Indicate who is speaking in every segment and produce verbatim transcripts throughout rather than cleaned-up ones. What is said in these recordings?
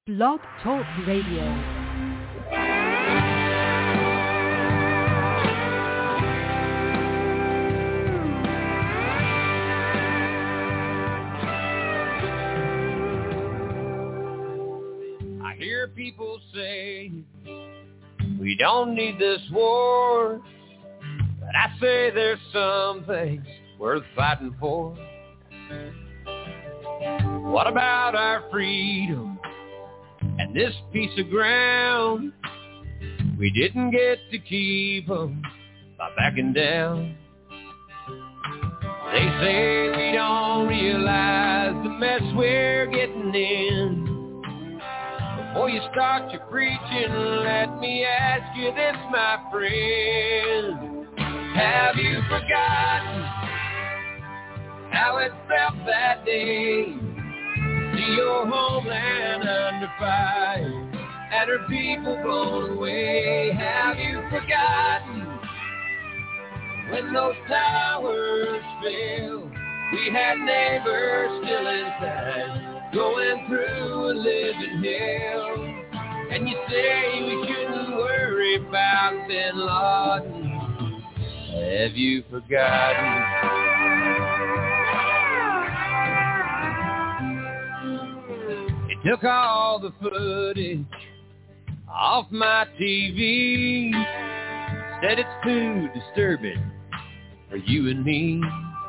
Speaker 1: Blog Talk Radio.
Speaker 2: I hear people say we don't need this war, but I say there's some things worth fighting for. What about our freedom and this piece of ground? We didn't get to keep them by backing down. They say we don't realize the mess we're getting in. Before you start your preaching, let me ask you this, my friend. Have you forgotten how it felt that day? See your homeland under fire and her people blown away. Have you forgotten when those towers fell? We had neighbors still inside, going through a living hell. And you say we shouldn't worry about Bin Laden. Have you forgotten? It took all the footage off my T V. Said it's too disturbing for you and me.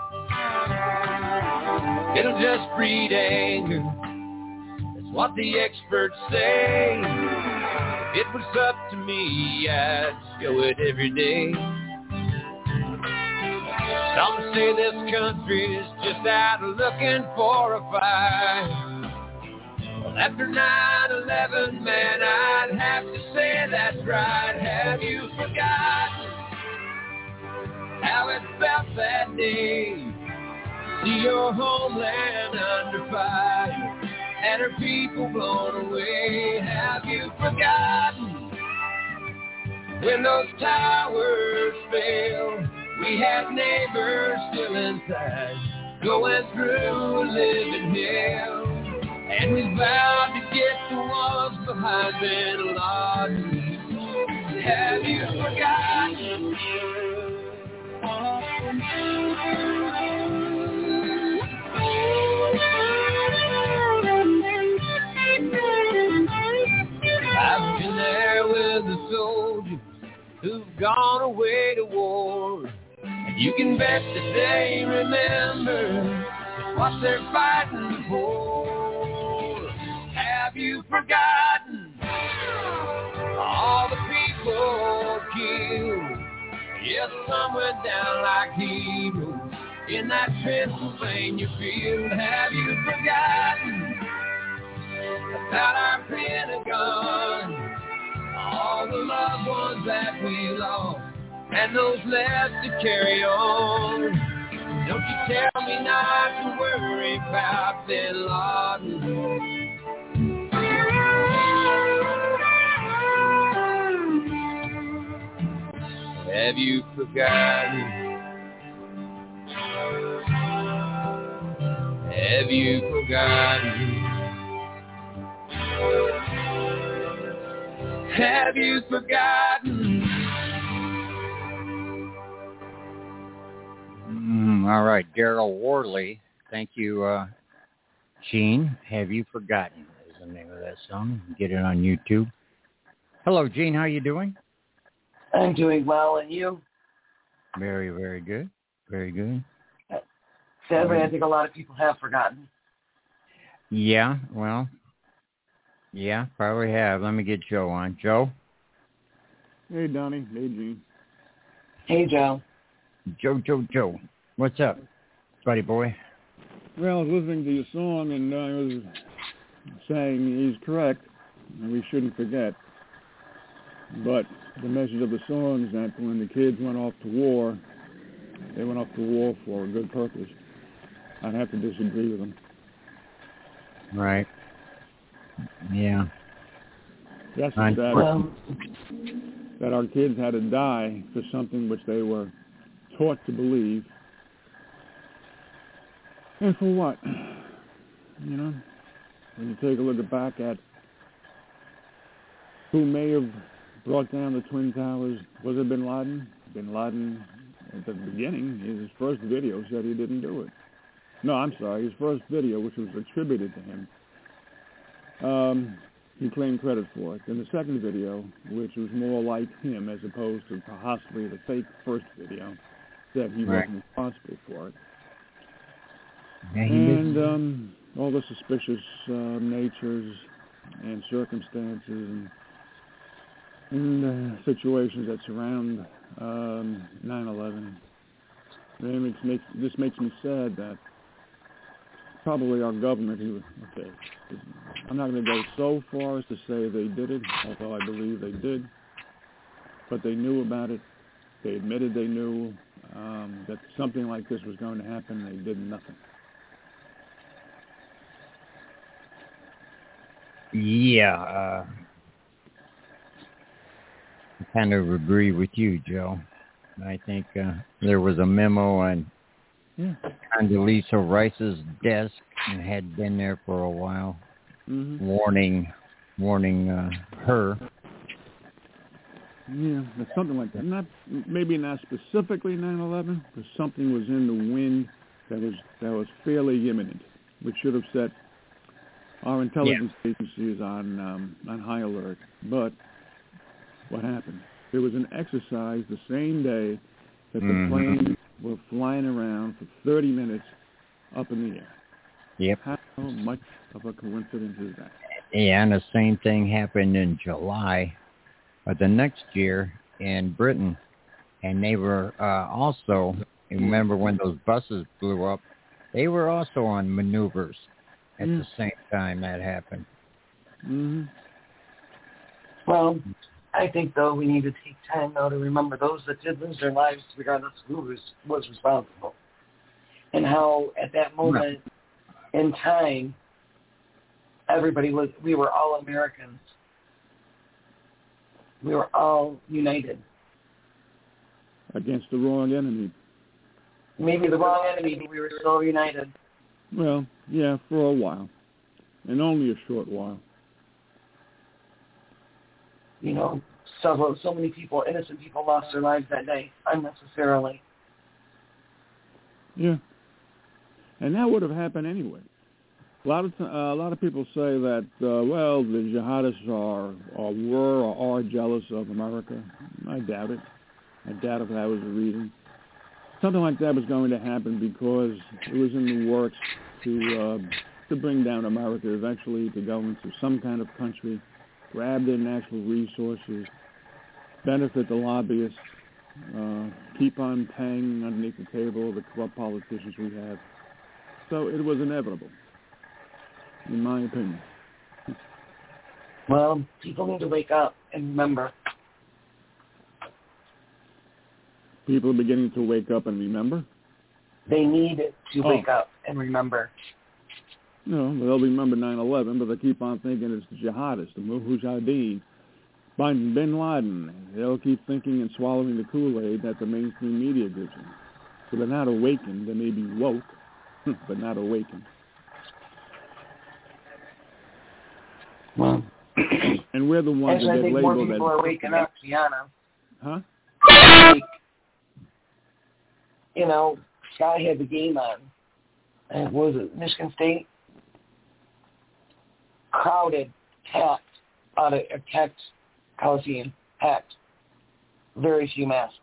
Speaker 2: It'll just breed anger, that's what the experts say. If it was up to me, I'd show it every day. Some say this country's just out looking for a fight. Well, after nine eleven, man, I'd have to say that's right. Have you forgotten how it felt that day? See your homeland under fire and her people blown away. Have you forgotten when those towers fell? We had neighbors still inside, going through a living hell. And we vowed to get the ones behind Bin Laden. Have you forgotten? I've been there with the soldiers who've gone away to war, and you can bet that they remember what they're fighting for. Have you forgotten all the people killed? Yes, some went down like heroes in that Pennsylvania field. Have you forgotten about our Pentagon, all the loved ones that we lost, and those left to carry on? Don't you tell me not to worry about Bin Laden. Have you forgotten? Have you forgotten? Have you forgotten?
Speaker 3: Mm, all right, Daryl Worley. Thank you, uh, Gene. Have you forgotten is the name of that song. Get it on YouTube. Hello, Gene. How you doing?
Speaker 4: I'm doing well, and you?
Speaker 3: Very, very good. Very good.
Speaker 4: Sadly, I think a lot of people have forgotten.
Speaker 3: Yeah, well, yeah, probably have. Let me get Joe on. Joe?
Speaker 5: Hey, Donnie. Hey, Gene.
Speaker 4: Hey, Joe.
Speaker 3: Joe, Joe, Joe. What's up, buddy boy?
Speaker 5: Well, I was listening to your song, and I was saying he's correct, and we shouldn't forget. But the message of the song is that when the kids went off to war, they went off to war for a good purpose. I'd have to disagree with them.
Speaker 3: Right. Yeah.
Speaker 5: Just
Speaker 3: Right.
Speaker 5: that,
Speaker 4: Well,
Speaker 5: that our kids had to die for something which they were taught to believe. And for what? You know, when you take a look back at who may have brought down the Twin Towers. Was it bin Laden? Bin Laden, at the beginning, his first video said he didn't do it. No, I'm sorry, his first video, which was attributed to him, um, he claimed credit for it. Then the second video, which was more like him as opposed to possibly the fake first video, said he
Speaker 3: right.
Speaker 5: wasn't responsible for it.
Speaker 3: Yeah, he
Speaker 5: and
Speaker 3: did.
Speaker 5: um, all the suspicious uh, natures and circumstances and, and uh, situations that surround um, nine eleven. It makes, makes, this makes me sad that probably our government, who, okay, I'm not going to go so far as to say they did it, although I believe they did, but they knew about it. They admitted they knew um, that something like this was going to happen, and they did nothing.
Speaker 3: Yeah, uh, I kind of agree with you, Joe. I think uh, there was a memo on
Speaker 5: yeah.
Speaker 3: Condoleezza Rice's desk, and had been there for a while,
Speaker 5: mm-hmm.
Speaker 3: warning, warning uh, her.
Speaker 5: Yeah, something like that. Not maybe not specifically nine eleven, but something was in the wind that was that was fairly imminent, which should have set our intelligence yeah. agencies on um, on high alert. But what happened? There was an exercise the same day that the
Speaker 3: mm-hmm.
Speaker 5: planes were flying around for thirty minutes up in the air.
Speaker 3: Yep.
Speaker 5: How much of a coincidence is that?
Speaker 3: Yeah, and the same thing happened in July of the next year in Britain. And they were uh, also, remember when those buses blew up, they were also on maneuvers at
Speaker 5: mm.
Speaker 3: the same time that happened.
Speaker 5: Mm-hmm.
Speaker 4: Well, I think, though, we need to take time, though, to remember those that did lose their lives, regardless of who was, was responsible. And how, at that moment right. in time, everybody was, we were all Americans. We were all united.
Speaker 5: Against the wrong enemy.
Speaker 4: Maybe the wrong enemy, but we were still united.
Speaker 5: Well, yeah, for a while. And only a short while.
Speaker 4: You know, several, so many people, innocent people lost their lives that day, unnecessarily.
Speaker 5: Yeah. And that would have happened anyway. A lot of uh, a lot of people say that, uh, well, the jihadists are, or were, or are jealous of America. I doubt it. I doubt if that was the reason. Something like that was going to happen because it was in the works to uh, to bring down America eventually, to go into some kind of country, grab their natural resources, benefit the lobbyists, uh, keep on paying underneath the table the corrupt politicians we have. So it was inevitable, in my opinion.
Speaker 4: Well, people need to wake up and remember.
Speaker 5: People are beginning to wake up and remember?
Speaker 4: They need to
Speaker 5: oh.
Speaker 4: wake up and remember.
Speaker 5: No, they'll remember nine eleven, but they keep on thinking it's the jihadists, the Mujahideen, Bin Laden. They'll keep thinking and swallowing the Kool-Aid that the mainstream media gives them. So they're not awakened. They may be woke, but not awakened.
Speaker 4: Well,
Speaker 5: and we're the ones that
Speaker 4: I
Speaker 5: get
Speaker 4: think
Speaker 5: labeled
Speaker 4: more people
Speaker 5: as...
Speaker 4: are waking up, to be honest.
Speaker 5: Huh?
Speaker 4: Like, you know, Sky had the game on. And what was it, Michigan State? Crowded, packed, out of a packed Coliseum, packed. Very few masks.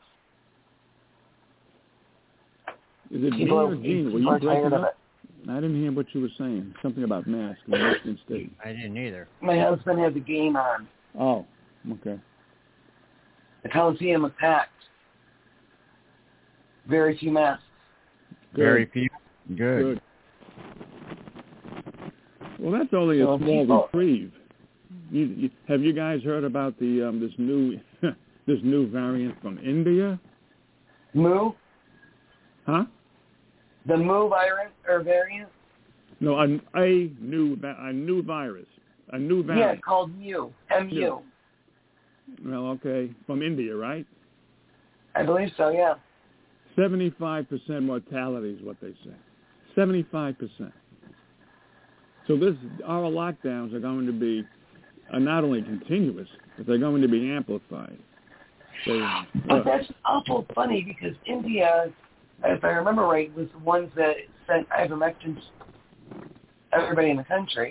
Speaker 5: Is it
Speaker 4: people
Speaker 5: Gene or Gene? Were you breaking up? I didn't hear what you were saying. Something about masks in Michigan State.
Speaker 3: I didn't either.
Speaker 4: My husband had the game on.
Speaker 5: Oh, okay.
Speaker 4: The Coliseum was packed. Very few masks.
Speaker 5: Good.
Speaker 3: Very few. Good.
Speaker 5: Good. Well, that's only a
Speaker 4: well,
Speaker 5: small
Speaker 4: people.
Speaker 5: reprieve. You, you, have you guys heard about the um, this new this new variant from India?
Speaker 4: Mu?
Speaker 5: Huh?
Speaker 4: The Mu variant or variant?
Speaker 5: No, a, a new a new virus, a new variant.
Speaker 4: Yeah, called Mu. M U.
Speaker 5: Yeah. Well, okay, from India, right?
Speaker 4: I believe so. Yeah.
Speaker 5: Seventy-five percent mortality is what they say. Seventy-five percent. So this, our lockdowns are going to be uh, not only continuous, but they're going to be amplified. So,
Speaker 4: but
Speaker 5: uh,
Speaker 4: that's awful funny because India, if I remember right, was the ones that sent ivermectin to everybody in the country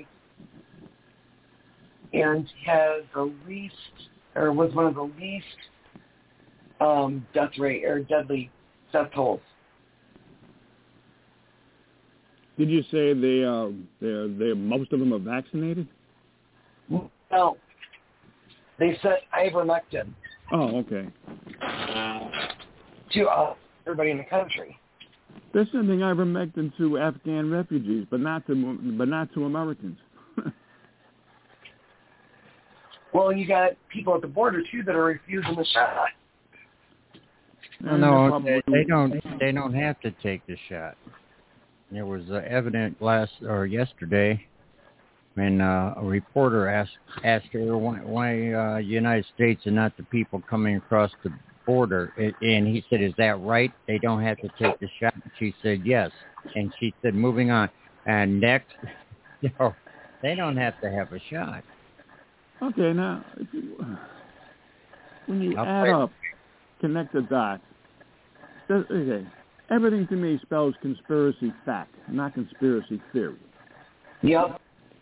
Speaker 4: and had the least, or was one of the least um, death rate or deadly death tolls.
Speaker 5: Did you say they are they they most of them are vaccinated?
Speaker 4: No, they sent ivermectin.
Speaker 5: Oh, okay.
Speaker 4: To uh, everybody in the country.
Speaker 5: They're sending ivermectin to Afghan refugees, but not to but not to Americans.
Speaker 4: Well, you got people at the border too that are refusing the shot.
Speaker 3: No, no they, they don't. They don't have to take the shot. There was uh, evident last or yesterday when uh, a reporter asked asked her why, why uh, United States and not the people coming across the border, it, and he said, "Is that right? They don't have to take the shot." And she said, "Yes," and she said, "Moving on." And next, you know, they don't have to have a shot.
Speaker 5: Okay, now if you, when you
Speaker 3: I'll
Speaker 5: add
Speaker 3: play.
Speaker 5: up, connect the dots. Does, okay, everything to me spells conspiracy fact, not conspiracy theory.
Speaker 4: Yep.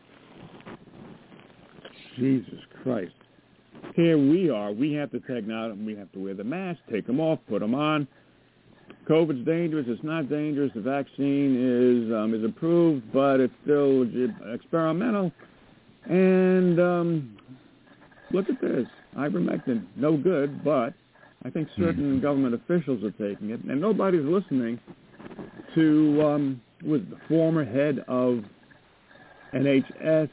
Speaker 5: Jesus Christ. Here we are. We have to take now. We have to wear the mask, take them off, put them on. COVID's dangerous. It's not dangerous. The vaccine is um, is approved, but it's still experimental. And um, look at this. Ivermectin, no good, but I think certain mm. government officials are taking it, and nobody's listening to um, with the former head of N H S,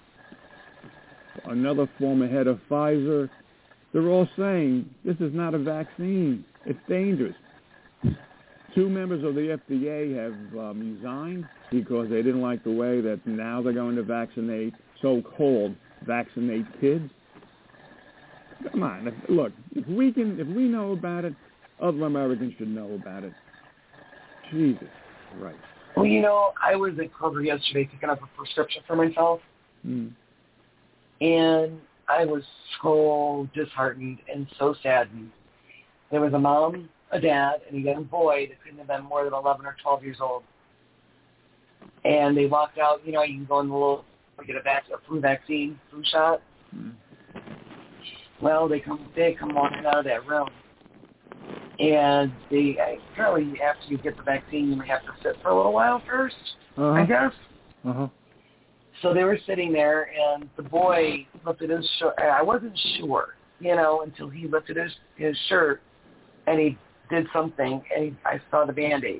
Speaker 5: another former head of Pfizer. They're all saying this is not a vaccine. It's dangerous. Two members of the F D A have um, resigned because they didn't like the way that now they're going to vaccinate, so-called vaccinate kids. Come on, if, look, if we can, if we know about it, other Americans should know about it. Jesus Christ.
Speaker 4: Well, you know, I was at Kroger yesterday picking up a prescription for myself,
Speaker 5: mm.
Speaker 4: and I was so disheartened and so saddened. There was a mom, a dad, and a young boy that couldn't have been more than eleven or twelve years old. And they walked out, you know, you can go in the little, get a, vac- a flu vaccine, flu shot.
Speaker 5: Mm.
Speaker 4: Well, they come, they come walking out of that room. And they, apparently after you get the vaccine, you may have to sit for a little while first,
Speaker 5: uh-huh.
Speaker 4: I guess.
Speaker 5: Uh-huh.
Speaker 4: So they were sitting there, and the boy looked at his shirt. I wasn't sure, you know, until he looked at his, his shirt, and he did something, and he, I saw the Band-Aid.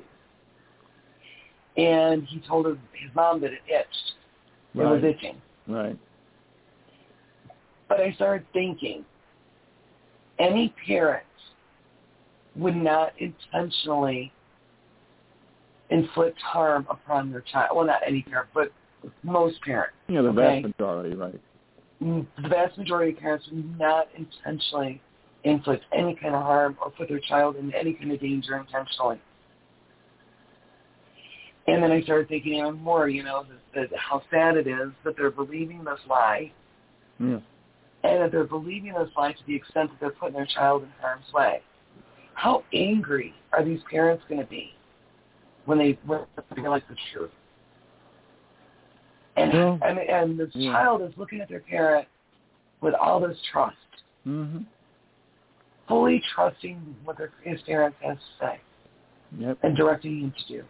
Speaker 4: And he told his, his mom that it itched. It
Speaker 5: Right.
Speaker 4: was itching.
Speaker 5: Right.
Speaker 4: But I started thinking, any parent would not intentionally inflict harm upon their child. Well, not any parent, but most parents.
Speaker 5: Yeah, the
Speaker 4: okay?
Speaker 5: vast majority, right.
Speaker 4: The vast majority of parents would not intentionally inflict any kind of harm or put their child in any kind of danger intentionally. And then I started thinking even more, you know, that, that how sad it is that they're believing this lie.
Speaker 5: Yeah.
Speaker 4: And that they're believing this lie to the extent that they're putting their child in harm's way. How angry are these parents going to be when they, when they realize the truth? And,
Speaker 5: well,
Speaker 4: and, and this
Speaker 5: yeah.
Speaker 4: child is looking at their parent with all this trust,
Speaker 5: mm-hmm.
Speaker 4: fully trusting what their, his parents has to say,
Speaker 5: yep.
Speaker 4: and directing him to do.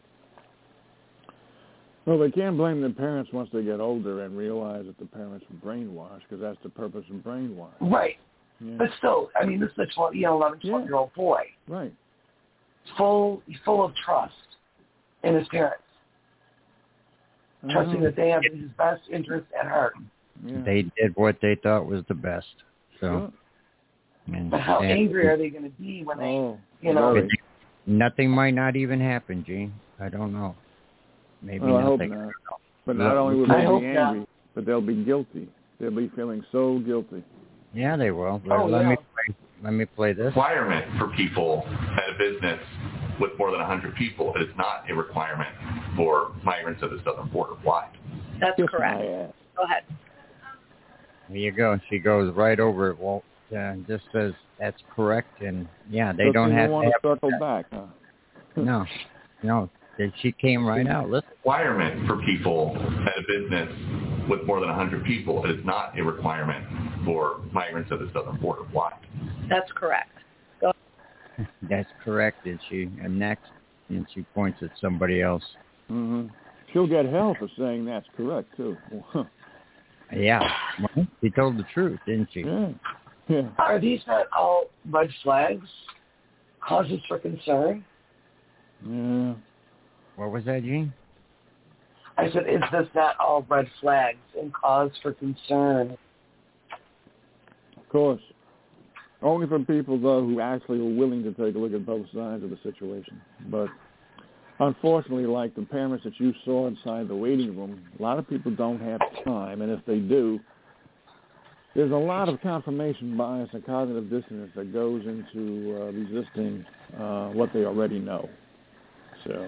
Speaker 5: Well, they can't blame the parents once they get older and realize that the parents were brainwashed, because that's the purpose of brainwash.
Speaker 4: Right.
Speaker 5: Yeah.
Speaker 4: But still, I mean, this is a twelve, you know, eleven, twelve-year-old yeah. boy.
Speaker 5: Right.
Speaker 4: Full, full of trust in his parents. Uh-huh. Trusting that they have his best interest at heart.
Speaker 3: Yeah. They did what they thought was the best. So.
Speaker 5: Yeah.
Speaker 3: And,
Speaker 4: but how
Speaker 3: and,
Speaker 4: angry are they going to be when they,
Speaker 5: oh,
Speaker 4: you know.
Speaker 3: It, nothing might not even happen, Gene. I don't know. Maybe
Speaker 5: well,
Speaker 3: nothing.
Speaker 5: I hope not. But not only will they be angry, not. but they'll be guilty. They'll be feeling so guilty.
Speaker 3: Yeah, they will. But
Speaker 4: oh,
Speaker 3: let
Speaker 4: yeah.
Speaker 3: me play, let me play this.
Speaker 1: Requirement for people at a business with more than one hundred people, but it's not a requirement for migrants at the southern border. Why?
Speaker 6: That's
Speaker 5: yes,
Speaker 6: correct. Go ahead.
Speaker 3: There you go. She goes right over it. Well, uh, just says that's correct, and yeah, they
Speaker 5: so
Speaker 3: don't have
Speaker 5: want
Speaker 3: to
Speaker 5: to
Speaker 3: have
Speaker 5: circle
Speaker 3: that.
Speaker 5: back. Huh?
Speaker 3: No, no. She came right out. Listen.
Speaker 1: Requirement for people at a business with more than one hundred people. It is not a requirement for migrants at the southern border. Why?
Speaker 6: That's correct. Go.
Speaker 3: That's correct. And she and next, and she points at somebody else.
Speaker 5: Mm-hmm. She'll get hell for saying that's correct too.
Speaker 3: Yeah, well, she told the truth, didn't she?
Speaker 5: Yeah. Yeah.
Speaker 4: Are these not all red flags? Causes for concern?
Speaker 5: Yeah.
Speaker 3: What was that, Gene?
Speaker 4: I said, is this not all red flags and cause for concern?
Speaker 5: Of course. Only for people, though, who actually are willing to take a look at both sides of the situation. But unfortunately, like the parents that you saw inside the waiting room, a lot of people don't have time, and if they do, there's a lot of confirmation bias and cognitive dissonance that goes into uh, resisting uh, what they already know. So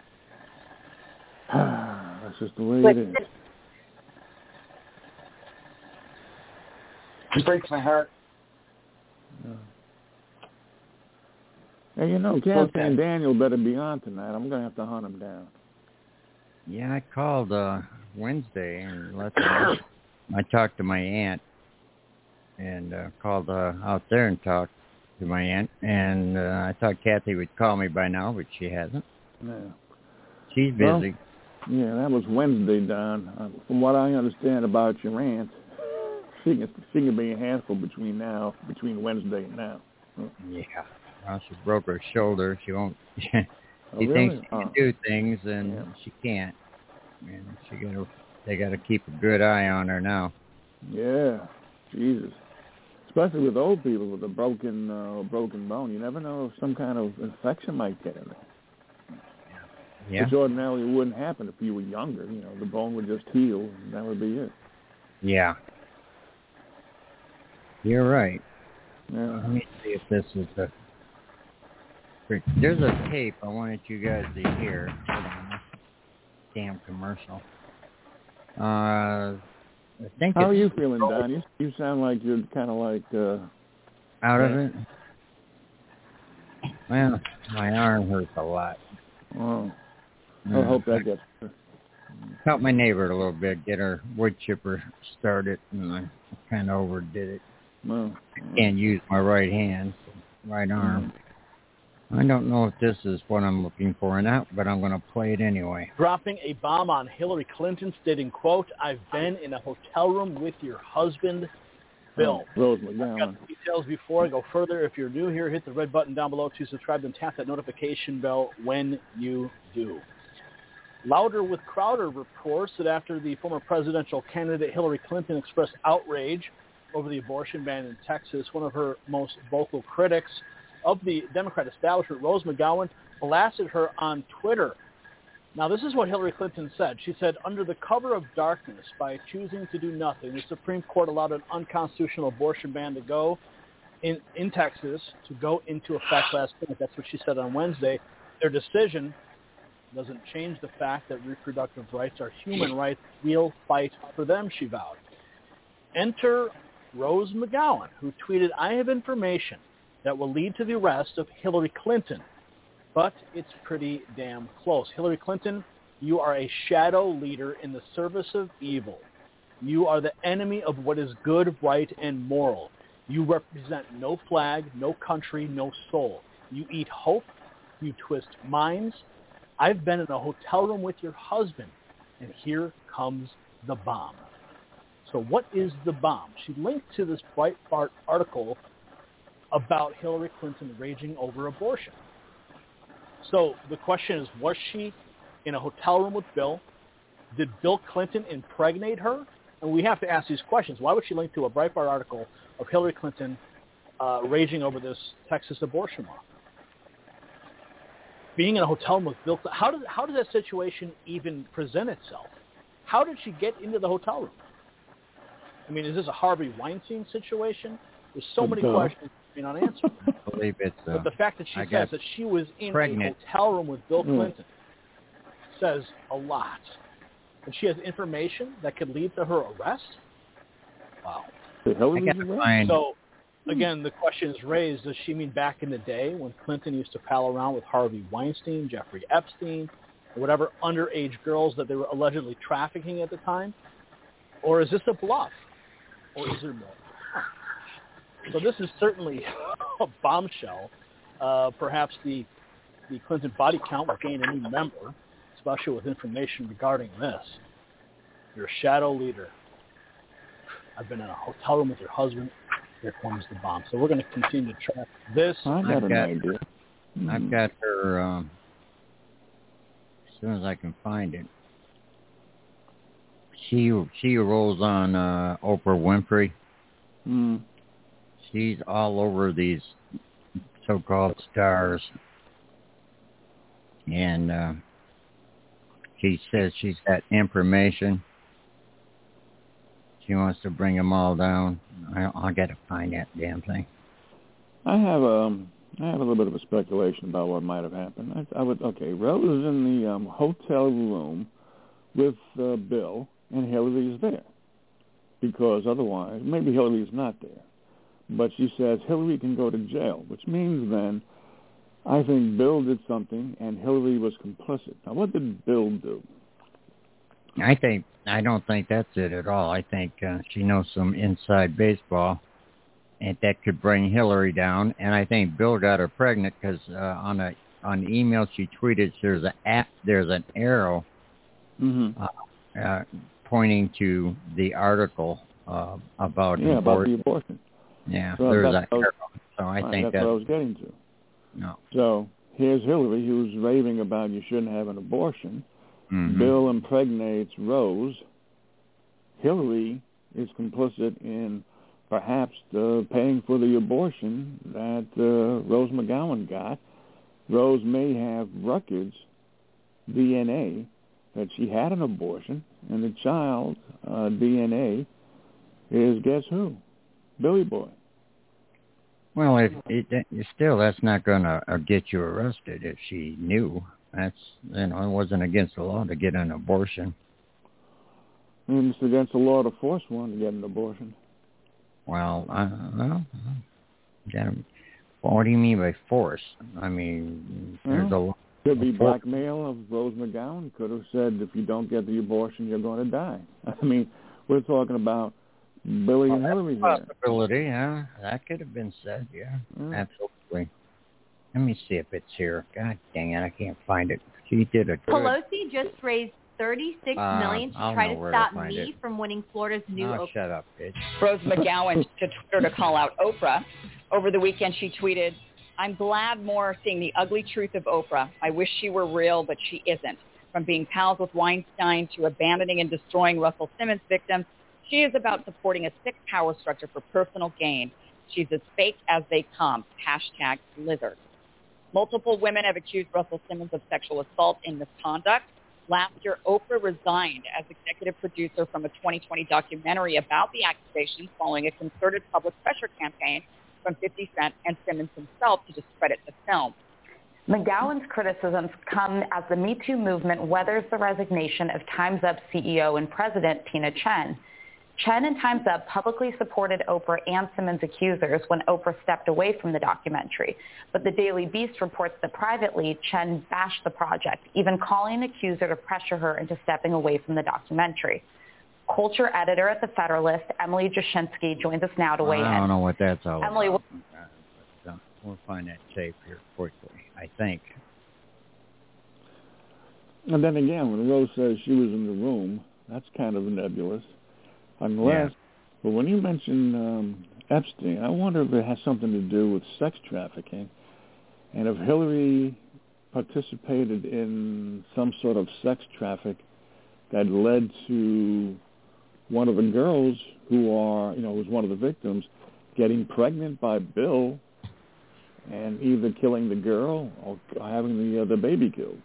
Speaker 5: that's just the way it is.
Speaker 4: It breaks my heart.
Speaker 5: Yeah. Hey, you know, Kathy okay. and Daniel better be on tonight. I'm going to have to hunt them down.
Speaker 3: Yeah, I called uh, Wednesday and let them know. I talked to my aunt and uh, called uh, out there and talked to my aunt. And uh, I thought Kathy would call me by now, but she hasn't.
Speaker 5: Yeah.
Speaker 3: She's busy.
Speaker 5: Well, yeah, that was Wednesday, Don. Uh, from what I understand about your aunt, she can, she can be a handful between now, between Wednesday and now. Oh.
Speaker 3: Yeah. Well, she broke her shoulder. She won't. she
Speaker 5: oh, really?
Speaker 3: thinks she can
Speaker 5: oh.
Speaker 3: do things, and yeah. she can't. And she got. They got to keep a good eye on her now.
Speaker 5: Yeah, Jesus. Especially with old people with a broken, uh, broken bone, you never know if some kind of infection might get in there.
Speaker 3: Yeah.
Speaker 5: Which ordinarily wouldn't happen if you were younger. You know, the bone would just heal, and that would be it.
Speaker 3: Yeah. You're right.
Speaker 5: Yeah.
Speaker 3: Let me see if this is the. There's a tape I wanted you guys to hear. Hold on. Damn commercial. Uh, I think.
Speaker 5: How
Speaker 3: it's,
Speaker 5: are you feeling, Don? You, you sound like you're kind of like. Uh,
Speaker 3: out
Speaker 5: yeah.
Speaker 3: of it? Well, my arm hurts a lot.
Speaker 5: Oh.
Speaker 3: Uh,
Speaker 5: I hope that gets better.
Speaker 3: Helped my neighbor a little bit, get her wood chipper started, and I kind of overdid it.
Speaker 5: Well,
Speaker 3: I can't use my right hand, so right arm. I don't know if this is what I'm looking for or not, but I'm going to play it anyway.
Speaker 7: Dropping a bomb on Hillary Clinton, stating, quote, "I've been in a hotel room with your husband, Bill."
Speaker 5: Oh, Rose
Speaker 7: I've
Speaker 5: McGowan.
Speaker 7: got the details before I go further. If you're new here, hit the red button down below to subscribe and tap that notification bell when you do. Louder with Crowder reports that after the former presidential candidate Hillary Clinton expressed outrage over the abortion ban in Texas, one of her most vocal critics of the Democrat establishment, Rose McGowan, blasted her on Twitter. Now, this is what Hillary Clinton said. She said, "Under the cover of darkness, by choosing to do nothing, the Supreme Court allowed an unconstitutional abortion ban to go in, in Texas to go into effect last minute." That's what she said on Wednesday. Their decision doesn't change the fact that reproductive rights are human rights. We'll fight for them, she vowed. Enter Rose McGowan, who tweeted, "I have information that will lead to the arrest of Hillary Clinton, but it's pretty damn close. Hillary Clinton, you are a shadow leader in the service of evil. You are the enemy of what is good, right, and moral. You represent no flag, no country, no soul. You eat hope. You twist minds. I've been in a hotel room with your husband, and here comes the bomb." So what is the bomb? She linked to this Breitbart article about Hillary Clinton raging over abortion. So the question is, was she in a hotel room with Bill? Did Bill Clinton impregnate her? And we have to ask these questions. Why would she link to a Breitbart article of Hillary Clinton uh, raging over this Texas abortion law? Being in a hotel room with Bill Clinton, how does, how does that situation even present itself? How did she get into the hotel room? I mean, is this a Harvey Weinstein situation? There's so many
Speaker 5: Duh.
Speaker 7: questions remain unanswered.
Speaker 3: I believe it's. Uh,
Speaker 7: But the fact that she
Speaker 3: I
Speaker 7: says
Speaker 3: got
Speaker 7: that she was in
Speaker 3: pregnant.
Speaker 7: a hotel room with Bill
Speaker 5: Mm.
Speaker 7: Clinton says a lot. And she has information that could lead to her arrest? Wow.
Speaker 5: Hillary's
Speaker 3: find...
Speaker 7: So, again, the question is raised, does she mean back in the day when Clinton used to pal around with Harvey Weinstein, Jeffrey Epstein, or whatever underage girls that they were allegedly trafficking at the time? Or is this a bluff? Or is there more? So this is certainly a bombshell. Uh, perhaps the, the Clinton body count will gain a new member, especially with information regarding this. You're a shadow leader. I've been in a hotel room with your husband. Here comes the bomb. So we're going to continue to track this.
Speaker 5: I got
Speaker 3: I've
Speaker 5: an
Speaker 3: got,
Speaker 5: idea.
Speaker 3: I've got her, um, as soon as I can find it. She she rolls on uh, Oprah Winfrey.
Speaker 5: Mm.
Speaker 3: She's all over these so-called stars. And uh, she says she's got information. She wants to bring them all down. I, I got to find that damn thing.
Speaker 5: I have um I have a little bit of a speculation about what might have happened. I, I would okay. Rose is in the um, hotel room with uh, Bill, and Hillary is there because otherwise maybe Hillary is not there. But she says Hillary can go to jail, which means then I think Bill did something and Hillary was complicit. Now, what did Bill do?
Speaker 3: I think I don't think that's it at all. I think uh, she knows some inside baseball, and that could bring Hillary down. And I think Bill got her pregnant because uh, on a on the email she tweeted, there's a app, there's an arrow
Speaker 5: Mm-hmm.
Speaker 3: uh, uh, pointing to the article uh, about
Speaker 5: yeah
Speaker 3: abortion.
Speaker 5: about the abortion.
Speaker 3: Yeah,
Speaker 5: so
Speaker 3: there's
Speaker 5: that's
Speaker 3: an
Speaker 5: was,
Speaker 3: arrow. So I
Speaker 5: right,
Speaker 3: think
Speaker 5: that's
Speaker 3: that,
Speaker 5: what I was getting to.
Speaker 3: No.
Speaker 5: So here's Hillary, who's raving about you shouldn't have an abortion.
Speaker 3: Mm-hmm.
Speaker 5: Bill impregnates Rose. Hillary is complicit in perhaps uh, paying for the abortion that uh, Rose McGowan got. Rose may have records, D N A, that she had an abortion, and the child's uh, D N A is, guess who? Billy Boy.
Speaker 3: Well, if it, it, still, that's not going to uh, get you arrested if she knew. That's, you know, it wasn't against the law to get an abortion.
Speaker 5: And it's against the law to force one to get an abortion.
Speaker 3: Well, uh, well, well, what do you mean by force? I mean, there's
Speaker 5: well,
Speaker 3: a law.
Speaker 5: Could be blackmail of Rose McGowan. Could have said, if you don't get the abortion, you're going to die. I mean, we're talking about Billy
Speaker 3: well,
Speaker 5: and Hillary
Speaker 3: there. Possibility, yeah. That could have been said, yeah. Mm. Absolutely. Let me see if it's here. God dang it, I can't find it. She did a good...
Speaker 8: Pelosi just raised thirty-six million
Speaker 3: uh,
Speaker 8: to try to stop
Speaker 3: to
Speaker 8: me
Speaker 3: it.
Speaker 8: from winning Florida's new...
Speaker 3: Oh,
Speaker 8: Oprah.
Speaker 3: shut up, bitch.
Speaker 6: Rose McGowan to Twitter to call out Oprah. Over the weekend, she tweeted, "I'm glad more seeing the ugly truth of Oprah. I wish she were real, but she isn't. From being pals with Weinstein to abandoning and destroying Russell Simmons victims, she is about supporting a sick power structure for personal gain. She's as fake as they come. Hashtag lizard." Multiple women have accused Russell Simmons of sexual assault and misconduct. Last year, Oprah resigned as executive producer from a twenty twenty documentary about the accusations following a concerted public pressure campaign from fifty Cent and Simmons himself to discredit the film.
Speaker 9: McGowan's criticisms come as the Me Too movement weathers the resignation of Time's Up C E O and president Tina Chen. Chen and Time's Up publicly supported Oprah and Simmons' accusers when Oprah stepped away from the documentary. But the Daily Beast reports that privately, Chen bashed the project, even calling an accuser to pressure her into stepping away from the documentary. Culture editor at The Federalist, Emily Jashinsky, joins us now to weigh in.
Speaker 3: I don't know what that's all
Speaker 9: Emily,
Speaker 3: about. But, uh, we'll find that tape here quickly, I think.
Speaker 5: And then again, when Rose says she was in the room, that's kind of nebulous. Unless, yeah. But when you mention um, Epstein, I wonder if it has something to do with sex trafficking, and if Hillary participated in some sort of sex traffic that led to one of the girls who are, you know, was one of the victims, getting pregnant by Bill and either killing the girl or having the uh, the baby killed.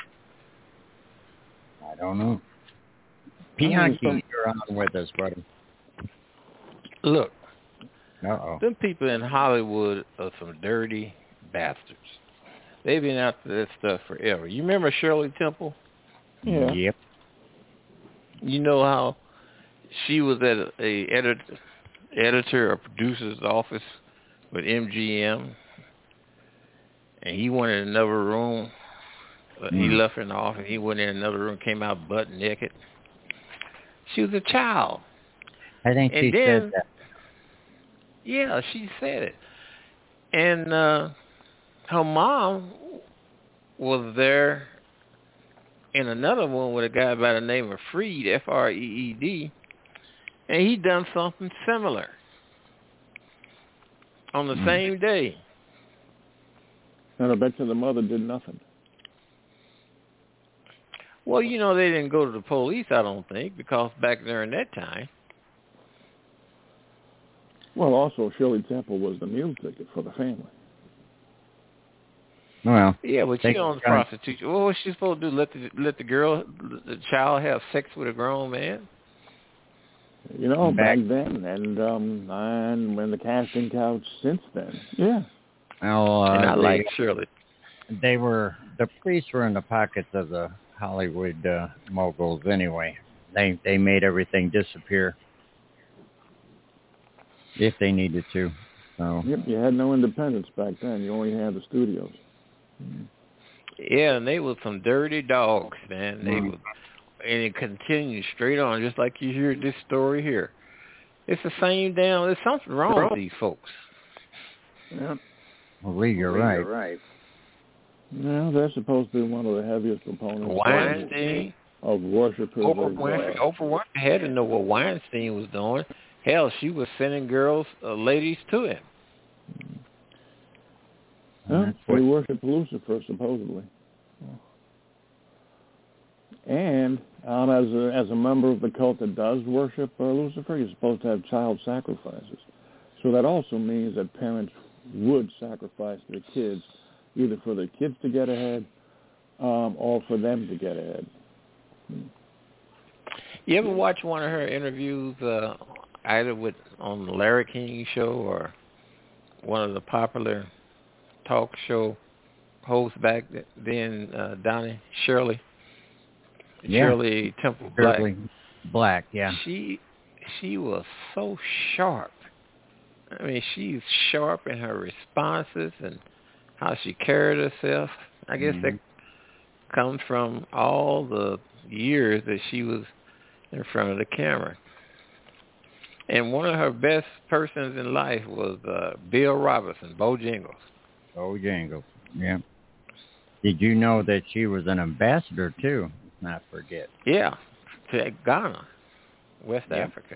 Speaker 3: I don't know. Bianchi, you're on with us, buddy.
Speaker 10: Look,
Speaker 3: Uh-oh.
Speaker 10: them people in Hollywood are some dirty bastards. They've been after that stuff forever. You remember Shirley Temple?
Speaker 5: Yeah.
Speaker 3: Yep.
Speaker 10: You know how she was at a, a editor editor or producer's office with M G M, and he went in another room. But mm. He left her in the office. He went in another room, came out butt naked. She was a child.
Speaker 3: I think
Speaker 10: and
Speaker 3: she
Speaker 10: then,
Speaker 3: said that.
Speaker 10: Yeah, she said it. And uh, her mom was there in another one with a guy by the name of Freed, F R E E D, and he done something similar on the mm. same day.
Speaker 5: And I bet you the mother did nothing.
Speaker 10: Well, you know, they didn't go to the police, I don't think, because back during that time.
Speaker 5: Well, also, Shirley Temple was the meal ticket for the family.
Speaker 3: Well,
Speaker 10: yeah, but she owns prostitution. What was she supposed to do? Let the let the girl, the child, have sex with a grown man?
Speaker 5: You know, back, back then, and um, and when the casting couch since then, yeah.
Speaker 3: Oh, uh,
Speaker 10: and I
Speaker 3: they,
Speaker 10: like Shirley.
Speaker 3: They were the police were in the pockets of the Hollywood uh, moguls anyway. They they made everything disappear if they needed to. So.
Speaker 5: Yep, you had no independence back then. You only had the studios.
Speaker 10: Yeah, and they were some dirty dogs, man. They
Speaker 3: mm.
Speaker 10: were, and it continued straight on, just like you hear this story here. It's the same damn. There's something wrong with these folks.
Speaker 5: Yeah.
Speaker 3: Well, Lee, you're right.
Speaker 5: You're right. Yeah, they're supposed to be one of the heaviest proponents
Speaker 10: Weinstein
Speaker 5: of worshipers.
Speaker 10: Oprah Winfrey, Oprah Winfrey had to know what Weinstein was doing. Hell, she was sending girls, uh, ladies to him.
Speaker 5: Huh? They worship Lucifer, supposedly. And um, as a, as a member of the cult that does worship uh, Lucifer, you're supposed to have child sacrifices. So that also means that parents would sacrifice their kids, either for their kids to get ahead um, or for them to get ahead.
Speaker 10: You ever watch one of her interviews, uh, either with on the Larry King show or one of the popular talk show hosts back then, uh, Donnie Shirley,
Speaker 3: yeah.
Speaker 10: Shirley Temple Black.
Speaker 3: Shirley Black, yeah.
Speaker 10: She she was so sharp. I mean, she's sharp in her responses and how she carried herself. I guess mm-hmm. that comes from all the years that she was in front of the camera. And one of her best persons in life was uh, Bill Robinson, Bojangles.
Speaker 3: Bojangles, yeah. Did you know that she was an ambassador, too? Let's not forget.
Speaker 10: Yeah, to Ghana, West yeah. Africa.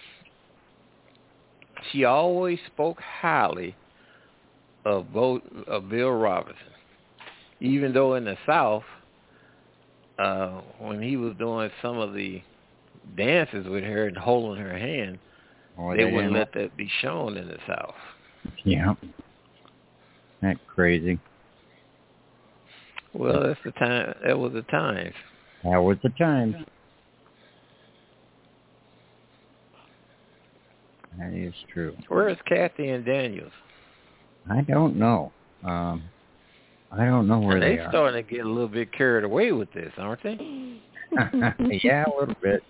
Speaker 10: She always spoke highly of, Bo, of Bill Robinson, even though in the South, uh, when he was doing some of the dances with her and holding her hand, oh, they, they wouldn't let that be shown in the South.
Speaker 3: Yeah. That crazy.
Speaker 10: Well, that's the time. That was the times.
Speaker 3: That was the times. That is true.
Speaker 10: Where is Kathy and Daniels?
Speaker 3: I don't know. Um, I don't know where they, they are.
Speaker 10: They're starting to get a little bit carried away with this, aren't they?
Speaker 3: Yeah, a little bit.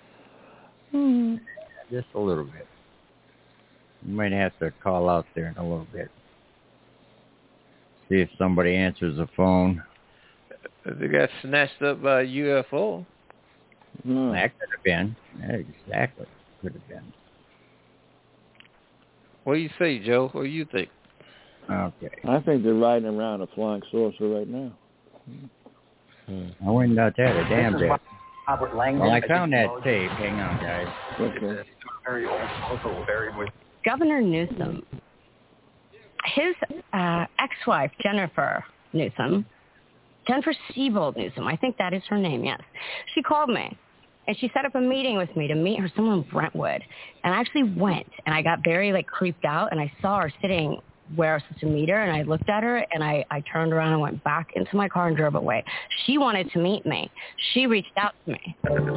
Speaker 3: Just a little bit. You might have to call out there in a little bit. See if somebody answers the phone.
Speaker 10: They got snatched up by a U F O.
Speaker 3: Mm. That could have been. Exactly. Could have been.
Speaker 10: What do you say, Joe? What do you think?
Speaker 3: Okay.
Speaker 5: I think they're riding around a flying saucer right now.
Speaker 3: Hmm. I wouldn't doubt that a damn bit. Well, I found that tape. Hang on, guys.
Speaker 5: Okay.
Speaker 11: Very old, also buried with
Speaker 12: Governor Newsom. His uh, ex-wife, Jennifer Newsom, Jennifer Siebold Newsom, I think that is her name, yes. She called me, and she set up a meeting with me to meet her somewhere in Brentwood. And I actually went, and I got very, like, creeped out, and I saw her sitting where I was supposed to meet her, and I looked at her, and I, I turned around and went back into my car and drove away. She wanted to meet me. She reached out to me.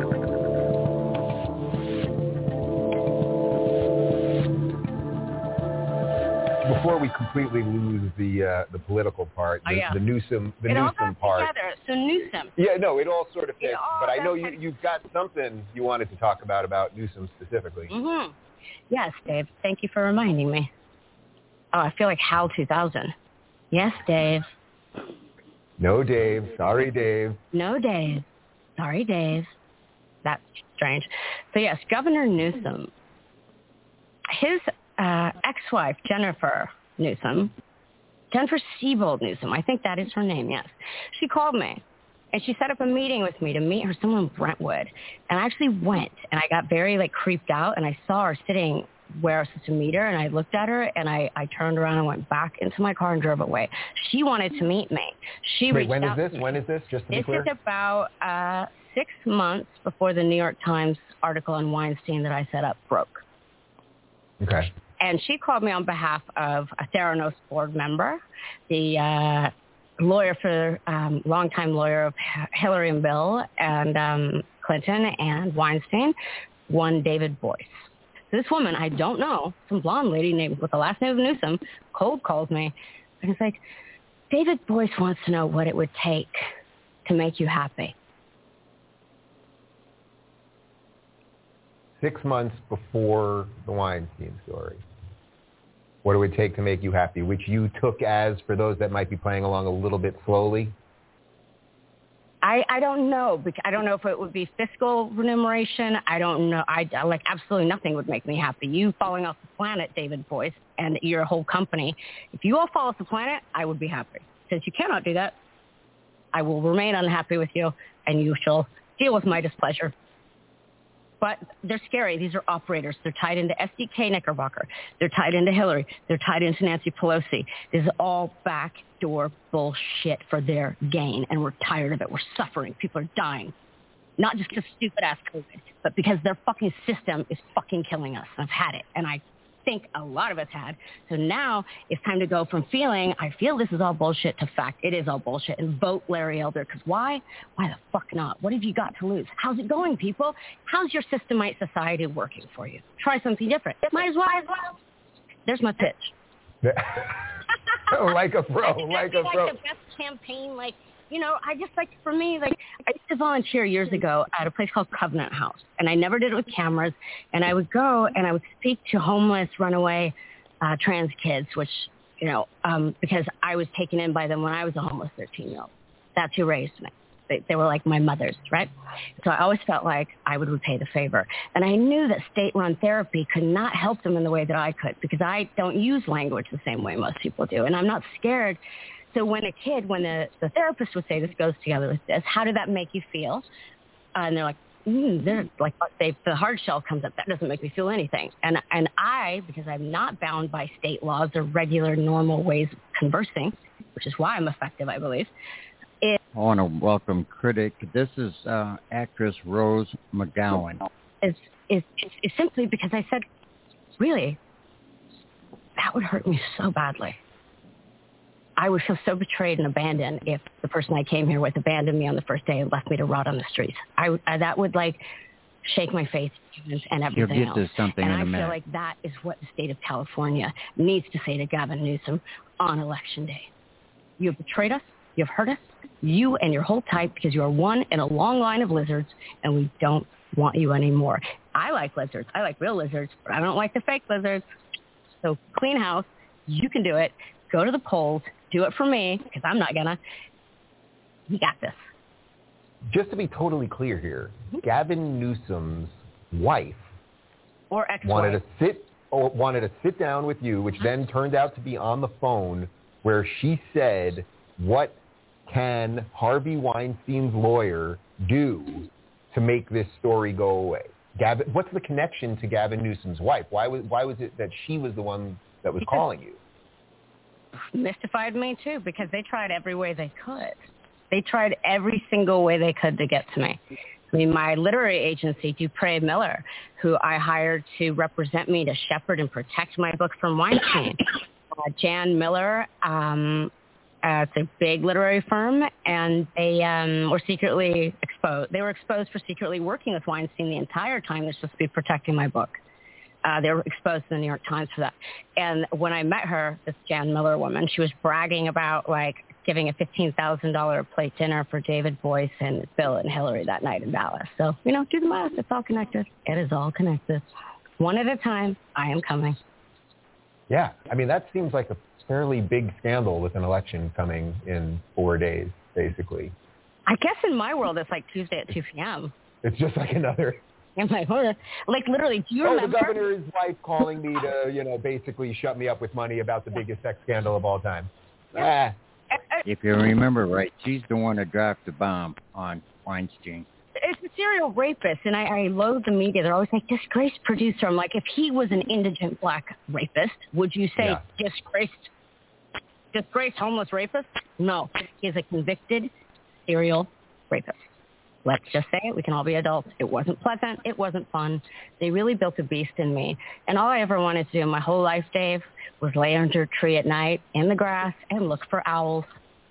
Speaker 11: Before we completely lose the uh, the political part, the,
Speaker 12: oh, yeah.
Speaker 11: the Newsom the
Speaker 12: it
Speaker 11: Newsom
Speaker 12: all goes
Speaker 11: part.
Speaker 12: Together. So Newsom.
Speaker 11: Yeah, no, it all sort of fits.
Speaker 12: all
Speaker 11: But I know you
Speaker 12: fits.
Speaker 11: you've got something you wanted to talk about about Newsom specifically.
Speaker 12: Mm-hmm. Yes, Dave. Thank you for reminding me. Oh, I feel like Hal two thousand. Yes, Dave.
Speaker 11: No, Dave. Sorry, Dave.
Speaker 12: No, Dave. Sorry, Dave. That's strange. So, yes, Governor Newsom, his uh, ex-wife, Jennifer Newsom, Jennifer Siebold Newsom, I think that is her name, yes. She called me, and she set up a meeting with me to meet her somewhere in Brentwood. And I actually went, and I got very, like, creeped out, and I saw her sitting where I was supposed to meet her, and I looked at her, and I, I turned around and went back into my car and drove away. She wanted to meet me. She
Speaker 11: Wait,
Speaker 12: reached
Speaker 11: when is
Speaker 12: out
Speaker 11: this?
Speaker 12: to me.
Speaker 11: When is this? Just to be
Speaker 12: This
Speaker 11: clear.
Speaker 12: is about uh, six months before the New York Times article on Weinstein that I set up broke.
Speaker 11: Okay.
Speaker 12: And she called me on behalf of a Theranos board member, the uh, lawyer for, um, longtime lawyer of Hillary and Bill and um, Clinton and Weinstein, one David Boyce. So this woman, I don't know, some blonde lady named with the last name of Newsom, cold calls me. And it's like, David Boyce wants to know what it would take to make you happy.
Speaker 11: Six months before the Weinstein story. What it would take to make you happy, which you took as, for those that might be playing along a little bit slowly?
Speaker 12: I, I don't know. Because I don't know if it would be fiscal remuneration. I don't know. I, like, absolutely nothing would make me happy. You falling off the planet, David Boyce, and your whole company. If you all fall off the planet, I would be happy. Since you cannot do that, I will remain unhappy with you, and you shall deal with my displeasure. But they're scary. These are operators. They're tied into S D K Knickerbocker. They're tied into Hillary. They're tied into Nancy Pelosi. This is all backdoor bullshit for their gain, and we're tired of it. We're suffering. People are dying. Not just because stupid-ass COVID, but because their fucking system is fucking killing us. I've had it, and I think a lot of us had. So now it's time to go from feeling, I feel this is all bullshit, to fact, it is all bullshit, and vote Larry Elder. Because why? Why the fuck not? What have you got to lose? How's it going, people? How's your systemite society working for you? Try something different. Might as well. There's my pitch.
Speaker 11: Like a pro, like a
Speaker 12: like
Speaker 11: pro.
Speaker 12: the best campaign, like, you know, I just like, for me, like, I used to volunteer years ago at a place called Covenant House, and I never did it with cameras, and I would go and I would speak to homeless, runaway, uh, trans kids, which, you know, um, because I was taken in by them when I was a homeless thirteen-year-old. That's who raised me. They, they were like my mothers, right? So I always felt like I would repay the favor. And I knew that state-run therapy could not help them in the way that I could, because I don't use language the same way most people do, and I'm not scared. So when a kid, when the, the therapist would say, this goes together with this, how did that make you feel? Uh, and they're like, mm, they're like, they, the hard shell comes up. That doesn't make me feel anything. And and I, because I'm not bound by state laws or regular, normal ways of conversing, which is why I'm effective, I believe. It,
Speaker 3: I want to welcome critic. This is uh, actress Rose McGowan.
Speaker 12: It's, it's, it's simply because I said, really, that would hurt me so badly. I would feel so betrayed and abandoned if the person I came here with abandoned me on the first day and left me to rot on the streets. I, I that would like shake my faith and everything
Speaker 3: You'll get
Speaker 12: else.
Speaker 3: to something
Speaker 12: and
Speaker 3: in a
Speaker 12: I
Speaker 3: minute.
Speaker 12: feel like that is what the state of California needs to say to Gavin Newsom on election day. You have betrayed us. You have hurt us. You and your whole type, because you are one in a long line of lizards, and we don't want you anymore. I like lizards. I like real lizards, but I don't like the fake lizards. So clean house. You can do it. Go to the polls. Do it for me, because I'm not gonna. We got this.
Speaker 11: Just to be totally clear here, Gavin Newsom's wife
Speaker 12: or ex-wife
Speaker 11: wanted to sit or wanted to sit down with you, which then turned out to be on the phone, where she said, "What can Harvey Weinstein's lawyer do to make this story go away?" Gavin, what's the connection to Gavin Newsom's wife? Why was why was it that she was the one that was
Speaker 12: because
Speaker 11: calling you?
Speaker 12: Mystified me too, because they tried every way they could. They tried every single way they could to get to me. I mean, my literary agency, Dupre Miller, who I hired to represent me to shepherd and protect my book from Weinstein. uh, Jan Miller, um, uh, it's a big literary firm, and they um, were secretly exposed. They were exposed for secretly working with Weinstein the entire time they're supposed to be protecting my book. Uh, they were exposed to the New York Times for that. And when I met her, this Jan Miller woman, she was bragging about, like, giving a fifteen thousand dollars plate dinner for David Boyce and Bill and Hillary that night in Dallas. So, you know, do the math. It's all connected. It is all connected. One at a time, I am coming.
Speaker 11: Yeah. I mean, that seems like a fairly big scandal with an election coming in four days, basically.
Speaker 12: I guess in my world, it's like Tuesday at two p.m.
Speaker 11: It's just like another...
Speaker 12: I'm like, hold like literally, do you
Speaker 11: oh,
Speaker 12: remember?
Speaker 11: the governor's wife calling me to, you know, basically shut me up with money about the biggest sex scandal of all time.
Speaker 12: Yeah.
Speaker 11: Ah.
Speaker 3: If you remember right, she's the one that dropped the bomb on Weinstein.
Speaker 12: It's a serial rapist, and I, I loathe the media. They're always like, disgraced producer. I'm like, if he was an indigent black rapist, would you say
Speaker 11: Yeah.
Speaker 12: disgraced, disgraced homeless rapist? No. He's a convicted serial rapist. Let's just say it. We can all be adults. It wasn't pleasant. It wasn't fun. They really built a beast in me. And all I ever wanted to do my whole life, Dave, was lay under a tree at night in the grass and look for owls.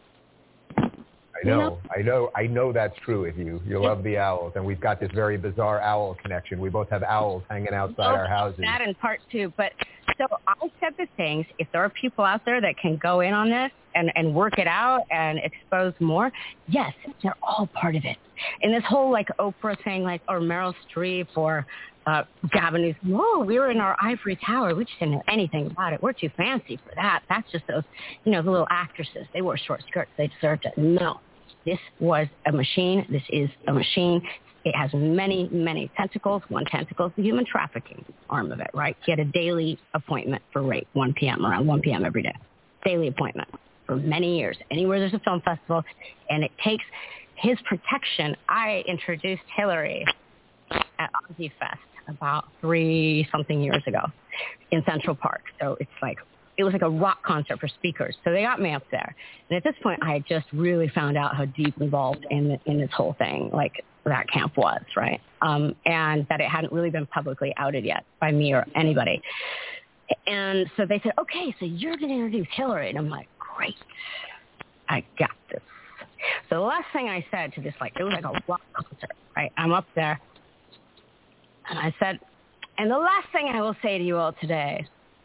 Speaker 11: I know, I know, I know that's true with you. You love the owls, and we've got this very bizarre owl connection. We both have owls hanging outside our houses.
Speaker 12: That in part two. But so I said the things. If there are people out there that can go in on this and, and work it out and expose more, yes, they're all part of it. And this whole like Oprah saying like, or Meryl Streep or uh, Gavin Newsom, whoa, we were in our ivory tower. We just didn't know anything about it. We're too fancy for that. That's just those, you know, the little actresses. They wore short skirts. They deserved it. No. This was a machine. This is a machine. It has many, many tentacles. One tentacle is the human trafficking arm of it, right? He had a daily appointment for rape, one p.m., around one p.m. every day. Daily appointment for many years. Anywhere there's a film festival, and it takes his protection. I introduced Hillary at Ozzy Fest about three-something years ago in Central Park. So it's like, it was like a rock concert for speakers. So they got me up there. And at this point, I had just really found out how deep involved in the, in this whole thing, like that camp was, right? Um, and that it hadn't really been publicly outed yet by me or anybody. And so they said, okay, so you're going to introduce Hillary. And I'm like, great, I got this. So the last thing I said to this, like, it was like a rock concert, right? I'm up there. And I said, and the last thing I will say to you all today,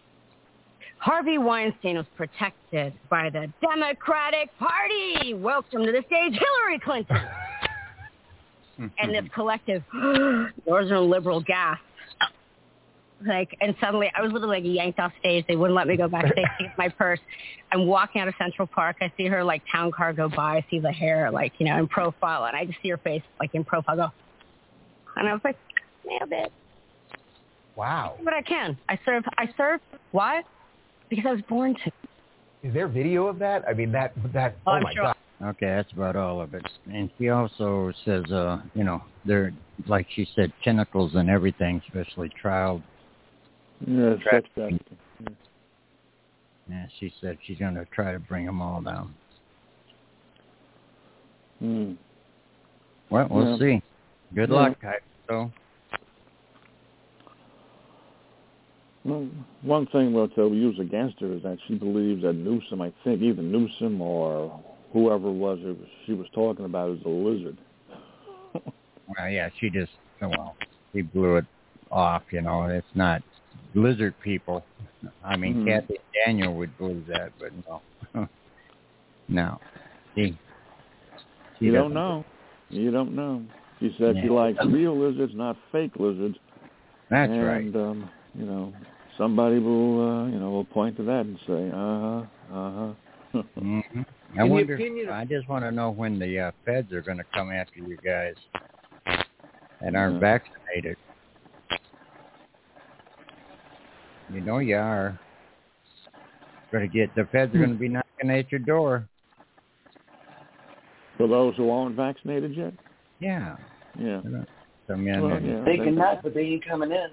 Speaker 12: Harvey Weinstein was protected by the Democratic Party. Welcome to the stage, Hillary Clinton. And this collective Northern liberal gasp. Like, and suddenly I was literally like yanked off stage. They wouldn't let me go backstage to get my purse. I'm walking out of Central Park. I see her like town car go by. I see the hair like, you know, in profile. And I just see her face like in profile go. And I was like, nailed it.
Speaker 11: Wow.
Speaker 12: But I can. I serve. I serve. Why? Because I was born to.
Speaker 11: Is there video of that? I mean, that, that, oh,
Speaker 12: oh
Speaker 11: my
Speaker 12: sure.
Speaker 11: God.
Speaker 3: Okay, that's about all of it. And she also says, uh, you know, they're, like she said, tentacles and everything, especially child.
Speaker 5: Yeah, sex trafficking. Yeah.
Speaker 3: Yeah, she said she's going to try to bring them all down.
Speaker 5: Hmm.
Speaker 3: Well, we'll
Speaker 5: yeah.
Speaker 3: see. Good
Speaker 5: yeah.
Speaker 3: luck, I so.
Speaker 5: Well, one thing we'll tell we use against her is that she believes that Newsom, I think either Newsom or whoever it was it was she was talking about is a lizard.
Speaker 3: Well, yeah, she just, well, she blew it off, you know. It's not lizard people. I mean, mm-hmm. Kathy Daniel would believe that, but no. no. She, she
Speaker 5: you don't know. You don't know. She said yeah. she likes real lizards, not fake lizards.
Speaker 3: That's
Speaker 5: and,
Speaker 3: right.
Speaker 5: And, um, you know, somebody will, uh, you know, will point to that and say, uh-huh, uh-huh.
Speaker 3: mm-hmm. I
Speaker 5: In
Speaker 3: wonder,
Speaker 5: opinion of-
Speaker 3: I just want to know when the uh, feds are going to come after you guys that aren't
Speaker 5: yeah.
Speaker 3: vaccinated. You know you are. Going to get, the feds are going to be knocking at your door.
Speaker 5: For those who aren't vaccinated yet?
Speaker 3: Yeah.
Speaker 5: Yeah.
Speaker 3: Some men
Speaker 5: well, yeah,
Speaker 4: they can knock, but they ain't coming in.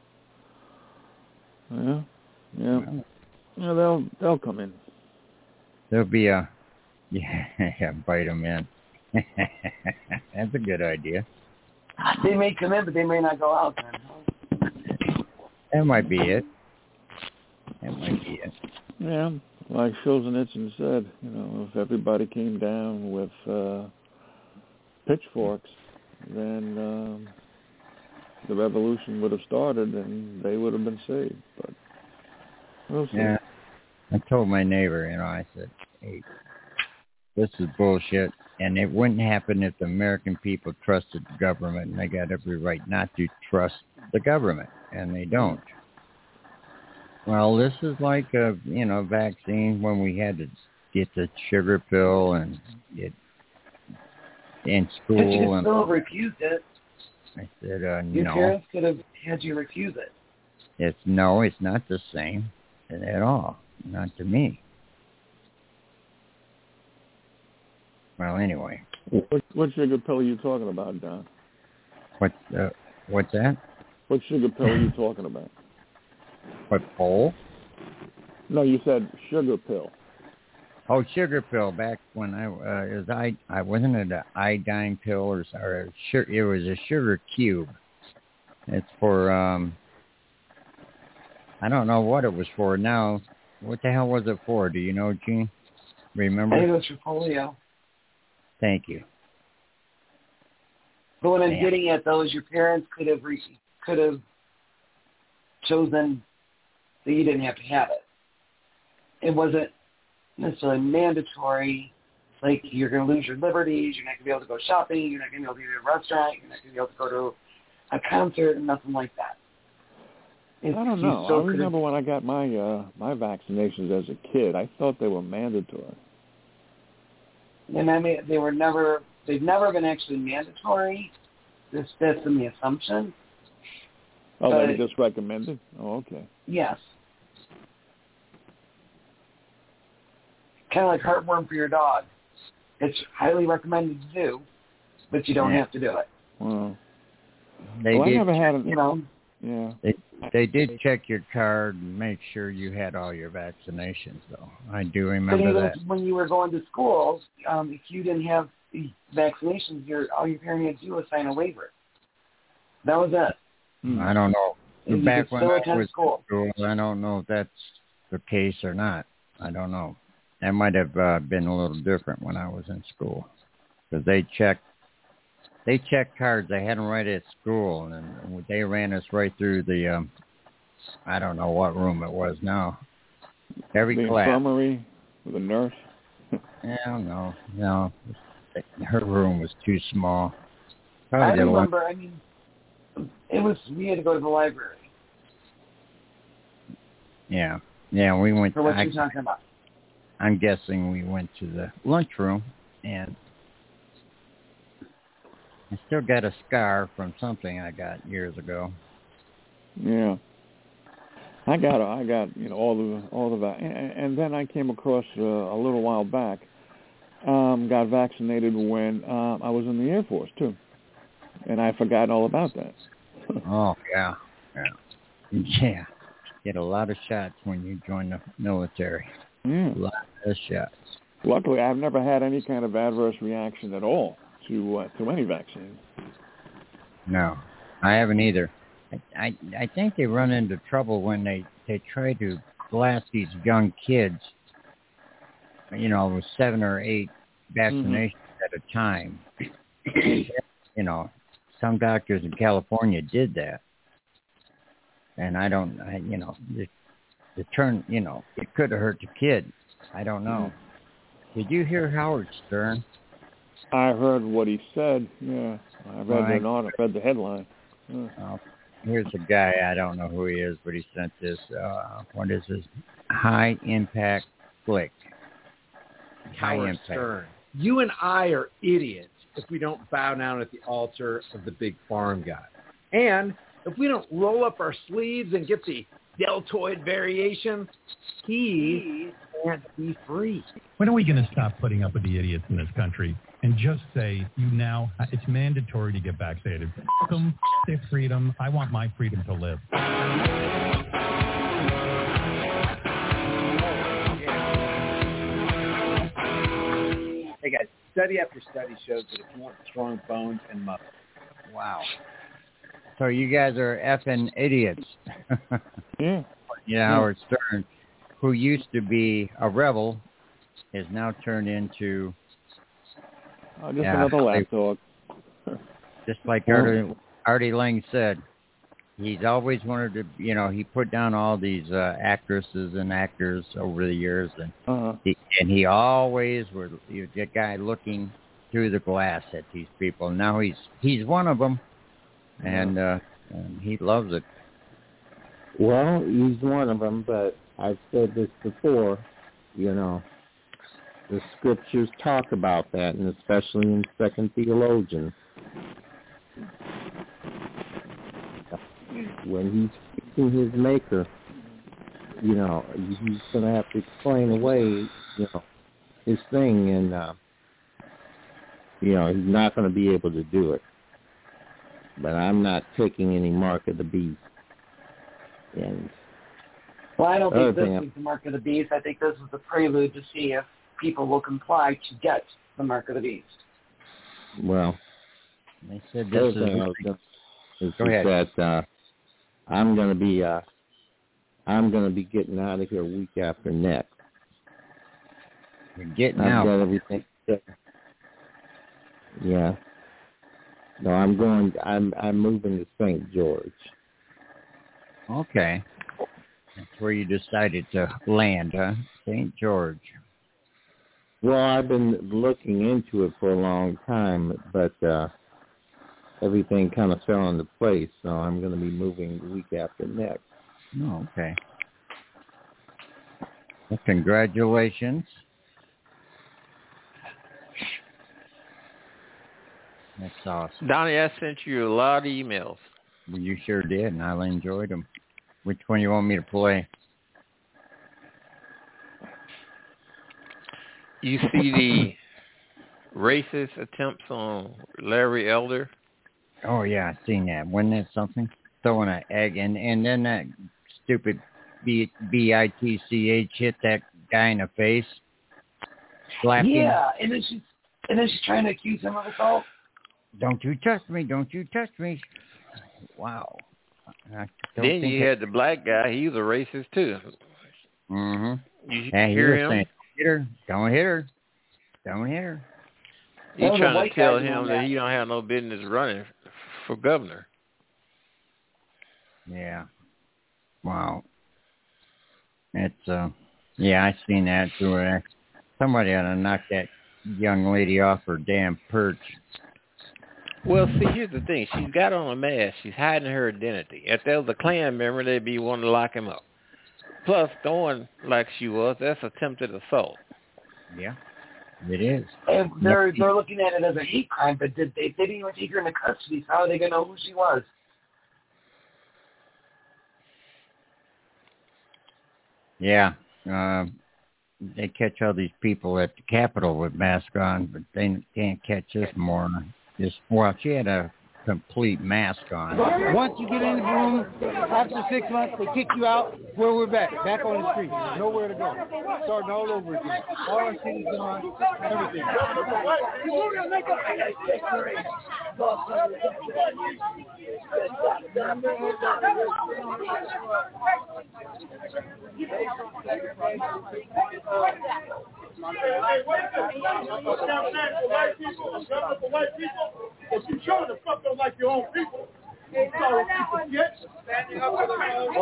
Speaker 5: Yeah, yeah, yeah. They'll they'll come in.
Speaker 3: There'll be a yeah, yeah bite them in. That's a good idea.
Speaker 4: They may come in, but they may not go out. Then.
Speaker 3: That might be it. That might be it.
Speaker 5: Yeah, like Solzhenitsyn said, you know, if everybody came down with uh, pitchforks, then um, the revolution would have started and they would have been saved. But we'll see.
Speaker 3: Yeah, I told my neighbor, you know, I said, hey, this is bullshit, and it wouldn't happen if the American people trusted the government, and they got every right not to trust the government, and they don't. Well, this is like a, you know, vaccine when we had to get the sugar pill and get in school.
Speaker 4: But you could
Speaker 3: and
Speaker 4: still have refused it.
Speaker 3: I said, uh,
Speaker 4: Your
Speaker 3: no.
Speaker 4: parents could have had you refuse it.
Speaker 3: It's no, it's not the same at all. Not to me. Well, anyway.
Speaker 5: What, what sugar pill are you talking about, Don?
Speaker 3: What? Uh, what's that?
Speaker 5: What sugar pill are you talking about?
Speaker 3: What pole?
Speaker 5: No, you said sugar pill.
Speaker 3: Oh, sugar pill. Back when I uh, it was I, I wasn't it an iodine pill or or a sugar, it was a sugar cube. It's for um. I don't know what it was for now. What the hell was it for? Do you know, Gene? Remember?
Speaker 4: I think it was for polio.
Speaker 3: Thank you.
Speaker 4: But what I'm
Speaker 3: Man.
Speaker 4: getting at, though, is your parents could have re- could have chosen that you didn't have to have it. It wasn't necessarily mandatory. Like, you're going to lose your liberties. You're not going to be able to go shopping. You're not going to be able to go to a restaurant. You're not going to be able to go to a concert and nothing like that. It's,
Speaker 5: I don't know. I remember when I got my uh, my vaccinations as a kid. I thought they were mandatory.
Speaker 4: And I mean, they were never, they've never been actually mandatory. This, that's in the assumption.
Speaker 5: Oh,
Speaker 4: but,
Speaker 5: they were just recommended? Oh, okay.
Speaker 4: Yes. Kind of like heartworm for your dog. It's highly recommended to do, but you don't
Speaker 3: Yeah.
Speaker 4: have to do it.
Speaker 5: Well,
Speaker 3: They
Speaker 5: well
Speaker 3: did.
Speaker 5: I never had an,
Speaker 4: You know,
Speaker 5: yeah.
Speaker 3: They they did check your card and make sure you had all your vaccinations, though. I do
Speaker 4: but
Speaker 3: remember
Speaker 4: even
Speaker 3: that.
Speaker 4: when you were going to school, um, if you didn't have the vaccinations, your all your parent had to do was sign a waiver. That was it.
Speaker 5: Hmm.
Speaker 3: I don't know.
Speaker 4: And you
Speaker 3: Back
Speaker 4: could
Speaker 3: when
Speaker 4: still
Speaker 3: I
Speaker 4: attend
Speaker 3: was
Speaker 4: school.
Speaker 3: in school, I don't know if that's the case or not. I don't know. That might have uh, been a little different when I was in school, because they checked they checked cards. They had them right at school, and they ran us right through the um, I don't know what room it was now. Every
Speaker 5: the
Speaker 3: class.
Speaker 5: infirmary with a nurse.
Speaker 3: Yeah, no, no. Her room was too small.
Speaker 4: I
Speaker 3: Probably the one-
Speaker 4: remember, I mean, it was, we had to go to the library.
Speaker 3: Yeah, yeah. We went.
Speaker 4: For what
Speaker 3: I,
Speaker 4: you're talking about.
Speaker 3: I'm guessing we went to the lunchroom, and I still got a scar from something I got years ago.
Speaker 5: Yeah. I got, I got, you know, all the, all the, va- and, and then I came across uh, a little while back. Um, got vaccinated when uh, I was in the Air Force too, and I forgot all about that.
Speaker 3: Oh yeah, yeah, yeah. Get a lot of shots when you join the military.
Speaker 5: Yeah.
Speaker 3: A lot of shots.
Speaker 5: Luckily, I've never had any kind of adverse reaction at all to uh, to any vaccine.
Speaker 3: No, I haven't either. I, I I think they run into trouble when they they try to blast these young kids. You know, with seven or eight vaccinations mm-hmm. at a time. You know, some doctors in California did that, and I don't. I, you know, the, the turn. You know, it could have hurt the kid. I don't know. Mm-hmm. Did you hear Howard Stern?
Speaker 5: I heard what he said. Yeah, I read
Speaker 3: right.
Speaker 5: it on. I read the headline. Yeah.
Speaker 3: Uh, here's a guy. I don't know who he is, but he sent this. Uh, what is this? High impact flick.
Speaker 13: Howard Stern. You and I are idiots if we don't bow down at the altar of the big farm god. And if we don't roll up our sleeves and get the deltoid variation, he can't be free.
Speaker 14: When are we going to stop putting up with the idiots in this country and just say, you now, it's mandatory to get vaccinated. F them, their freedom. I want my freedom to live.
Speaker 13: Hey guys, study after study shows that if you want strong bones and muscle.
Speaker 3: Wow. So you guys are effing idiots.
Speaker 5: Yeah.
Speaker 3: Yeah, Howard Stern, who used to be a rebel, is now turned into
Speaker 5: oh, just
Speaker 3: yeah,
Speaker 5: another lapdog.
Speaker 3: Just like Artie, Artie Lang said, he's always wanted to, you know, he put down all these uh, actresses and actors over the years, and
Speaker 5: Uh-huh.
Speaker 3: he, and he always was the guy looking through the glass at these people. Now he's he's one of them, and, uh, and he loves it.
Speaker 15: Well, he's one of them, but I've said this before, you know, the scriptures talk about that, and especially in Second Theologians. When he's speaking his maker, you know, he's going to have to explain away, you know, his thing, and, uh, you know, he's not going to be able to do it. But I'm not taking any mark of the beast. And
Speaker 4: well, I don't think this
Speaker 15: thing,
Speaker 4: is the mark of the beast. I think this is the prelude to see if people will comply to get the mark of the beast.
Speaker 15: Well,
Speaker 3: they said
Speaker 15: the
Speaker 3: this
Speaker 15: other
Speaker 3: is.
Speaker 15: thing I was gonna, is
Speaker 3: Go ahead.
Speaker 15: that uh, I'm going to be uh, I'm going to be getting out of here week after next.
Speaker 3: You're getting
Speaker 15: I've
Speaker 3: out.
Speaker 15: got everything set. Yeah. No, I'm going. I'm I'm moving to Saint George.
Speaker 3: Okay. That's where you decided to land, huh? Saint George.
Speaker 15: Well, I've been looking into it for a long time, but uh, everything kind of fell into place, so I'm going to be moving the week after next.
Speaker 3: Oh, okay. Well, congratulations. That's awesome.
Speaker 10: Donnie, I sent you a lot of emails.
Speaker 3: Well, you sure did, and I enjoyed them. Which one you want me to play?
Speaker 10: You see the racist attempts on Larry Elder?
Speaker 3: Oh, yeah, I seen that. Wasn't that something? Throwing an egg, and, and then that stupid B, B I T C H hit that guy in the face. Slapped
Speaker 4: Yeah,
Speaker 3: him.
Speaker 4: and then she's, and then she's trying to accuse him of assault.
Speaker 3: Don't you touch me, don't you touch me. Wow. I don't
Speaker 10: Then
Speaker 3: think
Speaker 10: you
Speaker 3: that-
Speaker 10: had the black guy. He was a racist, too.
Speaker 3: Mm-hmm.
Speaker 10: You
Speaker 3: Yeah, he
Speaker 10: hear
Speaker 3: was
Speaker 10: him?
Speaker 3: saying, hit her, don't hit her, don't hit her.
Speaker 10: He's
Speaker 4: Oh, the
Speaker 10: trying
Speaker 4: white
Speaker 10: to tell
Speaker 4: guy doing
Speaker 10: him that
Speaker 4: that.
Speaker 10: he don't have no business running for governor.
Speaker 3: Yeah. Wow. It's, uh, yeah, I seen that too. Uh, Somebody ought to knock that young lady off her damn perch.
Speaker 10: Well, see, here's the thing. She's got on a mask. She's hiding her identity. If there was a Klan member, they'd be wanting to lock him up. Plus, going like she was, that's attempted assault.
Speaker 3: Yeah, it is.
Speaker 4: And they're they're looking at it as a hate crime, but did they, they didn't even take her into custody. So how are they going to know who she was?
Speaker 3: Yeah. Uh, they catch all these people at the Capitol with masks on, but they can't catch this moron. Just, well, she had a complete mask on.
Speaker 16: Once you get in the room, after six months, they kick you out. Where we're back, back on the street, nowhere to go, starting all over again. All our city's gone, everything.
Speaker 17: If you showing the fuck don't like your own people, I'm sorry, you forget. Standing up for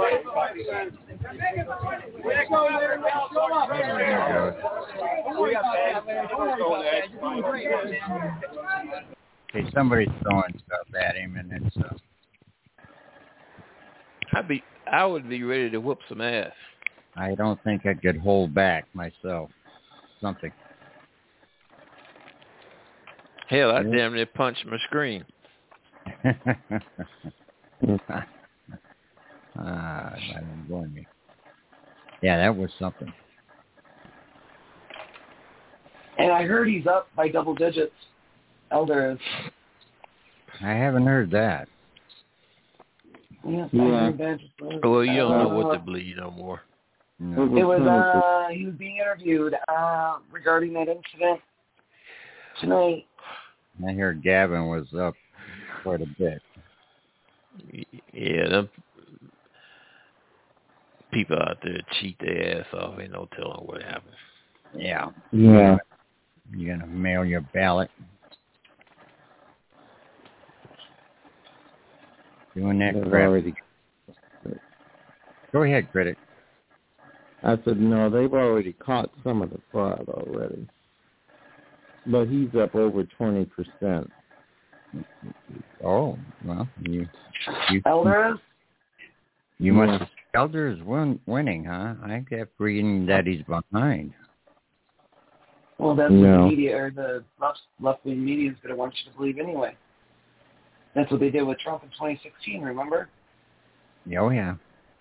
Speaker 3: Okay, somebody's throwing stuff at him, and it's. Uh,
Speaker 10: I'd be, I would be ready to whoop some ass.
Speaker 3: I don't think I could hold back myself. Something.
Speaker 10: Hell, I damn near punched my screen.
Speaker 3: ah, I don't blame me. Yeah, that was something.
Speaker 4: And I heard he's up by double digits. Elder is.
Speaker 3: I haven't heard that.
Speaker 4: Yes,
Speaker 15: Yeah.
Speaker 4: I heard that.
Speaker 10: Well, you don't know
Speaker 4: Uh,
Speaker 10: what to believe no more.
Speaker 3: No.
Speaker 4: It was, uh, he was being interviewed uh, regarding that incident tonight.
Speaker 3: I heard Gavin was up quite a bit.
Speaker 10: Yeah, them people out there cheat their ass off. Ain't no telling what happened.
Speaker 3: Yeah.
Speaker 15: Yeah.
Speaker 3: You're going to mail your ballot. Doing that
Speaker 15: They've
Speaker 3: crap.
Speaker 15: already
Speaker 3: Go ahead, critic.
Speaker 15: I said, no, they've already caught some of the fraud already. But he's up over twenty percent.
Speaker 3: Oh, well, you... you
Speaker 4: Elder?
Speaker 3: You must have... Elder is win, winning, huh? I kept reading that he's behind.
Speaker 4: Well, that's
Speaker 3: no.
Speaker 4: what the media, or the left, left-wing media is going to want you to believe anyway. That's what they did with Trump in twenty sixteen, remember?
Speaker 3: Oh, yeah.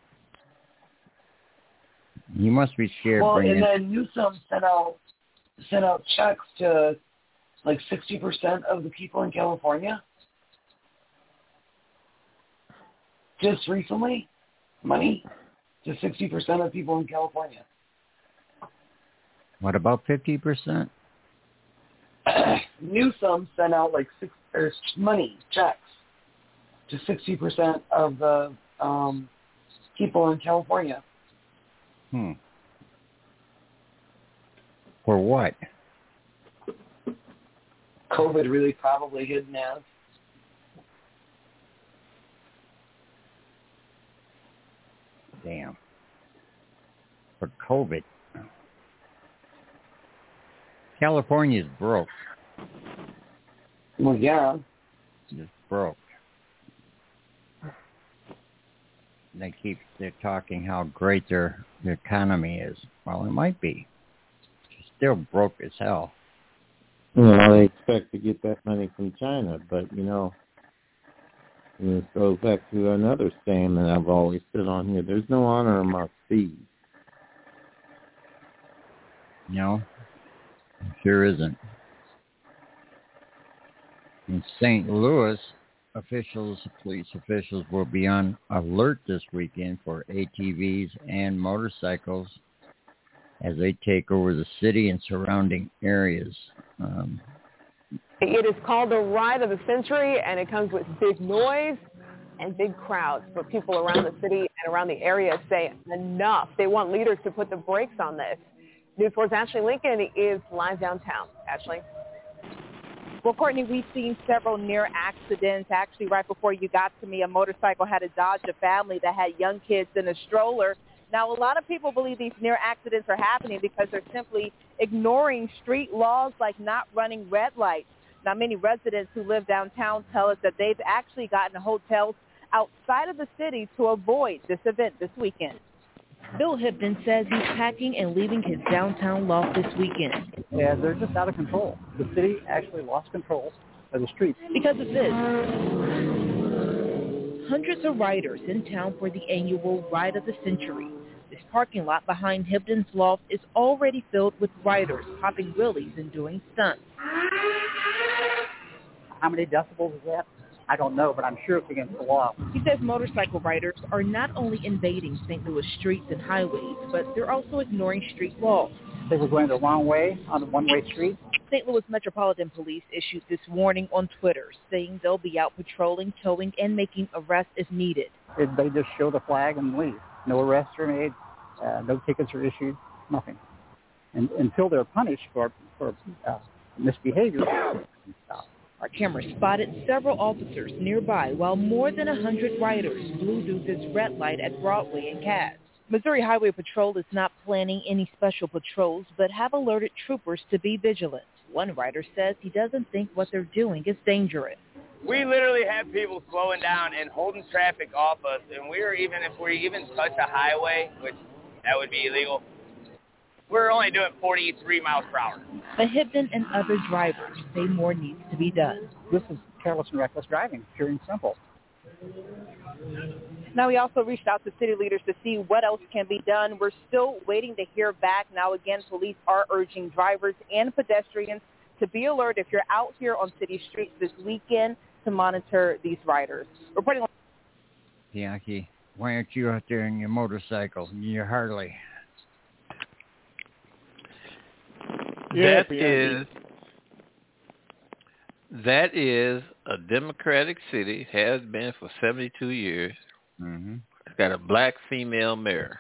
Speaker 3: You must be scared.
Speaker 4: Well,
Speaker 3: bringing...
Speaker 4: and then Newsom sent out, sent out checks to like sixty percent of the people in California. Just recently, money to sixty percent of people in California.
Speaker 3: What about fifty percent?
Speaker 4: Newsom sent out like six or money checks to sixty percent of the um, people in California.
Speaker 3: Hmm. For what?
Speaker 4: COVID really probably hidden as.
Speaker 3: Damn. For COVID. California's broke.
Speaker 4: Well, yeah.
Speaker 3: Just broke. They keep they're talking how great their, their economy is. Well, it might be. It's still broke as hell.
Speaker 15: Well, they expect to get that money from China, but, you know, this goes back to another saying that I've always said on here. There's no honor amongst thieves.
Speaker 3: No, sure isn't. In Saint Louis, officials, police officials will be on alert this weekend for A T Vs and motorcycles as they take over the city and surrounding areas. Um,
Speaker 18: it is called the Ride of the Century, and it comes with big noise and big crowds. But people around the city and around the area say enough. They want leaders to put the brakes on this. News four's Ashley Lincoln is live downtown. Ashley?
Speaker 19: Well, Courtney, we've seen several near accidents. Actually, right before you got to me, a motorcycle had to dodge a family that had young kids in a stroller. Now, a lot of people believe these near accidents are happening because they're simply ignoring street laws like not running red lights. Now, many residents who live downtown tell us that they've actually gotten hotels outside of the city to avoid this event this weekend.
Speaker 20: Bill Hipton says he's packing and leaving his downtown loft this weekend.
Speaker 21: And they're just out of control. The city actually lost control of the streets.
Speaker 20: Because of this. Hundreds of riders in town for the annual Ride of the Century. This parking lot behind Hipton's loft is already filled with riders popping wheelies and doing stunts.
Speaker 21: How many decibels is that? I don't know, but I'm sure it's against the law.
Speaker 20: He says motorcycle riders are not only invading Saint Louis streets and highways, but they're also ignoring street laws.
Speaker 21: They were going the wrong way on a one-way street.
Speaker 20: Saint Louis Metropolitan Police issued this warning on Twitter, saying they'll be out patrolling, towing, and making arrests if needed.
Speaker 21: They just show the flag and leave. No arrests are made, uh, no tickets are issued, nothing. And until they're punished for, for uh, misbehavior.
Speaker 20: Our camera spotted several officers nearby while more than one hundred riders blew through this red light at Broadway and Cass. Missouri Highway Patrol is not planning any special patrols, but have alerted troopers to be vigilant. One rider says he doesn't think what they're doing is dangerous.
Speaker 22: We literally have people slowing down and holding traffic off us, and we're even, if we even touch a highway, which that would be illegal, we're only doing forty-three miles per hour.
Speaker 20: But Hipton and other drivers say more needs to be done.
Speaker 21: This is careless and reckless driving, pure and simple.
Speaker 19: Now, we also reached out to city leaders to see what else can be done. We're still waiting to hear back. Now, again, police are urging drivers and pedestrians to be alert if you're out here on city streets this weekend to monitor these riders. Reporting.
Speaker 3: Bianchi, why aren't you out there in your motorcycle, in your Harley?
Speaker 10: Yeah, that is that is a democratic city, has been for seventy-two years.
Speaker 3: Mm-hmm.
Speaker 10: It's got a black female mayor,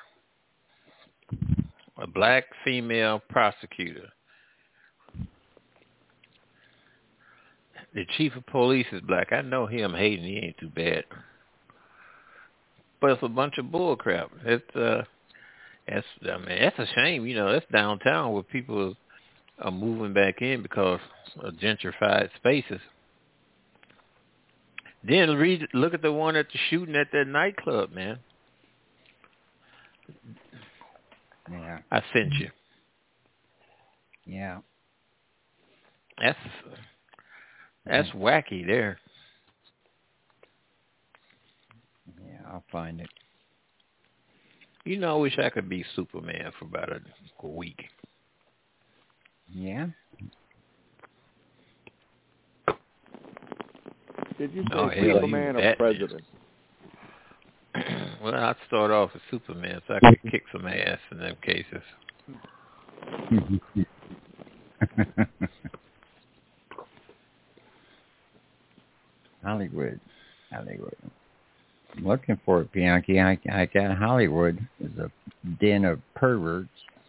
Speaker 10: a black female prosecutor. The chief of police is black. I know him hating. He ain't too bad. but it's a bunch of bull crap. It's uh, it's I mean, that's a shame. You know, that's downtown where people are moving back in because of gentrified spaces. Then read, look at the one at the shooting at that nightclub, man.
Speaker 3: Yeah.
Speaker 10: I sent you.
Speaker 3: Yeah.
Speaker 10: That's that's mm-hmm. wacky there.
Speaker 3: Yeah, I'll find it.
Speaker 10: You know, I wish I could be Superman for about a, a week.
Speaker 3: Yeah.
Speaker 5: Did you say
Speaker 10: oh,
Speaker 5: Superman
Speaker 10: hell,
Speaker 5: or president?
Speaker 10: Well, I'd start off as Superman so I could kick some ass in them cases.
Speaker 3: Hollywood. Hollywood. I'm looking for it, Bianchi. I, I got Hollywood as a den of perverts.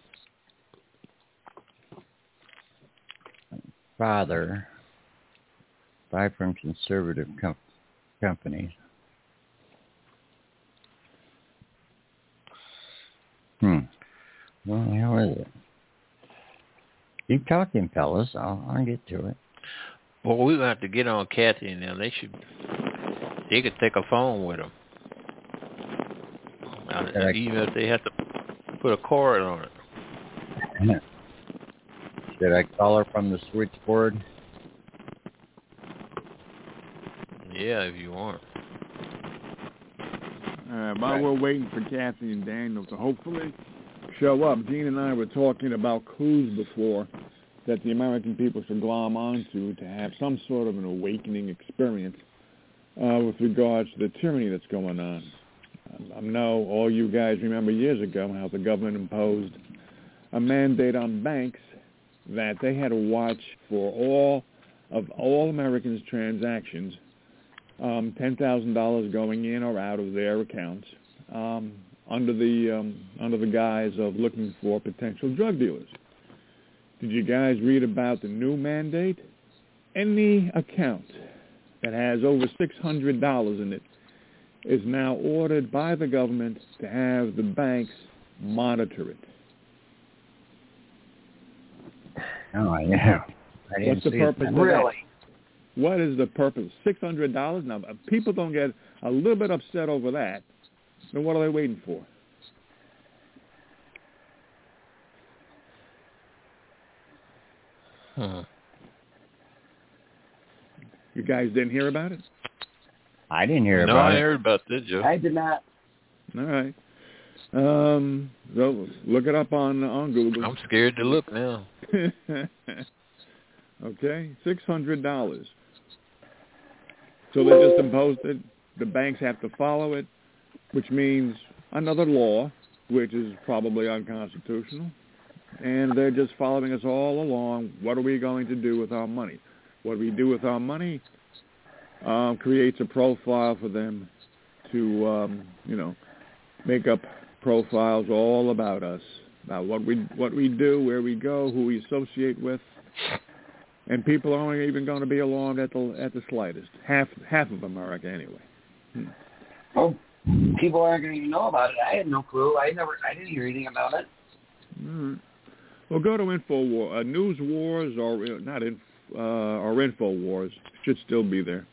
Speaker 3: Father. Buy from conservative com- companies. Hmm. Well, how is it? Keep talking, fellas. I'll, I'll get to it.
Speaker 10: Well, we have to get on Kathy and them. They should. They could take a phone with them. Uh, even if they have to put a cord on it.
Speaker 3: Should I call her from the switchboard?
Speaker 10: Yeah, if you want.
Speaker 5: Uh, while we're waiting for Kathy and Daniel to hopefully show up, Gene and I were talking about clues before that the American people should glom onto to have some sort of an awakening experience uh, with regards to the tyranny that's going on. I know all you guys remember years ago how the government imposed a mandate on banks that they had to watch for all of all Americans' transactions, um, ten thousand dollars going in or out of their accounts, um, under the um, under the guise of looking for potential drug dealers. Did you guys read about the new mandate? Any account that has over six hundred dollars in it is now ordered by the government to have the banks monitor it.
Speaker 3: Oh, yeah. I didn't
Speaker 5: What's the
Speaker 3: see
Speaker 5: purpose
Speaker 3: it.
Speaker 5: of
Speaker 4: Really?
Speaker 5: that? What is the purpose? six hundred dollars? Now, if people don't get a little bit upset over that, then what are they waiting for?
Speaker 10: Huh.
Speaker 5: You guys didn't hear about it?
Speaker 3: I didn't hear
Speaker 10: no,
Speaker 3: about it.
Speaker 10: No, I heard about this, Joe.
Speaker 4: I did not.
Speaker 5: All right. Um, so look it up on on Google.
Speaker 10: I'm scared to look now.
Speaker 5: Okay, six hundred dollars. So they just imposed it. The banks have to follow it, which means another law, which is probably unconstitutional. And they're just following us all along. What are we going to do with our money? What we do with our money um, creates a profile for them to, um, you know, make up profiles all about us, about what we what we do, where we go, who we associate with, and people aren't even going to be along at the at the slightest. Half half of America, anyway. Hmm.
Speaker 4: Well, people aren't going to even know about it. I had no clue. I never. I didn't hear anything about it.
Speaker 5: Mm. Well, go to Infowars, uh, News Wars, or uh, not in, uh, or Infowars. Should still be there.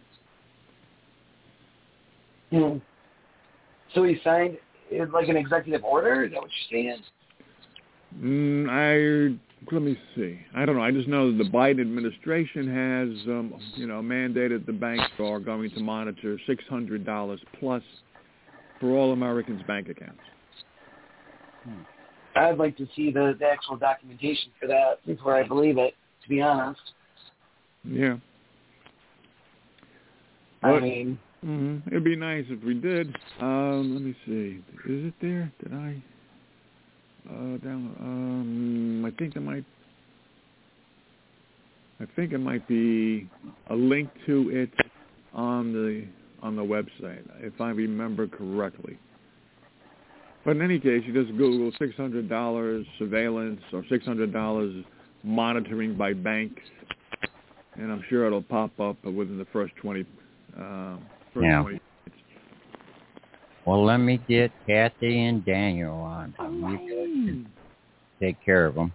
Speaker 4: Hmm. So he signed it like an executive order? Is that what you're saying?
Speaker 5: Mm, I let me see. I don't know. I just know that the Biden administration has, um, you know, mandated the banks are going to monitor six hundred dollars plus for all Americans' bank accounts.
Speaker 4: Hmm. I'd like to see the, the actual documentation for that before I believe it, to be honest.
Speaker 5: Yeah.
Speaker 4: I
Speaker 5: But,
Speaker 4: mean...
Speaker 5: Mm-hmm. It'd be nice if we did. Um, let me see. Is it there? Did I? Uh, down. Um, I think it might. I think it might be a link to it on the on the website, if I remember correctly. But in any case, you just Google six hundred dollars surveillance or six hundred dollars monitoring by banks, and I'm sure it'll pop up within the first twenty. Uh, first
Speaker 3: yeah.
Speaker 5: twenty
Speaker 3: Well, let me get Kathy and Daniel on. So you guys can take care of them.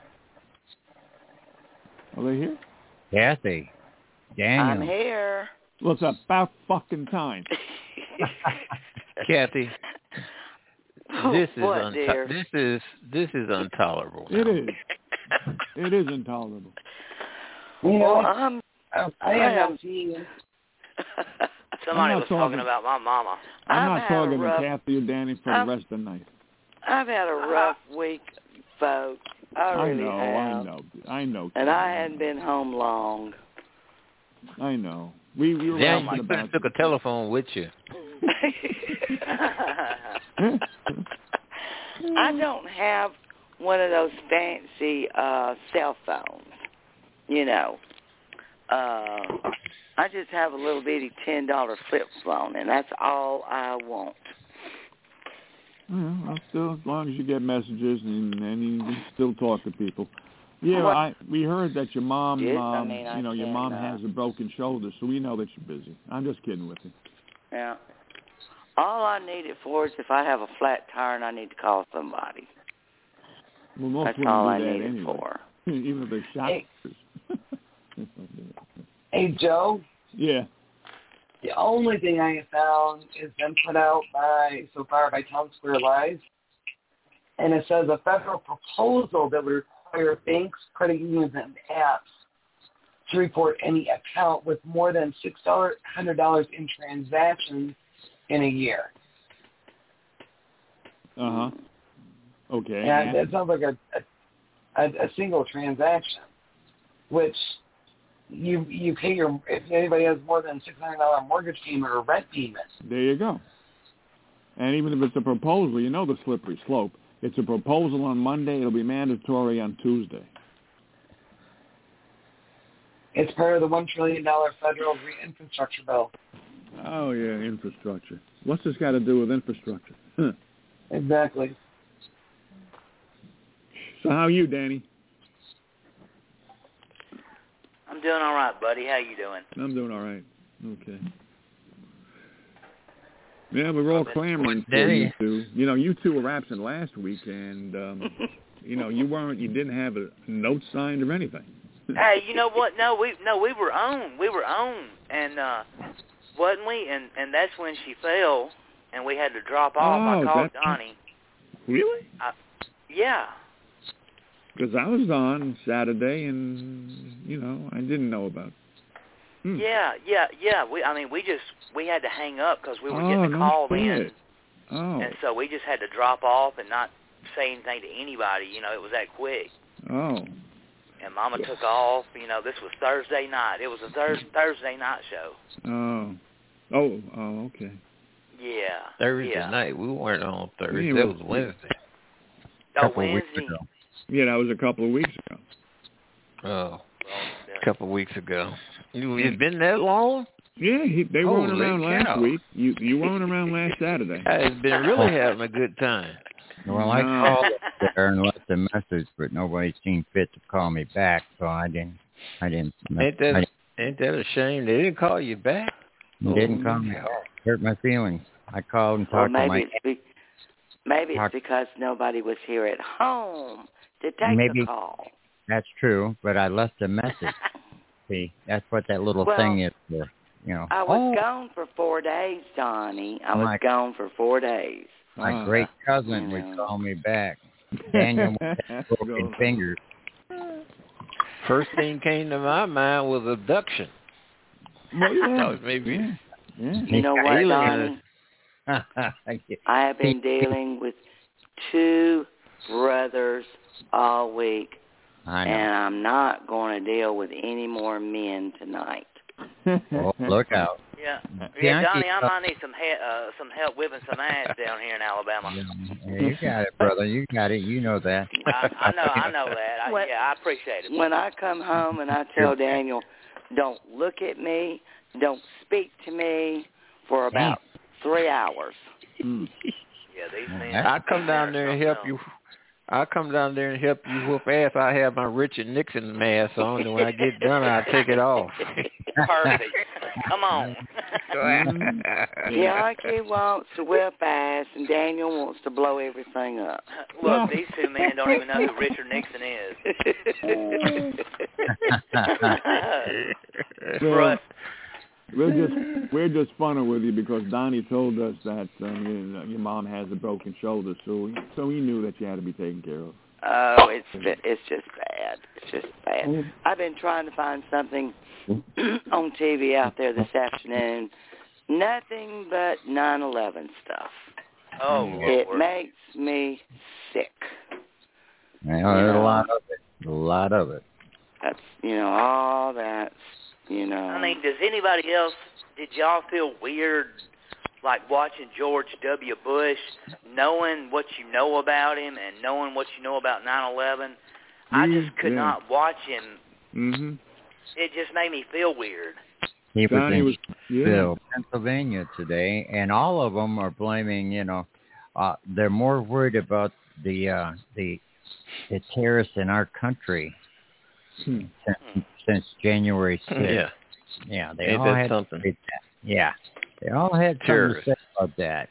Speaker 5: Are they here?
Speaker 3: Kathy, Daniel.
Speaker 1: I'm here.
Speaker 5: Well, it's about fucking time.
Speaker 10: Kathy, this is
Speaker 1: What,
Speaker 10: unto-
Speaker 1: dear?
Speaker 10: this is this is intolerable.
Speaker 5: It is. It is intolerable.
Speaker 4: You know,
Speaker 1: Well, I'm,
Speaker 4: I, I
Speaker 1: I
Speaker 4: am
Speaker 1: am-
Speaker 4: seeing
Speaker 1: Somebody
Speaker 5: I'm not
Speaker 1: was talking
Speaker 5: talking-
Speaker 1: about my mama.
Speaker 5: I'm
Speaker 1: I've
Speaker 5: not
Speaker 1: had
Speaker 5: talking
Speaker 1: a rough,
Speaker 5: to Kathy or Danny for
Speaker 1: I've-
Speaker 5: the rest of the night.
Speaker 1: I've had a rough week, folks. I really
Speaker 5: know,
Speaker 1: have.
Speaker 5: I know, I know.
Speaker 1: And I hadn't been home long.
Speaker 5: I know. We, we were
Speaker 10: Yeah,
Speaker 5: out
Speaker 10: you
Speaker 5: and
Speaker 10: could have
Speaker 5: about.
Speaker 10: took a telephone with you.
Speaker 1: I don't have one of those fancy uh cell phones, you know. Uh, I just have a little bitty ten dollar flip phone, and that's all I want.
Speaker 5: Yeah, well, still, as long as you get messages and, and you can still talk to people. Yeah,
Speaker 1: Well,
Speaker 5: I we heard that your mom,
Speaker 1: Yes, I
Speaker 5: um,
Speaker 1: mean, I
Speaker 5: you know, your
Speaker 1: can,
Speaker 5: mom
Speaker 1: uh,
Speaker 5: has a broken shoulder, so we know that you're busy. I'm just kidding with you.
Speaker 1: Yeah. All I need it for is if I have a flat tire and I need to call somebody.
Speaker 5: Well, most
Speaker 1: That's
Speaker 5: women
Speaker 1: all
Speaker 5: do
Speaker 1: I
Speaker 5: that
Speaker 1: need
Speaker 5: anyway.
Speaker 1: it for.
Speaker 5: Even if they're
Speaker 4: Hey.
Speaker 5: shockers.
Speaker 4: Hey, Joe,
Speaker 5: Yeah.
Speaker 4: the only thing I have found is been put out by, so far, by Town Square Live, and it says a federal proposal that would require banks, credit unions, and apps to report any account with more than six hundred dollars in transactions in a year.
Speaker 5: Uh huh. Okay.
Speaker 4: And
Speaker 5: yeah.
Speaker 4: that sounds like a, a a single transaction, which you you pay your, if anybody has more than six hundred dollars mortgage payment or rent payment.
Speaker 5: There you go. And even if it's a proposal, you know the slippery slope. It's a proposal on Monday. It'll be mandatory on Tuesday.
Speaker 4: It's part of the one trillion dollars federal re- infrastructure bill.
Speaker 5: Oh, yeah, infrastructure. What's this got to do with infrastructure? Huh.
Speaker 4: Exactly.
Speaker 5: So how are you, Danny?
Speaker 1: I'm doing all right, buddy. How you doing?
Speaker 5: I'm doing all right. Okay. Yeah, we were all clamoring for
Speaker 10: Danny.
Speaker 5: you two. You know, you two were absent last week, and, um, you know, you weren't, you didn't have a note signed or anything.
Speaker 1: Hey, you know what? No, we no, we were on. We were on, and uh, wasn't we? And and that's when she fell, and we had to drop off.
Speaker 5: Oh,
Speaker 1: I called
Speaker 5: that's-
Speaker 1: Donnie.
Speaker 5: Really?
Speaker 1: I, yeah.
Speaker 5: Because I was on Saturday, and, you know, I didn't know about it. Hmm.
Speaker 1: Yeah, yeah, yeah. We, I mean, we just we had to hang up because we were
Speaker 5: Oh,
Speaker 1: getting a
Speaker 5: no
Speaker 1: call in,
Speaker 5: shit. Oh.
Speaker 1: and so we just had to drop off and not say anything to anybody. You know, it was that quick.
Speaker 5: Oh.
Speaker 1: And Mama took off. You know, this was Thursday night. It was a thurs Thursday night show.
Speaker 5: Oh. Oh, oh, okay.
Speaker 1: Yeah.
Speaker 10: Thursday
Speaker 1: yeah.
Speaker 10: night. We weren't on Thursday.
Speaker 5: Yeah,
Speaker 10: That
Speaker 5: well,
Speaker 10: was Wednesday.
Speaker 1: Oh,
Speaker 3: couple of weeks
Speaker 1: Wednesday.
Speaker 3: ago.
Speaker 5: Yeah, that was a couple of weeks ago.
Speaker 10: Oh, a couple of weeks ago. You, it's been that long?
Speaker 5: Yeah, he, they weren't
Speaker 10: Holy
Speaker 5: around
Speaker 10: cow.
Speaker 5: last week. You you weren't around last Saturday.
Speaker 10: I've been really having a good time.
Speaker 3: Well, I
Speaker 5: No.
Speaker 3: called up there and left a message, but nobody seemed fit to call me back, so I didn't. I didn't.
Speaker 10: Ain't
Speaker 3: I
Speaker 10: that ain't that a shame? They didn't call you back.
Speaker 3: didn't call me. Hurt my feelings. I called and
Speaker 1: Well,
Speaker 3: talked to
Speaker 1: maybe
Speaker 3: my.
Speaker 1: it's be, maybe it's
Speaker 3: talk-
Speaker 1: because nobody was here at home to take
Speaker 3: Maybe.
Speaker 1: the call.
Speaker 3: That's true, but I left a message. See, that's what that little
Speaker 1: Well,
Speaker 3: thing is for. You know.
Speaker 1: I was
Speaker 3: oh,
Speaker 1: gone for four days, Donnie. I was
Speaker 3: My-
Speaker 1: gone for four days.
Speaker 3: my
Speaker 5: Ah.
Speaker 3: great cousin
Speaker 1: You
Speaker 3: would
Speaker 1: know.
Speaker 3: call me back. Daniel with broken fingers.
Speaker 10: First thing came to my mind was abduction.
Speaker 5: Well, yeah.
Speaker 10: I thought maybe
Speaker 5: Yeah. Yeah.
Speaker 1: You know what,
Speaker 10: aliens.
Speaker 1: Donnie? I have been dealing with two brothers all week,
Speaker 3: I know.
Speaker 1: and I'm not going to deal with any more men tonight.
Speaker 3: Oh, look out.
Speaker 1: Yeah,
Speaker 3: Yeah,
Speaker 1: yeah, Donnie,
Speaker 3: I
Speaker 1: I
Speaker 3: keep-
Speaker 1: might need some he- uh, some help whipping some ass down here in Alabama.
Speaker 3: Yeah, you got it, brother. You got it. You know that.
Speaker 1: I, I know, I know that. I,
Speaker 4: When-
Speaker 1: yeah, I appreciate it. When I come home and I tell Daniel, don't look at me, don't speak to me for about three hours.
Speaker 5: Hmm.
Speaker 1: Yeah, these men.
Speaker 10: I come down there and help you. I come down there and help you whoop ass. I have my Richard Nixon mask on, and when I get done, I take it off.
Speaker 2: Perfect. Come on.
Speaker 1: Bianchi wants to whip ass, and Daniel wants to blow everything up.
Speaker 2: Look, these two men don't even know who Richard Nixon is.
Speaker 5: Well, we're just we're just funning with you because Donnie told us that um, you know, your mom has a broken shoulder, so so he knew that you had to be taken care of.
Speaker 1: Oh, it's it's just bad. It's just bad. I've been trying to find something on T V out there this afternoon. Nothing but nine eleven stuff.
Speaker 2: Oh,
Speaker 1: it
Speaker 2: Lord.
Speaker 1: makes me sick.
Speaker 3: Yeah, there's a lot of it. A lot of it.
Speaker 1: That's you know all that. You know.
Speaker 2: I mean, does anybody else? Did y'all feel weird, like watching George W. Bush, knowing what you know about him and knowing what you know about nine eleven? I just could
Speaker 5: yeah.
Speaker 2: not watch him.
Speaker 5: Mm-hmm.
Speaker 2: It just made me feel weird.
Speaker 3: He was
Speaker 5: Donnie
Speaker 3: in
Speaker 5: was- yeah.
Speaker 3: Bill, Pennsylvania today, and all of them are blaming. You know, uh, they're more worried about the uh, the the terrorists in our country
Speaker 5: Hmm.
Speaker 3: since, since January sixth.
Speaker 10: Yeah.
Speaker 3: Yeah, they
Speaker 10: Ain't
Speaker 3: all
Speaker 10: that
Speaker 3: had
Speaker 10: something?
Speaker 3: To say that. Yeah, they all had something
Speaker 10: Terrorists.
Speaker 3: to say about that.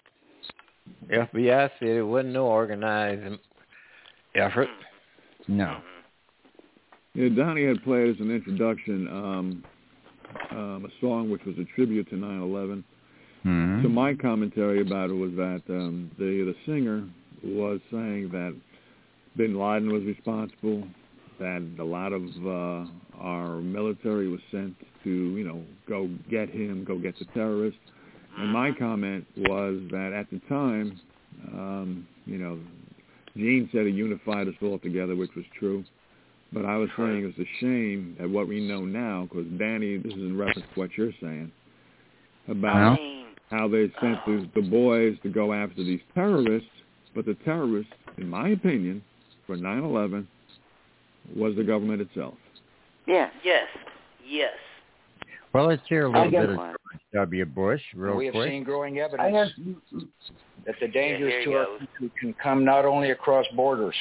Speaker 10: F B I said it wasn't no organized effort.
Speaker 3: No.
Speaker 5: Yeah, Donnie had played as an introduction um, um, a song which was a tribute to nine eleven.
Speaker 3: Mm-hmm.
Speaker 5: So my commentary about it was that um, the the singer was saying that Bin Laden was responsible, that a lot of uh, our military was sent to, you know, go get him, go get the terrorists. And my comment was that at the time, um, you know, Gene said he unified us all together, which was true. But I was saying it's a shame that what we know now, because Danny, this is in reference to what you're saying, about how they sent the, the boys to go after these terrorists, but the terrorists, in my opinion, for nine eleven, was the government itself.
Speaker 1: Yes.
Speaker 2: Yes. Yes.
Speaker 3: Well, let's hear a little
Speaker 7: I guess-
Speaker 3: bit of George W. Bush real
Speaker 7: we have
Speaker 3: quick.
Speaker 7: seen growing
Speaker 4: I
Speaker 7: evidence
Speaker 4: have,
Speaker 7: that the dangers
Speaker 2: Yeah, here
Speaker 7: to
Speaker 2: he
Speaker 7: our
Speaker 2: goes.
Speaker 7: country can come not only across borders,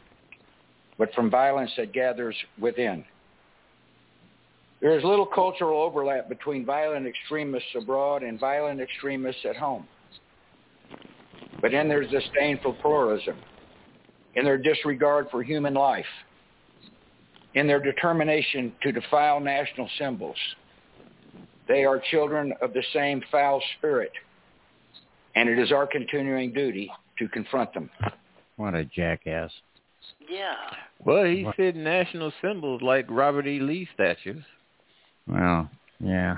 Speaker 7: but from violence that gathers within. There is little cultural overlap between violent extremists abroad and violent extremists at home. But in their disdain for pluralism, in their disregard for human life, in their determination to defile national symbols, they are children of the same foul spirit, and it is our continuing duty to confront them.
Speaker 3: What a jackass.
Speaker 2: Yeah.
Speaker 10: Well, he said national symbols like Robert E. Lee statues.
Speaker 3: Well, yeah.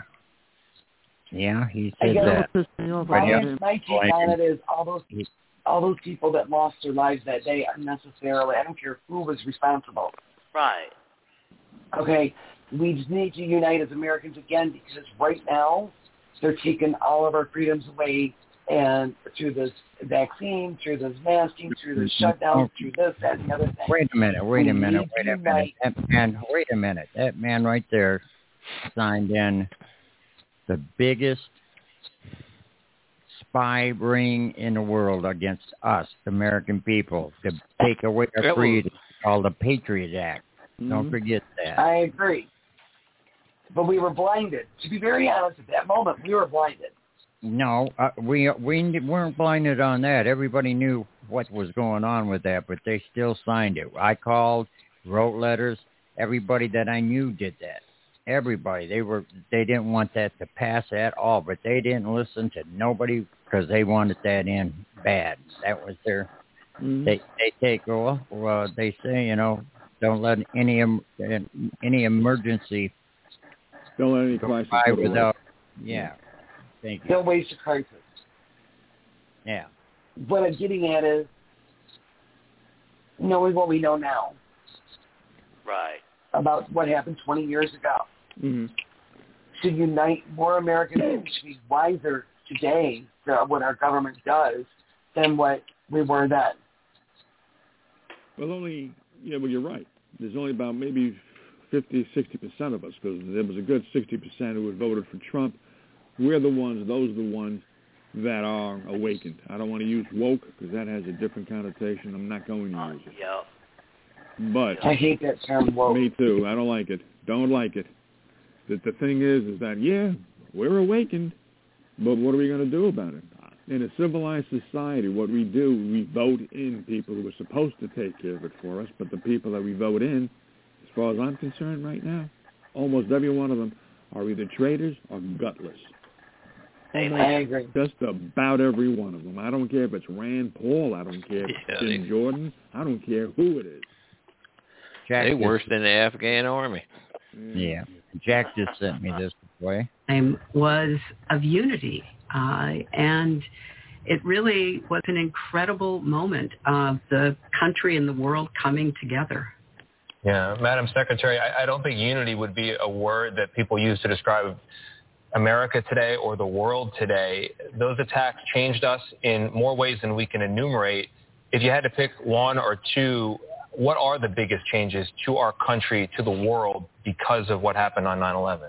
Speaker 3: Yeah, he
Speaker 4: I
Speaker 3: said
Speaker 4: guess
Speaker 3: that.
Speaker 4: my, my take on it is all those all those people that lost their lives that day unnecessarily. I don't care who was responsible.
Speaker 2: Right.
Speaker 4: Okay, we just need to unite as Americans again, because right now they're taking all of our freedoms away, and through this vaccine, through this masking, through this shutdown, through this, that, and the other thing.
Speaker 3: Wait a minute, wait
Speaker 4: We
Speaker 3: a minute,
Speaker 4: need
Speaker 3: wait
Speaker 4: to
Speaker 3: a minute.
Speaker 4: unite.
Speaker 3: That man, wait a minute. That man right there signed in the biggest spy ring in the world against us, the American people, to take away our
Speaker 10: That was-
Speaker 3: freedom, called the Patriot Act.
Speaker 5: Mm-hmm.
Speaker 3: Don't forget that.
Speaker 4: I agree. But we were blinded. To be very honest, at that moment, we were blinded.
Speaker 3: No, uh, we we weren't blinded on that. Everybody knew what was going on with that, but they still signed it. I called, wrote letters. Everybody that I knew did that. Everybody. They were they didn't want that to pass at all, but they didn't listen to nobody because they wanted that in bad. That was their.
Speaker 5: Mm-hmm.
Speaker 3: They they take well, well they say you know don't let any em- any emergency
Speaker 5: Don't let any
Speaker 3: go
Speaker 5: crisis
Speaker 3: by
Speaker 5: go to
Speaker 3: without. Yeah. Thank you.
Speaker 4: Don't waste a crisis.
Speaker 3: Yeah.
Speaker 4: What I'm getting at is knowing what we know now
Speaker 2: Right.
Speaker 4: about what happened twenty years ago.
Speaker 5: Mm-hmm.
Speaker 4: To unite more Americans, we should be wiser today to what our government does than what we were then.
Speaker 5: Well, only, yeah, well, you're right. There's only about maybe fifty, sixty percent of us, because there was a good sixty percent who had voted for Trump. We're the ones, those are the ones that are awakened. I don't want to use woke, because that has a different connotation. I'm not going to use it.
Speaker 2: Yeah.
Speaker 5: But
Speaker 4: I hate that term woke.
Speaker 5: me too. I don't like it. Don't like it. the, the thing is, is that, yeah, we're awakened, but what are we going to do about it? In a civilized society, what we do, we vote in people who are supposed to take care of it for us, but the people that we vote in, as far as I'm concerned right now, almost every one of them are either traitors or gutless. Almost
Speaker 4: I agree.
Speaker 5: Just about every one of them. I don't care if it's Rand Paul. I don't care if it's
Speaker 10: Yeah,
Speaker 5: Jim
Speaker 10: they-
Speaker 5: Jordan. I don't care who it is.
Speaker 3: Jack
Speaker 10: They
Speaker 3: just-
Speaker 10: worse than the Afghan army.
Speaker 3: Yeah. Jack just sent me this way.
Speaker 6: Time was of unity, uh, and it really was an incredible moment of the country and the world coming together.
Speaker 8: Yeah, Madam Secretary, I, I don't think unity would be a word that people use to describe America today or the world today. Those attacks changed us in more ways than we can enumerate. If you had to pick one or two, what are the biggest changes to our country, to the world, because of what happened on nine eleven?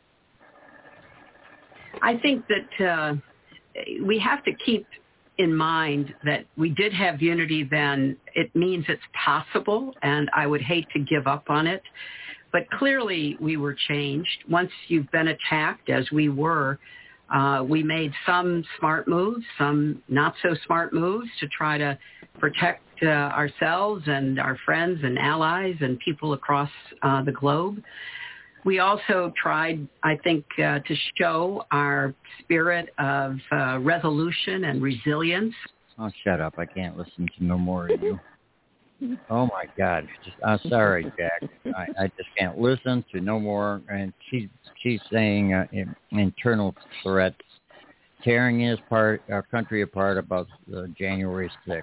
Speaker 6: I think that uh, we have to keep in mind that we did have unity then. It means it's possible, and I would hate to give up on it. But clearly we were changed. Once you've been attacked, as we were, uh, we made some smart moves, some not so smart moves to try to protect uh, ourselves and our friends and allies and people across uh, the globe. We also tried, I think, uh, to show our spirit of uh, resolution and resilience.
Speaker 3: Oh, shut up. I can't listen to no more of you. Oh, my God. Just, I'm sorry, Jack. I, I just can't listen to no more. And she, she's saying uh, in, internal threats, tearing his part, our country apart about uh, January sixth.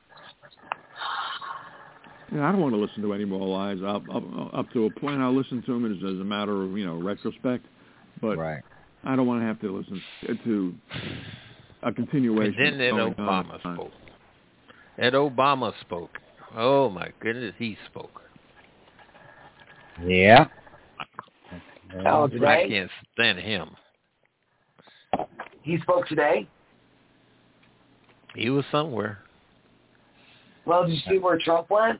Speaker 5: Yeah, I don't want to listen to any more lies. Up, up, up to a point, I'll listen to them as, as a matter of, you know, retrospect. But
Speaker 3: right.
Speaker 5: I don't want to have to listen to a continuation.
Speaker 10: And then that Obama spoke. That Obama spoke. Oh, my goodness, he spoke.
Speaker 3: Yeah.
Speaker 4: Oh,
Speaker 10: I
Speaker 4: today?
Speaker 10: can't stand him.
Speaker 4: He spoke today?
Speaker 10: He was somewhere.
Speaker 4: Well, did you see where Trump went?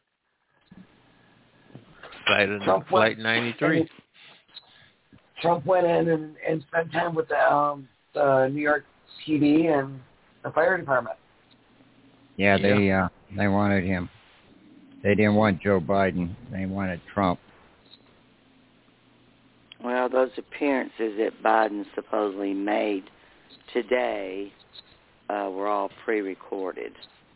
Speaker 10: Flight, in
Speaker 4: Trump
Speaker 10: Flight
Speaker 4: went,
Speaker 10: ninety-three.
Speaker 4: Trump went in and, and spent time with the, um, the New York P D and the fire department.
Speaker 3: Yeah, they uh, they wanted him. They didn't want Joe Biden. They wanted Trump.
Speaker 1: Well, those appearances that Biden supposedly made today uh, were all pre-recorded.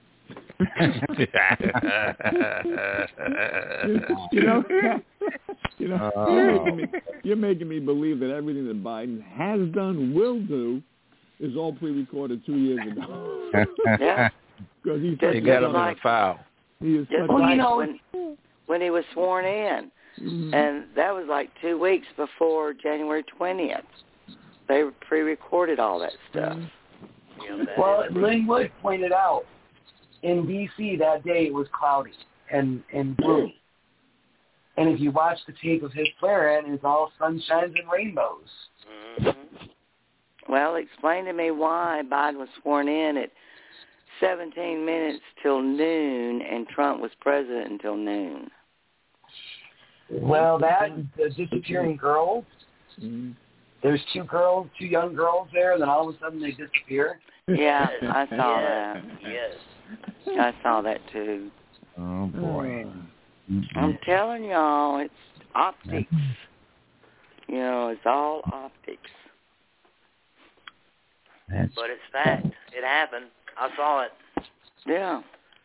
Speaker 5: you know, you know,
Speaker 3: Oh.
Speaker 5: you're, making me, you're making me believe that everything that Biden has done, will do, is all pre-recorded two years ago.
Speaker 1: Yeah.
Speaker 5: Because he's
Speaker 10: They got him in a file.
Speaker 5: He is
Speaker 1: Just
Speaker 5: such
Speaker 1: like
Speaker 5: a-
Speaker 4: you know-
Speaker 1: when, when he was sworn in.
Speaker 5: Mhm.
Speaker 1: And that was like two weeks before January twentieth. They pre-recorded all that stuff.
Speaker 4: Well, Lynn Wood pointed out in D C that day it was cloudy and, and gloomy. And if you watch the tape of his swearing, it's all sunshines and rainbows.
Speaker 1: Mm-hmm. Well, explain to me why Biden was sworn in at seventeen minutes till noon and Trump was president until noon.
Speaker 4: Well, that, the disappearing girls,
Speaker 5: Mhm.
Speaker 4: there's two girls, two young girls there, and then all of a sudden they disappear.
Speaker 1: Yeah, I saw
Speaker 2: Yes,
Speaker 1: that.
Speaker 2: yes.
Speaker 1: I saw that too.
Speaker 3: Oh, boy.
Speaker 1: I'm telling y'all, it's optics. You know, it's all optics.
Speaker 3: That's,
Speaker 2: But it's fact. It happened. I saw it.
Speaker 1: Yeah.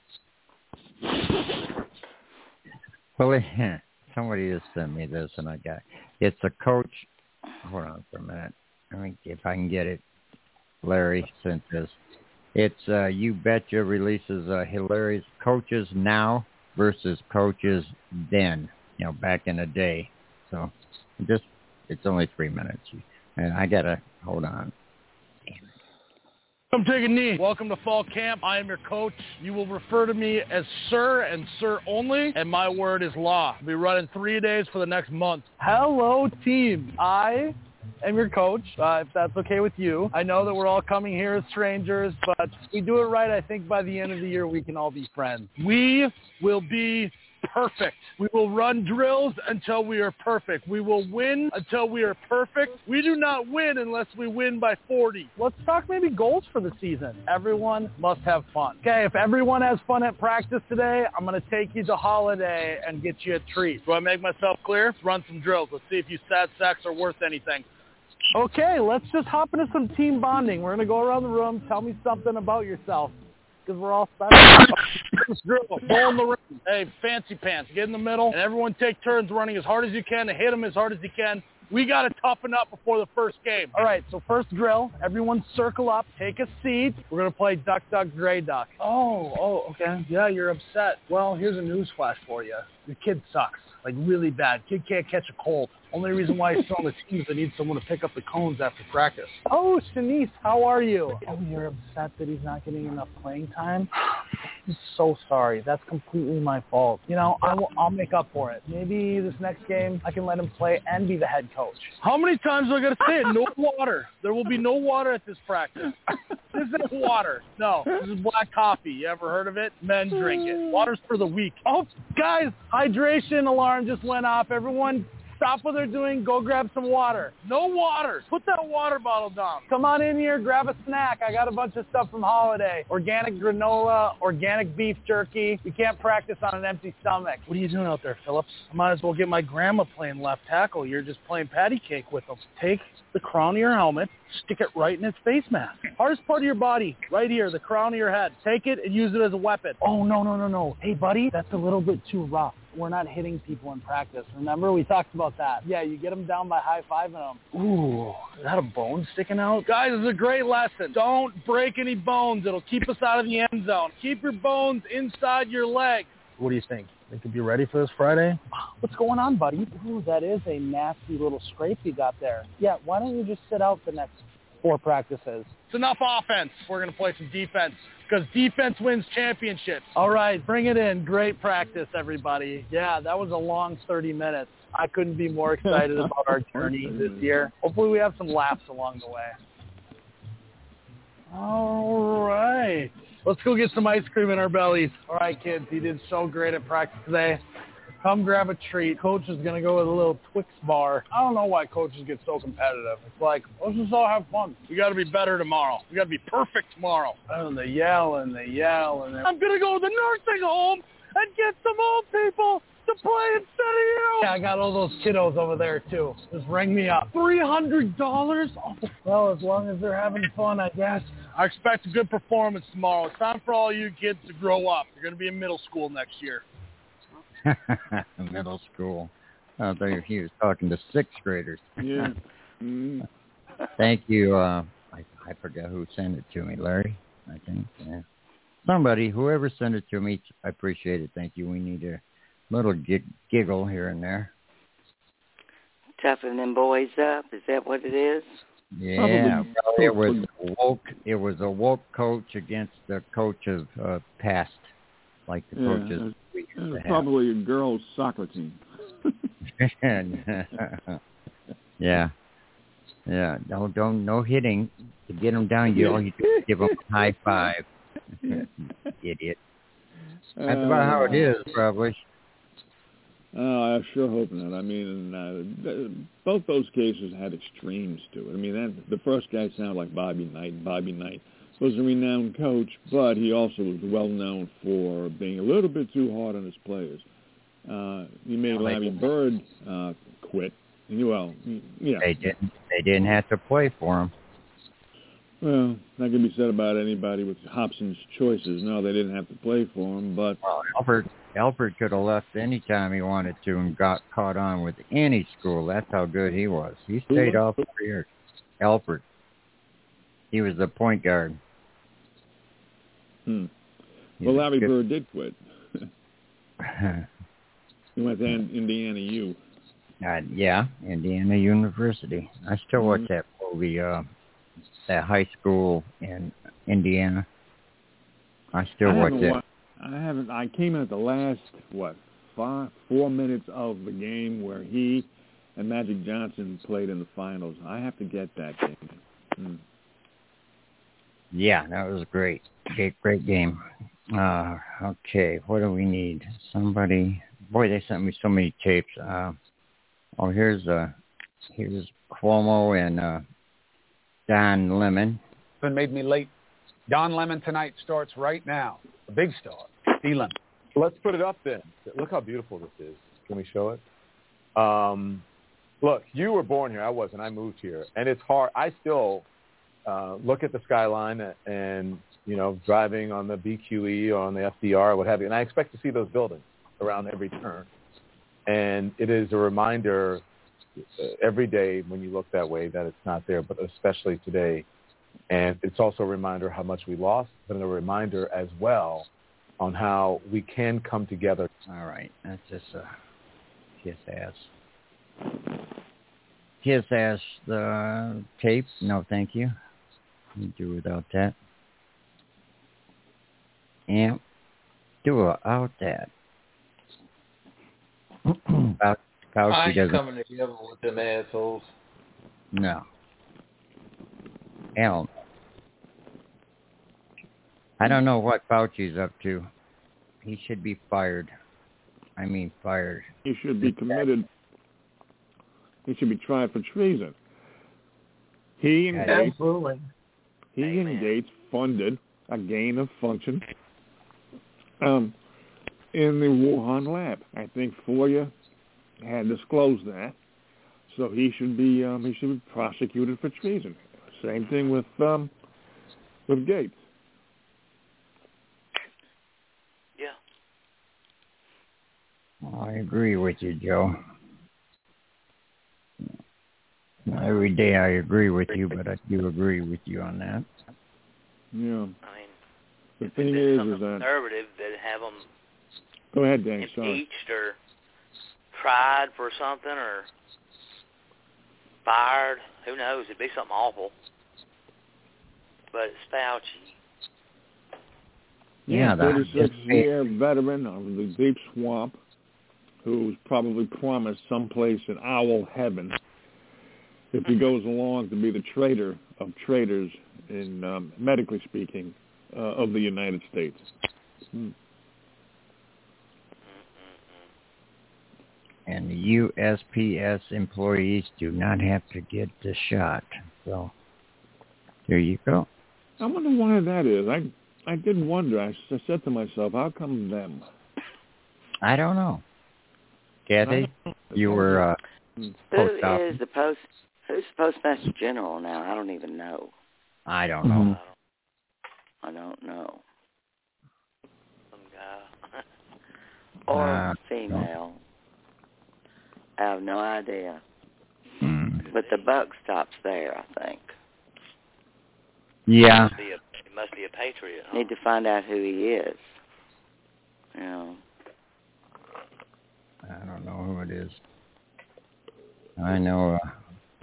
Speaker 3: well, somebody just sent me this, and I got it's a coach. Hold on for a minute. Let me if I can get it. Larry sent this. It's uh, You Betcha releases uh, hilarious coaches now versus coaches then. You know, back in the day. So just it's only three minutes, and I gotta hold on.
Speaker 23: Come take a knee. Welcome to fall camp. I am your coach. You will refer to me as sir and sir only, and my word is law. I'll be running three days for the next month. Hello, team. I am your coach, uh, if that's okay with you. I know that we're all coming here as strangers, but if we do it right, I think by the end of the year we can all be friends. We will be perfect. We will run drills until we are perfect. We will win until we are perfect. We do not win unless we win by forty. Let's talk maybe goals for the season. Everyone must have fun. Okay, if everyone has fun at practice today, I'm going to take you to Holiday and get you a treat. Do I make myself clear? Let's run some drills. Let's see if you stat sacks are worth anything. Okay, let's just hop into some team bonding. We're going to go around the room. Tell me something about yourself, because we're all special. Drill, ball in the ring. Hey, fancy pants, get in the middle, and everyone take turns running as hard as you can to hit them as hard as you can. We got to toughen up before the first game. All right, so first drill, everyone circle up, take a seat. We're going to play Duck, Duck, Gray Duck. Oh, oh, okay. Yeah, you're upset. Well, here's a news flash for you. Your kid sucks, like really bad. Kid can't catch a cold. Only reason why he's still on the team is they need someone to pick up the cones after practice. Oh, Shanice, how are you? Oh, you're upset that he's not getting enough playing time? I'm so sorry. That's completely my fault. You know, I will, I'll make up for it. Maybe this next game I can let him play and be the head coach. How many times do I got to say it? No water. There will be no water at this practice. This isn't water. No, this is black coffee. You ever heard of it? Men drink it. Water's for the weak. Oh, guys, hydration alarm just went off. Everyone stop what they're doing. Go grab some water. No water. Put that water bottle down. Come on in here. Grab a snack. I got a bunch of stuff from Holiday. Organic granola, organic beef jerky. We can't practice on an empty stomach. What are you doing out there, Phillips? I might as well get my grandma playing left tackle. You're just playing patty cake with them. Take the crown of your helmet, stick it right in his face mask. Hardest part of your body, right here, the crown of your head. Take it and use it as a weapon. Oh, no, no, no, no. Hey, buddy, that's a little bit too rough. We're not hitting people in practice. Remember, we talked about that. Yeah, you get them down by high-fiving them. Ooh, is that a bone sticking out? Guys, this is a great lesson. Don't break any bones. It'll keep us out of the end zone. Keep your bones inside your leg. What do you think? Think you'll be ready for this Friday? What's going on, buddy? Ooh, that is a nasty little scrape you got there. Yeah, why don't you just sit out the next four practices? It's enough offense. We're going to play some defense because defense wins championships. All right, bring it in. Great practice, everybody. Yeah, that was a long thirty minutes. I couldn't be more excited about our journey this year. Hopefully we have some laughs along the way. All right. Let's go get some ice cream in our bellies. All right, kids, you did so great at practice today. Come grab a treat. Coach is going to go with a little Twix bar. I don't know why coaches get so competitive. It's like, let's just all have fun. We got to be better tomorrow. We got to be perfect tomorrow. And they yell and they yell. and they... I'm going to go to the nursing home and get some old people to play instead of you. Yeah, I got all those kiddos over there, too. Just ring me up. three hundred dollars? Oh, well, as long as they're having fun, I guess. I expect a good performance tomorrow. It's time for all you kids to grow up. You're going to be in middle school next year.
Speaker 3: Middle school. I thought he was talking to sixth graders.
Speaker 5: Yeah. Mm.
Speaker 3: Thank you. Uh, I, I forgot who sent it to me, Larry, I think. Yeah. Somebody, whoever sent it to me, I appreciate it. Thank you. We need a little gig- giggle here and there.
Speaker 1: Toughen them boys up. Is that what it is?
Speaker 3: Yeah. Well, it was a woke. It was a woke coach against the coach of uh, past, like the
Speaker 5: yeah,
Speaker 3: coaches.
Speaker 5: We used to have. Probably a girls' soccer team.
Speaker 3: yeah. Yeah. No, don't no hitting to get them down. You all you do is give them a high five. Idiot. That's uh, about how it is, probably.
Speaker 5: Oh, I sure hope not. I mean, uh, both those cases had extremes to it. I mean, that, the first guy sounded like Bobby Knight. Bobby Knight was a renowned coach, but he also was well known for being a little bit too hard on his players. Uh, he made well, Larry Bird uh, quit. Well, yeah,
Speaker 3: they didn't. They didn't have to play for him.
Speaker 5: Well, that can be said about anybody with Hobson's choices. No, they didn't have to play for him, but
Speaker 3: well, Alfred Alfred could have left any time he wanted to and got caught on with any school. That's how good he was. He stayed off for years. Alfred. He was the point guard.
Speaker 5: Hmm. Well, Larry good. Bird did quit. He went to Indiana U.
Speaker 3: Uh, yeah, Indiana University. I still watch mm-hmm. that movie, uh, that high school in Indiana. I still
Speaker 5: I
Speaker 3: watch it.
Speaker 5: Wa- I haven't. I came in at the last what five, four minutes of the game where he and Magic Johnson played in the finals. I have to get that game. Mm.
Speaker 3: Yeah, that was great. Great, great game. Uh, okay, what do we need? Somebody boy, they sent me so many tapes. Uh, oh, here's uh, here's Cuomo and uh, Don Lemon.
Speaker 9: Been made me late. Don Lemon tonight starts right now. A big star, D. Lemon.
Speaker 11: Let's put it up then. Look how beautiful this is. Can we show it? Um, look, you were born here. I wasn't. I moved here, and it's hard. I still uh, look at the skyline and, you know, driving on the B Q E or on the F D R or what have you, and I expect to see those buildings around every turn. And it is a reminder uh, every day when you look that way that it's not there, but especially today. And it's also a reminder how much we lost, but a reminder as well on how we can come together.
Speaker 3: All right. That's just a kiss ass. Kiss ass uh, tape. No, thank you. You do without that. Yeah. Do without that. Fauci
Speaker 12: I ain't
Speaker 3: doesn't.
Speaker 12: coming together with them assholes.
Speaker 3: No. Hell. I don't know what Fauci's up to. He should be fired. I mean, fired.
Speaker 5: He should be committed. He should be tried for treason. He and Gates,
Speaker 4: Absolutely.
Speaker 5: he and Gates funded a gain of function um, in the Wuhan lab. I think FOIA had disclosed that, so he should be um, he should be prosecuted for treason. Same thing with um, with Gates.
Speaker 2: Yeah.
Speaker 3: I agree with you, Joe. Not every day I agree with you, but I do agree with you on that.
Speaker 5: Yeah.
Speaker 2: I mean,
Speaker 5: the thing is,
Speaker 2: some
Speaker 5: is that
Speaker 2: conservative that have them
Speaker 5: go ahead, Dan. Sorry.
Speaker 2: impeached or tried for something or fired. Who knows? It'd be something awful. But it's Fauci.
Speaker 5: Yeah,
Speaker 3: that-
Speaker 5: thirty-six-year veteran of the deep swamp who's probably promised someplace in owl heaven if he goes along to be the traitor of traitors, in um, medically speaking, uh, of the United States. Hmm.
Speaker 3: And the U S P S employees do not have to get the shot. So there you go.
Speaker 5: I wonder why that is. I I did wonder. I, s- I said to myself, how come them?
Speaker 3: I don't know. Kathy, you were uh,
Speaker 1: Who
Speaker 3: post
Speaker 1: is
Speaker 3: office.
Speaker 1: the post? Who's the postmaster general now? I don't even know.
Speaker 3: I don't know.
Speaker 1: I don't know.
Speaker 2: Some guy.
Speaker 1: Or
Speaker 3: Uh,
Speaker 1: female. I have no idea.
Speaker 3: Hmm.
Speaker 1: But the buck stops there, I think.
Speaker 3: Yeah.
Speaker 2: Must be a, he must be a patriot. Huh?
Speaker 1: Need to find out who he is. You know.
Speaker 3: I don't know who it is. I know uh,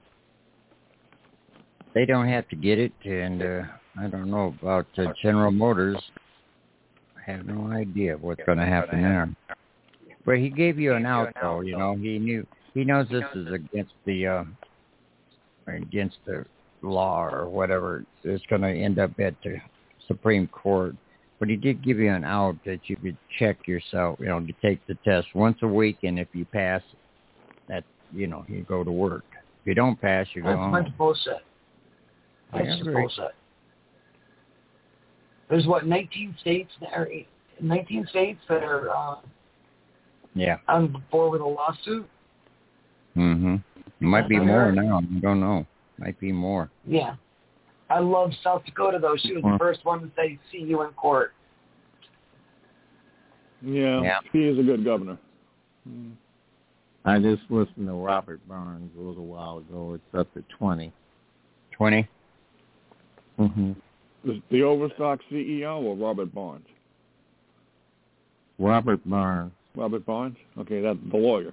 Speaker 3: they don't have to get it, and uh, I don't know about uh, General Motors. I have no idea what's going to happen there. But he gave you an out, though. You know, he knew he knows this is against the uh, against the law or whatever. It's going to end up at the Supreme Court. But he did give you an out that you could check yourself, you know, to take the test once a week, and if you pass, that you know, you go to work. If you don't pass, you go
Speaker 4: That's
Speaker 3: home.
Speaker 4: much bullshit.
Speaker 3: I
Speaker 4: That's just
Speaker 3: agree.
Speaker 4: bullshit. There's what nineteen states that are nineteen states that are uh,
Speaker 3: Yeah.
Speaker 4: on board with a lawsuit.
Speaker 3: Mm-hmm. It might be more now. I don't know. Might be more.
Speaker 4: Yeah, I love South Dakota though. She was the
Speaker 3: Mhm.
Speaker 4: first one to say, "See you in court."
Speaker 5: Yeah,
Speaker 3: Yeah.
Speaker 5: he is a good governor. Mm.
Speaker 15: I just listened to Robert Burns a little while ago. It's up to twenty.
Speaker 3: Twenty.
Speaker 15: Mm-hmm.
Speaker 5: The, the Overstock C E O or Robert Barnes?
Speaker 15: Robert Burns.
Speaker 5: Robert Barnes? Okay, that's the lawyer.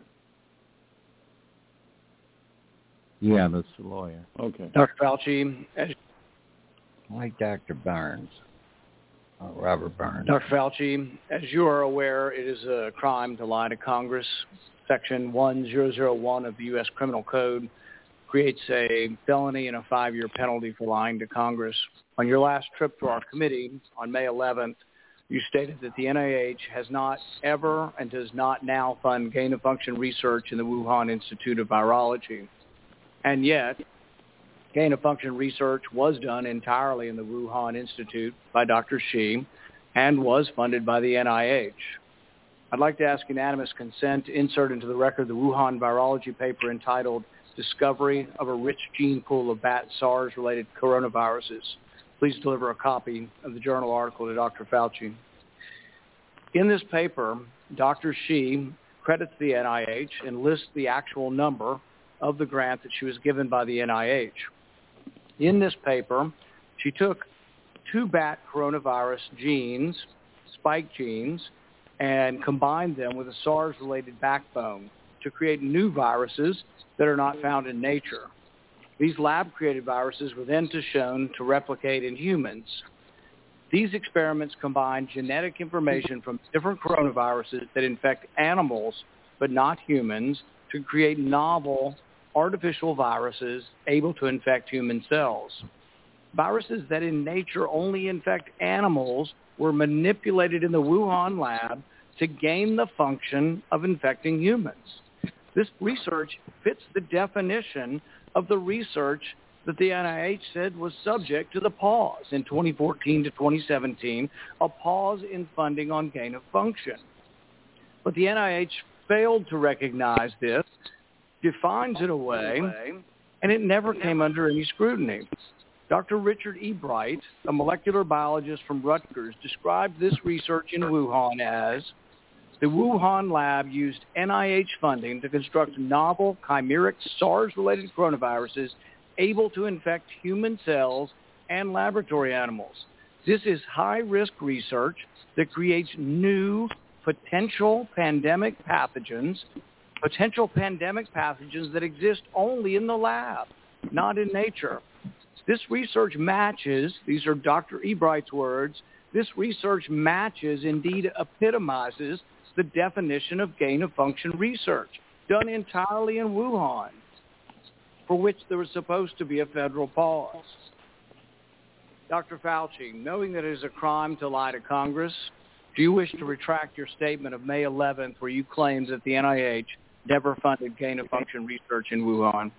Speaker 15: Yeah, that's the lawyer.
Speaker 5: Okay.
Speaker 24: Doctor Fauci, as
Speaker 3: I like Doctor Barnes. Oh, Robert Barnes.
Speaker 24: Doctor Fauci, as you are aware, it is a crime to lie to Congress. Section one thousand one of the U S Criminal Code creates a felony and a five-year penalty for lying to Congress. On your last trip to our committee on May eleventh, you stated that the N I H has not ever and does not now fund gain-of-function research in the Wuhan Institute of Virology. And yet, gain-of-function research was done entirely in the Wuhan Institute by Doctor Shi and was funded by the N I H. I'd like to ask unanimous consent to insert into the record the Wuhan virology paper entitled Discovery of a Rich Gene Pool of Bat SARS-Related Coronaviruses. Please deliver a copy of the journal article to Doctor Fauci. In this paper, Doctor Shi credits the N I H and lists the actual number of the grant that she was given by the N I H. In this paper, she took two bat coronavirus genes, spike genes, and combined them with a SARS-related backbone to create new viruses that are not found in nature. These lab-created viruses were then shown to replicate in humans. These experiments combine genetic information from different coronaviruses that infect animals but not humans to create novel artificial viruses able to infect human cells. Viruses that in nature only infect animals were manipulated in the Wuhan lab to gain the function of infecting humans. This research fits the definition of the research that the N I H said was subject to the pause in twenty fourteen to twenty seventeen, a pause in funding on gain of function. But the N I H failed to recognize this, defines it away, and it never came under any scrutiny. Doctor Richard E. Bright, a molecular biologist from Rutgers, described this research in Wuhan as the Wuhan lab used N I H funding to construct novel chimeric SARS-related coronaviruses able to infect human cells and laboratory animals. This is high-risk research that creates new potential pandemic pathogens, potential pandemic pathogens that exist only in the lab, not in nature. This research matches, these are Doctor E. Bright's words, this research matches, indeed epitomizes, the definition of gain-of-function research done entirely in Wuhan, for which there was supposed to be a federal pause. Doctor Fauci, knowing that it is a crime to lie to Congress, do you wish to retract your statement of May eleventh where you claimed that the N I H never funded gain-of-function research in Wuhan?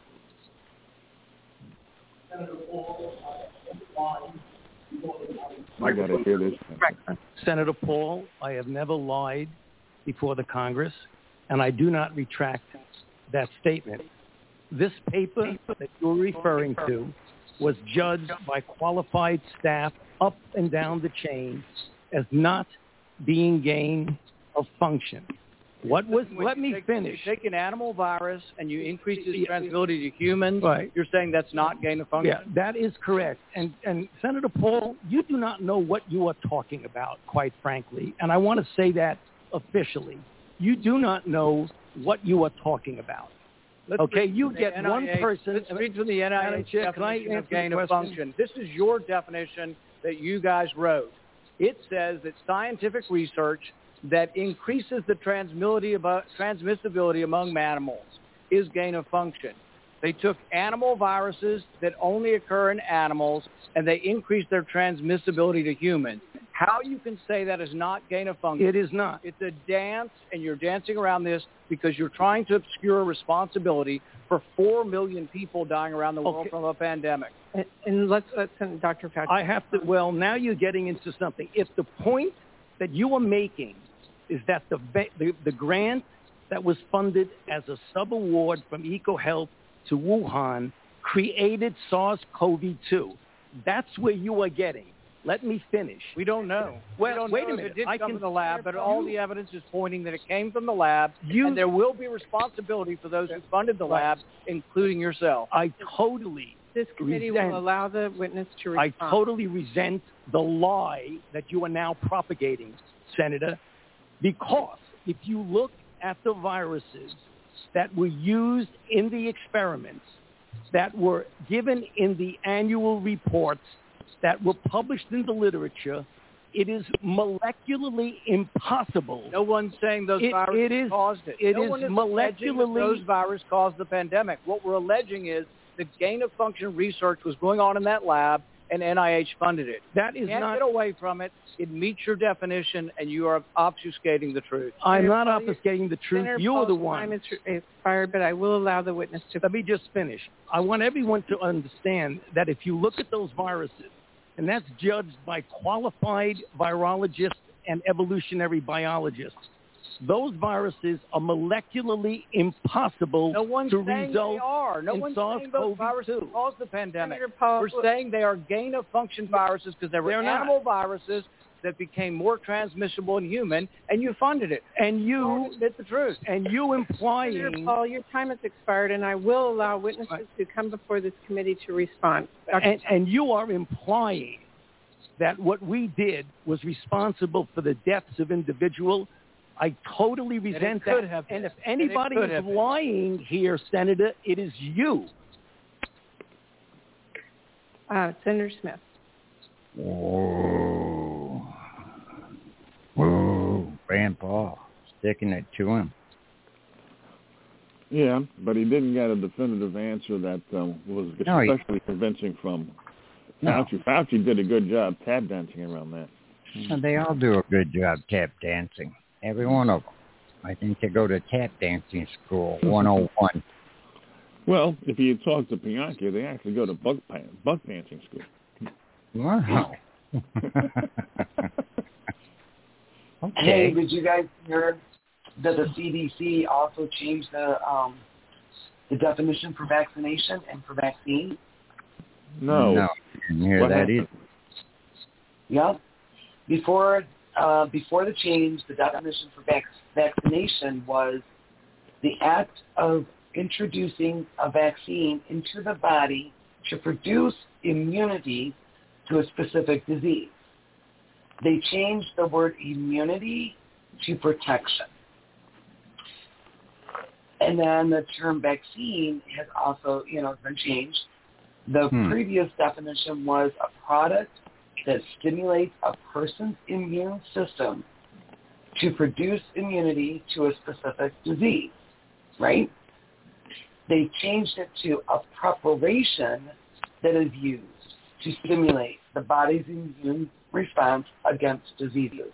Speaker 13: I got to hear this. Senator Paul, I have never lied before the Congress, and I do not retract that statement. This paper that you're referring to was judged by qualified staff up and down the chain as not being gain of function. What was?
Speaker 24: When
Speaker 13: let me
Speaker 24: take,
Speaker 13: finish.
Speaker 24: You take an animal virus and you increase its transmissibility to humans.
Speaker 13: Right.
Speaker 24: You're saying that's not gain of function.
Speaker 13: Yeah, that is correct. And and Senator Paul, you do not know what you are talking about, quite frankly. And I want to say that officially. You do not know what you are talking about.
Speaker 24: Let's
Speaker 13: okay,
Speaker 24: read
Speaker 13: you
Speaker 24: from
Speaker 13: get
Speaker 24: the
Speaker 13: one
Speaker 24: N I H.
Speaker 13: person.
Speaker 24: Let's read from the N I H
Speaker 13: Chair, can I
Speaker 24: definition of
Speaker 13: answer
Speaker 24: gain
Speaker 13: the
Speaker 24: of
Speaker 13: question?
Speaker 24: function. This is your definition that you guys wrote. It says that scientific research that increases the transmissibility among animals is gain of function. They took animal viruses that only occur in animals and they increased their transmissibility to humans. How you can say that is not gain of function?
Speaker 13: It is not.
Speaker 24: It's a dance, and you're dancing around this because you're trying to obscure responsibility for four million people dying around the world
Speaker 13: Okay.
Speaker 24: from a pandemic.
Speaker 18: And, and let's let Doctor Fauci.
Speaker 13: I have to, well, now you're getting into something. If the point that you are making is that the, the, the grant that was funded as a sub-award from EcoHealth to Wuhan created SARS-CoV two, that's where you are getting. Let me finish.
Speaker 24: We don't know.
Speaker 13: Well,
Speaker 24: we don't
Speaker 13: wait
Speaker 24: know
Speaker 13: a minute.
Speaker 24: If it did
Speaker 13: I
Speaker 24: come
Speaker 13: can,
Speaker 24: from the lab, but all the evidence is pointing that it came from the lab,
Speaker 13: you,
Speaker 24: and there will be responsibility for those who funded the lab, including yourself.
Speaker 13: I totally
Speaker 18: This committee
Speaker 13: resent,
Speaker 18: will allow the witness to respond.
Speaker 13: I totally resent the lie that you are now propagating, Senator, because if you look at the viruses that were used in the experiments, that were given in the annual reports, that were published in the literature, it is molecularly impossible.
Speaker 24: No one's saying those
Speaker 13: it,
Speaker 24: viruses
Speaker 13: it is,
Speaker 24: caused it.
Speaker 13: It
Speaker 24: no
Speaker 13: is
Speaker 24: one is
Speaker 13: molecularly.
Speaker 24: alleging that those viruses caused the pandemic. What we're alleging is that gain of function research was going on in that lab, and N I H funded it.
Speaker 13: That is
Speaker 24: you can't
Speaker 13: not
Speaker 24: get away from it. It meets your definition, and you are obfuscating the truth.
Speaker 13: I'm not obfuscating the truth.
Speaker 6: Senator
Speaker 13: You're the
Speaker 6: Paul's
Speaker 13: one.
Speaker 6: time is expired, but I will allow the witness to.
Speaker 13: Let me just finish. I want everyone to understand that if you look at those viruses, and that's judged by qualified virologists and evolutionary biologists, those viruses are molecularly impossible
Speaker 24: No one's
Speaker 13: to
Speaker 24: saying
Speaker 13: result
Speaker 24: they are. No
Speaker 13: in
Speaker 24: one's saying those
Speaker 13: SARS-CoV
Speaker 24: viruses
Speaker 13: two.
Speaker 24: caused the pandemic.
Speaker 6: Senator Paul,
Speaker 24: We're saying they are gain-of-function viruses because they were
Speaker 13: They're not.
Speaker 24: animal viruses that became more transmissible in human, and you funded it.
Speaker 13: And you
Speaker 24: admit the truth.
Speaker 13: And you implying...
Speaker 6: Senator Paul, your time has expired, and I will allow witnesses to come before this committee to respond.
Speaker 13: And, and you are implying that what we did was responsible for the deaths of individuals. I totally resent
Speaker 24: could
Speaker 13: that.
Speaker 24: have
Speaker 13: And
Speaker 24: been.
Speaker 13: if anybody
Speaker 24: And it could
Speaker 13: is
Speaker 24: have been.
Speaker 13: lying here, Senator, it is you.
Speaker 6: Uh, Senator Smith.
Speaker 3: Whoa. Whoa. Grandpa. Sticking it to him.
Speaker 5: Yeah, but he didn't get a definitive answer that um, was
Speaker 3: No, he-
Speaker 5: especially convincing from
Speaker 3: No.
Speaker 5: Fauci. Fauci did a good job tap dancing around that.
Speaker 3: And they all do a good job tap dancing. Every one of them. I think they go to tap dancing school, one oh one.
Speaker 5: Well, if you talk to Bianchi, they actually go to buck, pan- buck dancing school.
Speaker 3: Wow.
Speaker 4: Hey,
Speaker 3: Okay.
Speaker 4: did you guys hear that the C D C also changed the um, the definition for vaccination and for vaccine?
Speaker 5: No.
Speaker 3: No, I didn't hear
Speaker 5: What
Speaker 3: that
Speaker 5: happened?
Speaker 4: either. Yep. Before uh, before the change, the definition for vac- vaccination was the act of introducing a vaccine into the body to produce immunity to a specific disease. They changed the word immunity to protection. And then the term vaccine has also, you know, been changed. The
Speaker 3: Hmm.
Speaker 4: previous definition was a product that stimulates a person's immune system to produce immunity to a specific disease, right? They changed it to a preparation that is used to stimulate the body's immune response against diseases.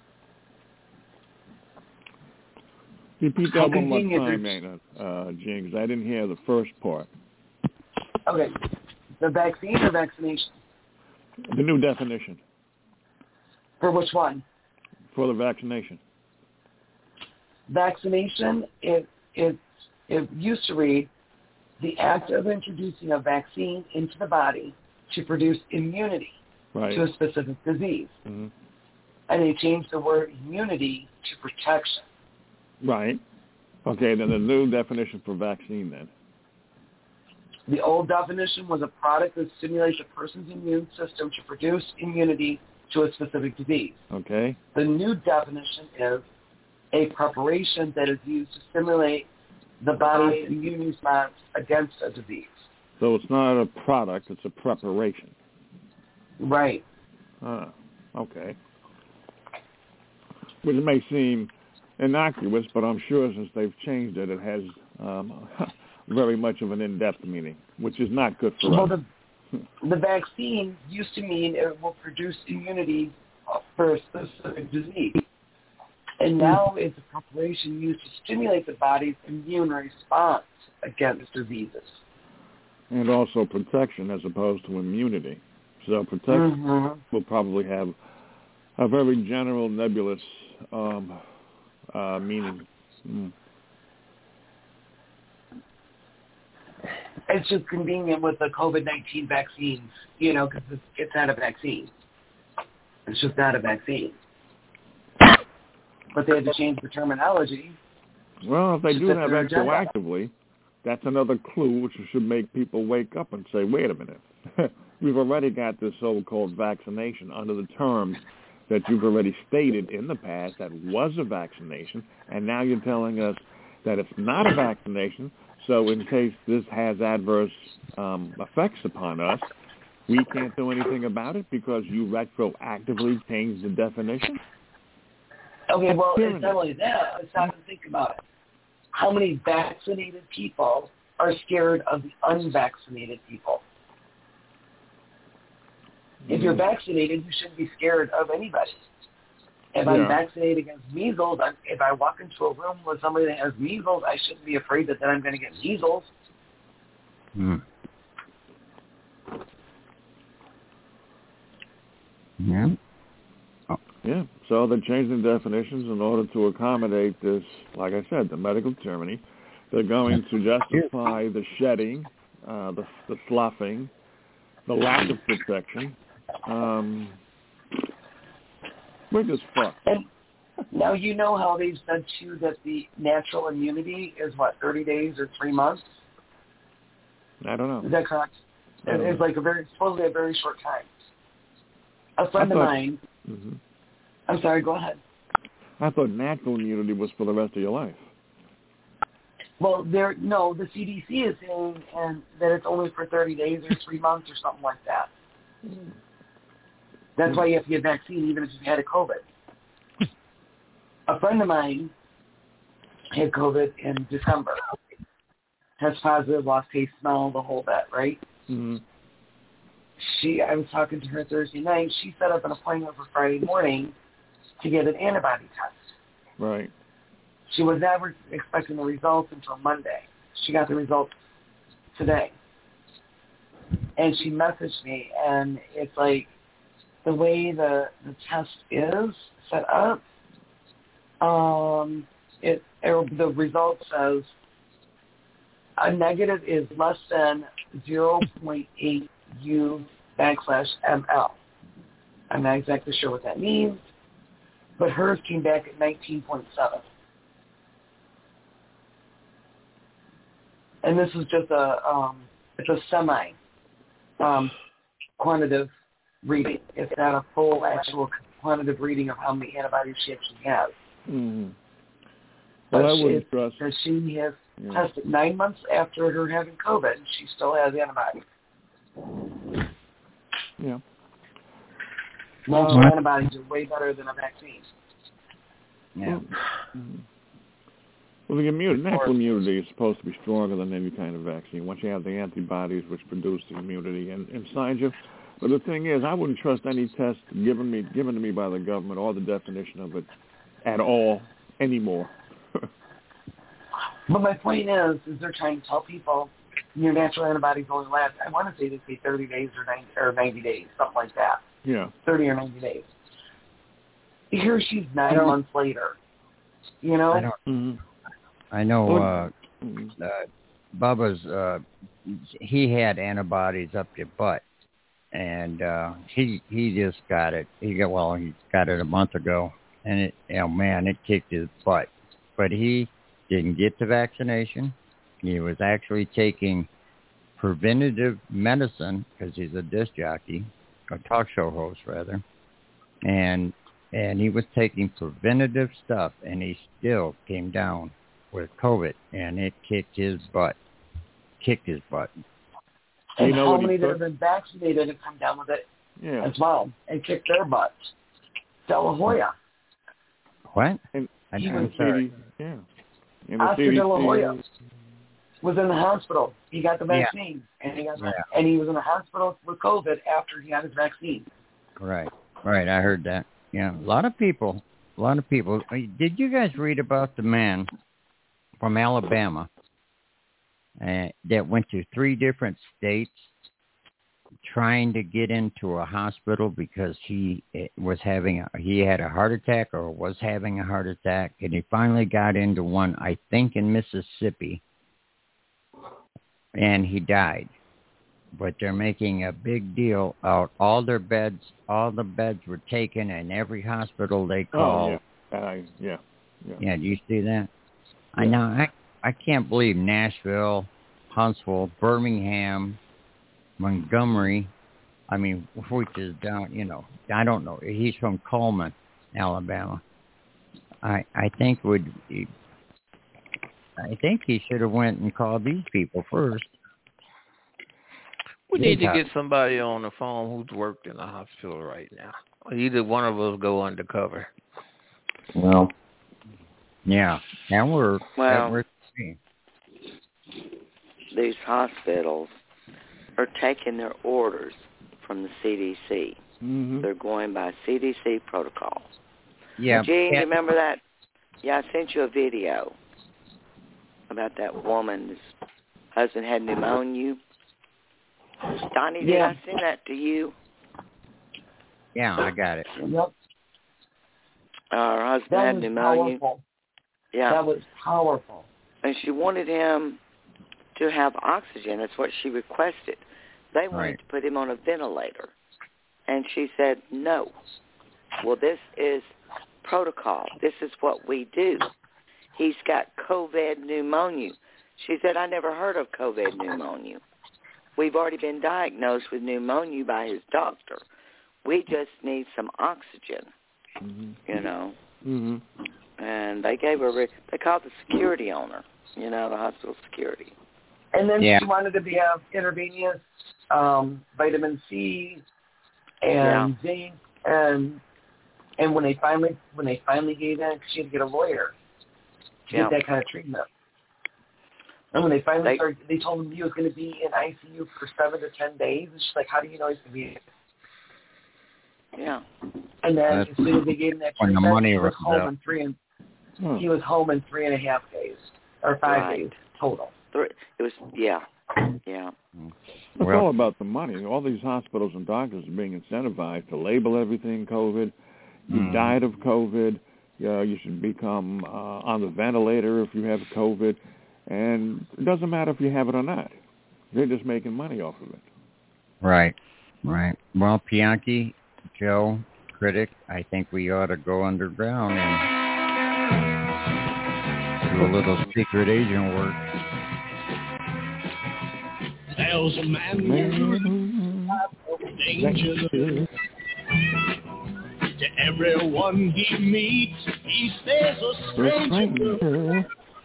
Speaker 5: Repeat
Speaker 4: How
Speaker 5: that one more
Speaker 4: convenient
Speaker 5: time,
Speaker 4: is-
Speaker 5: Nana, uh, James. I didn't hear the first part.
Speaker 4: Okay, the vaccine or vaccination?
Speaker 5: The new definition
Speaker 4: For which one?
Speaker 5: for the vaccination.
Speaker 4: Vaccination, it, it, it used to read, the act of introducing a vaccine into the body to produce immunity
Speaker 5: Right.
Speaker 4: to a specific disease.
Speaker 5: Mm-hmm.
Speaker 4: And they changed the word immunity to protection.
Speaker 5: Right. Okay, then the new definition for vaccine then.
Speaker 4: The old definition was a product that stimulates a person's immune system to produce immunity to a specific disease.
Speaker 5: Okay.
Speaker 4: The new definition is a preparation that is used to stimulate the body's immune response against a disease.
Speaker 5: So it's not a product, it's a preparation.
Speaker 4: Right.
Speaker 5: Ah, okay. Which may seem innocuous, but I'm sure since they've changed it, it has um, very much of an in-depth meaning, which is not good for
Speaker 4: Well,
Speaker 5: us.
Speaker 4: the, the vaccine used to mean it will produce immunity for a specific disease. And now it's a preparation used to stimulate the body's immune response against diseases.
Speaker 5: And also protection as opposed to immunity. So protection
Speaker 4: Mm-hmm.
Speaker 5: will probably have a very general, nebulous um, uh, meaning. Mm.
Speaker 4: It's just convenient with the COVID nineteen vaccines, you know, because it's, it's not a vaccine. It's just not a vaccine. But they had to change the terminology.
Speaker 5: Well, if they
Speaker 4: to
Speaker 5: do
Speaker 4: fit
Speaker 5: that
Speaker 4: their agenda.
Speaker 5: retroactively, that's another clue which should make people wake up and say, wait a minute. We've already got this so-called vaccination under the terms that you've already stated in the past that was a vaccination, and now you're telling us that it's not a vaccination, so in case this has adverse um, effects upon us, we can't do anything about it because you retroactively changed the definition?
Speaker 4: Okay, well,
Speaker 5: Hearing
Speaker 4: it's not only that. Let's stop and think about it. How many vaccinated people are scared of the unvaccinated people? If you're vaccinated, you shouldn't be scared of anybody. If
Speaker 5: Yeah.
Speaker 4: I'm vaccinated against measles, I, if I walk into a room with somebody that has measles, I shouldn't be afraid that then I'm going to get measles.
Speaker 3: Hmm. Yeah. Oh.
Speaker 5: Yeah. So they're changing definitions in order to accommodate this, like I said, the medical tyranny. They're going to justify the shedding, uh, the, the sloughing, the lack of protection. Um, we're just fucked.
Speaker 4: And now you know how they've said, too, that the natural immunity is, what, thirty days or three months?
Speaker 5: I don't know.
Speaker 4: Is that correct? It, it's like a very, supposedly a very short time. A friend
Speaker 5: thought,
Speaker 4: of mine,
Speaker 5: mm-hmm.
Speaker 4: I'm sorry, go ahead.
Speaker 5: I thought natural immunity was for the rest of your life.
Speaker 4: Well, there, no, the C D C is saying and that it's only for thirty days or three months or something like that. That's why you have to get a vaccine even if you've had a COVID. A friend of mine had COVID in December. Test positive, lost taste, smell, the whole bit, right?
Speaker 5: Mm-hmm.
Speaker 4: She, I was talking to her Thursday night. She set up an appointment for Friday morning to get an antibody test.
Speaker 5: Right.
Speaker 4: She was never expecting the results until Monday. She got the results today. And she messaged me, and it's like the way the, the test is set up, um, it, it the result says a negative is less than zero point eight U backslash M L. I'm not exactly sure what that means, but hers came back at nineteen point seven. And this is just a, um, it's a semi um, quantitative reading. It's not a full actual quantitative reading of how many antibodies she actually has.
Speaker 5: Mm-hmm.
Speaker 4: But
Speaker 5: Well, I
Speaker 4: she,
Speaker 5: wouldn't trust.
Speaker 4: that she has
Speaker 5: Yeah.
Speaker 4: tested nine months after her having COVID, and she still has antibodies.
Speaker 5: Yeah.
Speaker 4: Natural
Speaker 5: Um,
Speaker 4: antibodies are way better than a vaccine.
Speaker 3: Yeah.
Speaker 5: Well, the immunity, natural immunity is supposed to be stronger than any kind of vaccine. Once you have the antibodies which produce the immunity in, inside you. But the thing is, I wouldn't trust any test given me given to me by the government or the definition of it at all anymore.
Speaker 4: But my point is, is they're trying to tell people your natural antibodies only last, I want to say they say thirty days or ninety, or ninety days, something like that.
Speaker 5: Yeah.
Speaker 4: thirty or ninety days. Here she's nine months later. You know?
Speaker 3: I don't.
Speaker 5: Mm-hmm.
Speaker 3: I know. Uh, uh, Bubba's. Uh, he had antibodies up to butt, and uh, he he just got it. He got well. He got it a month ago, and it. Oh man, it kicked his butt. But he didn't get the vaccination. He was actually taking preventative medicine because he's a disc jockey, a talk show host rather, and and he was taking preventative stuff, and he still came down with COVID, and it kicked his butt. Kicked his butt.
Speaker 4: And
Speaker 5: you know
Speaker 4: how
Speaker 5: what he
Speaker 4: many that
Speaker 5: took?
Speaker 4: have been vaccinated have come down with it
Speaker 5: Yeah.
Speaker 4: as well and kicked their butts? De La Hoya.
Speaker 3: What?
Speaker 5: And
Speaker 3: I,
Speaker 4: Even
Speaker 3: I'm sorry.
Speaker 5: Yeah. And the
Speaker 4: Oscar
Speaker 5: C D C,
Speaker 4: De La Hoya was in the hospital. He got the
Speaker 3: Yeah.
Speaker 4: vaccine, and he got
Speaker 3: Yeah.
Speaker 4: and he was in the hospital with COVID after he got his vaccine.
Speaker 3: Right. Right. I heard that. Yeah. A lot of people. A lot of people. Did you guys read about the man from Alabama uh, that went to three different states trying to get into a hospital because he was having a, he had a heart attack or was having a heart attack, and he finally got into one, I think, in Mississippi, and he died. But they're making a big deal out. All their beds, all the beds were taken, and every hospital they called.
Speaker 5: Oh yeah. Uh, yeah. Yeah.
Speaker 3: Yeah. Do you see that? I know. I I can't believe Nashville, Huntsville, Birmingham, Montgomery. I mean, which is down. You know, I don't know. He's from Coleman, Alabama. I I think would. I think he should have went and called these people first.
Speaker 10: We need to get somebody on the phone who's worked in a hospital right now. Either one of us go undercover.
Speaker 3: Well, yeah, and we're
Speaker 1: Well,
Speaker 3: we're
Speaker 1: these hospitals are taking their orders from the C D C.
Speaker 5: Mm-hmm.
Speaker 1: They're going by C D C protocol.
Speaker 3: Yeah.
Speaker 1: Gene,
Speaker 3: yeah.
Speaker 1: you remember that? Yeah, I sent you a video about that woman. His husband had pneumonia. Donnie, did
Speaker 4: Yeah.
Speaker 1: I send that to you?
Speaker 3: Yeah, I got it.
Speaker 4: Yep.
Speaker 1: Uh, her husband
Speaker 4: That
Speaker 1: had
Speaker 4: was
Speaker 1: pneumonia.
Speaker 4: powerful.
Speaker 1: Yeah.
Speaker 4: That was powerful.
Speaker 1: And she wanted him to have oxygen. That's what she requested. They wanted
Speaker 3: Right.
Speaker 1: to put him on a ventilator. And she said, no. Well, this is protocol. This is what we do. He's got COVID pneumonia. She said, I never heard of COVID pneumonia. We've already been diagnosed with pneumonia by his doctor. We just need some oxygen,
Speaker 5: Mm-hmm.
Speaker 1: you know.
Speaker 5: Mm-hmm.
Speaker 1: And they gave her, they called the security on her, you know, the hospital security.
Speaker 4: And then
Speaker 3: Yeah.
Speaker 4: she wanted to be have intravenous um, vitamin C and
Speaker 1: Yeah.
Speaker 4: zinc, and and when they finally when they finally gave in, she had to get a lawyer to
Speaker 1: Yeah.
Speaker 4: get that kind of treatment. And when they finally
Speaker 1: They-
Speaker 4: started, they told him he was going to be in I C U for seven to ten days. And she's like, "How do you know he's going to be?"
Speaker 1: Yeah.
Speaker 4: And then
Speaker 3: That's
Speaker 4: as soon as they gave him that
Speaker 3: when the
Speaker 4: treatment,
Speaker 3: money
Speaker 4: he was
Speaker 3: runs
Speaker 4: home
Speaker 3: out.
Speaker 4: in three and
Speaker 5: Hmm.
Speaker 4: he was home in three and a half days or five
Speaker 1: Right.
Speaker 4: days total.
Speaker 1: Three, it was, yeah, yeah.
Speaker 5: It's
Speaker 3: Well-
Speaker 5: all about the money. All these hospitals and doctors are being incentivized to label everything COVID. You
Speaker 3: Mhm.
Speaker 5: died of COVID. Uh, you should become uh, on the ventilator if you have COVID. And it doesn't matter if you have it or not. They're just making money off of it.
Speaker 3: Right, right. Well, Pianki, Joe, Critic, I think we ought to go underground and do a little secret agent work.
Speaker 14: There's a man in danger. To everyone he meets, he stays a stranger.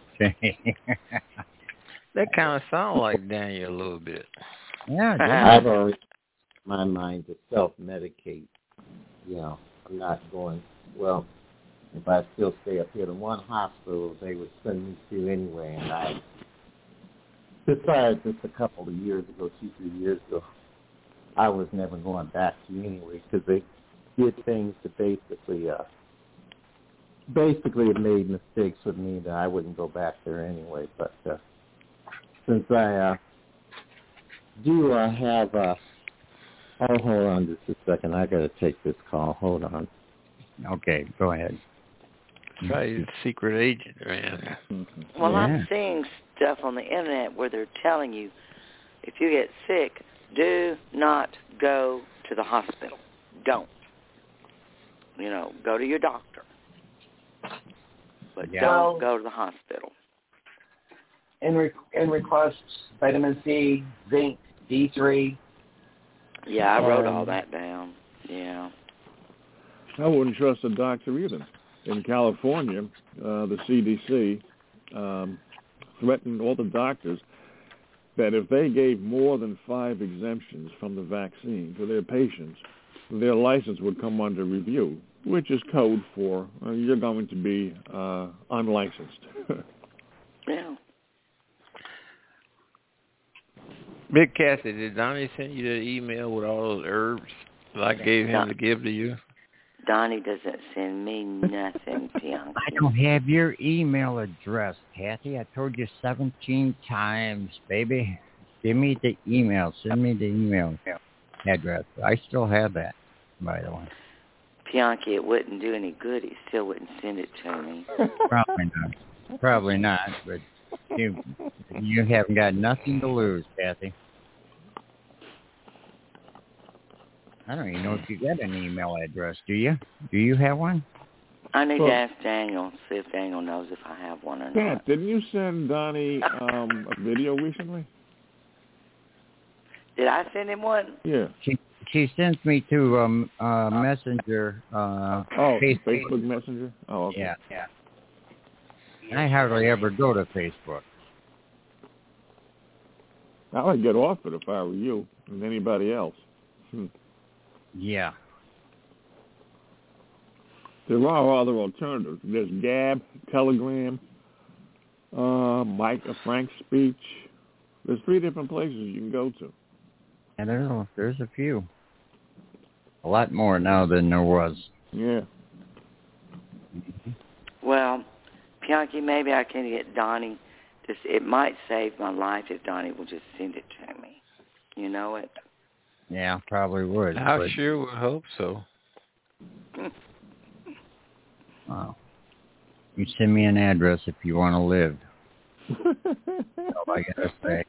Speaker 10: That kind of sound like Daniel a little bit.
Speaker 3: Yeah,
Speaker 15: I've already my mind to self-medicate. You know, I'm not going, well, if I still stay up here, the one hospital they would send me to anyway, and I decided just a couple of years ago, two, three years ago, I was never going back to anyway, because they did things that basically, uh, basically it made mistakes with me that I wouldn't go back there anyway, but uh, since I uh, do uh, have, uh, oh, hold on just a second. I got to take this call. Hold on.
Speaker 3: Okay, go ahead.
Speaker 10: Try your secret agent, man.
Speaker 1: Well,
Speaker 3: Yeah.
Speaker 1: I'm seeing stuff on the internet where they're telling you if you get sick, do not go to the hospital. Don't. You know, go to your doctor. But
Speaker 3: Yeah.
Speaker 1: don't go to the hospital.
Speaker 4: And, re- and request vitamin C, zinc, D three.
Speaker 1: Yeah, I wrote all
Speaker 4: Um,
Speaker 1: that down. Yeah.
Speaker 5: I wouldn't trust a doctor either. In California, uh, the C D C um, threatened all the doctors that if they gave more than five exemptions from the vaccine to their patients, their license would come under review, which is code for uh, you're going to be uh, unlicensed.
Speaker 1: Yeah.
Speaker 10: Big Cassie, did Donnie send you the email with all those herbs that I gave him to give to you?
Speaker 1: Donnie doesn't send me nothing, Bianca.
Speaker 3: I don't have your email address, Kathy. I told you seventeen times, baby. Give me the email. Send me the email address. I still have that, by the way.
Speaker 1: Bianca, it wouldn't do any good. He still wouldn't send it to me.
Speaker 3: Probably not. Probably not, but you you haven't got nothing to lose, Kathy. I don't even know if you got an email address. Do you? Do you have one?
Speaker 1: I need
Speaker 5: Well-
Speaker 1: to ask Daniel, see if Daniel knows if I have one or not.
Speaker 5: Pat, didn't you send Donnie um, a video recently?
Speaker 1: Did I send him one?
Speaker 5: Yeah.
Speaker 3: She she sends me to um uh messenger uh
Speaker 5: Oh,
Speaker 3: Facebook.
Speaker 5: Facebook Messenger? Oh, okay.
Speaker 3: Yeah, yeah. I hardly ever go to Facebook.
Speaker 5: I would get off it if I were you and anybody else. Hmm.
Speaker 3: Yeah.
Speaker 5: There are other alternatives. There's Gab, Telegram, uh, Mike, uh, Frank's Speech. There's three different places you can go to.
Speaker 3: I don't know. There's a few. a lot more now than there was.
Speaker 5: Yeah.
Speaker 1: Well, Bianchi, maybe I can get Donnie. Just, it might save my life if Donnie will just send it to me. You know it?
Speaker 3: Yeah, probably would.
Speaker 10: I
Speaker 3: but,
Speaker 10: sure would hope so.
Speaker 3: Wow. You send me an address if you want to live. That's all I gotta say.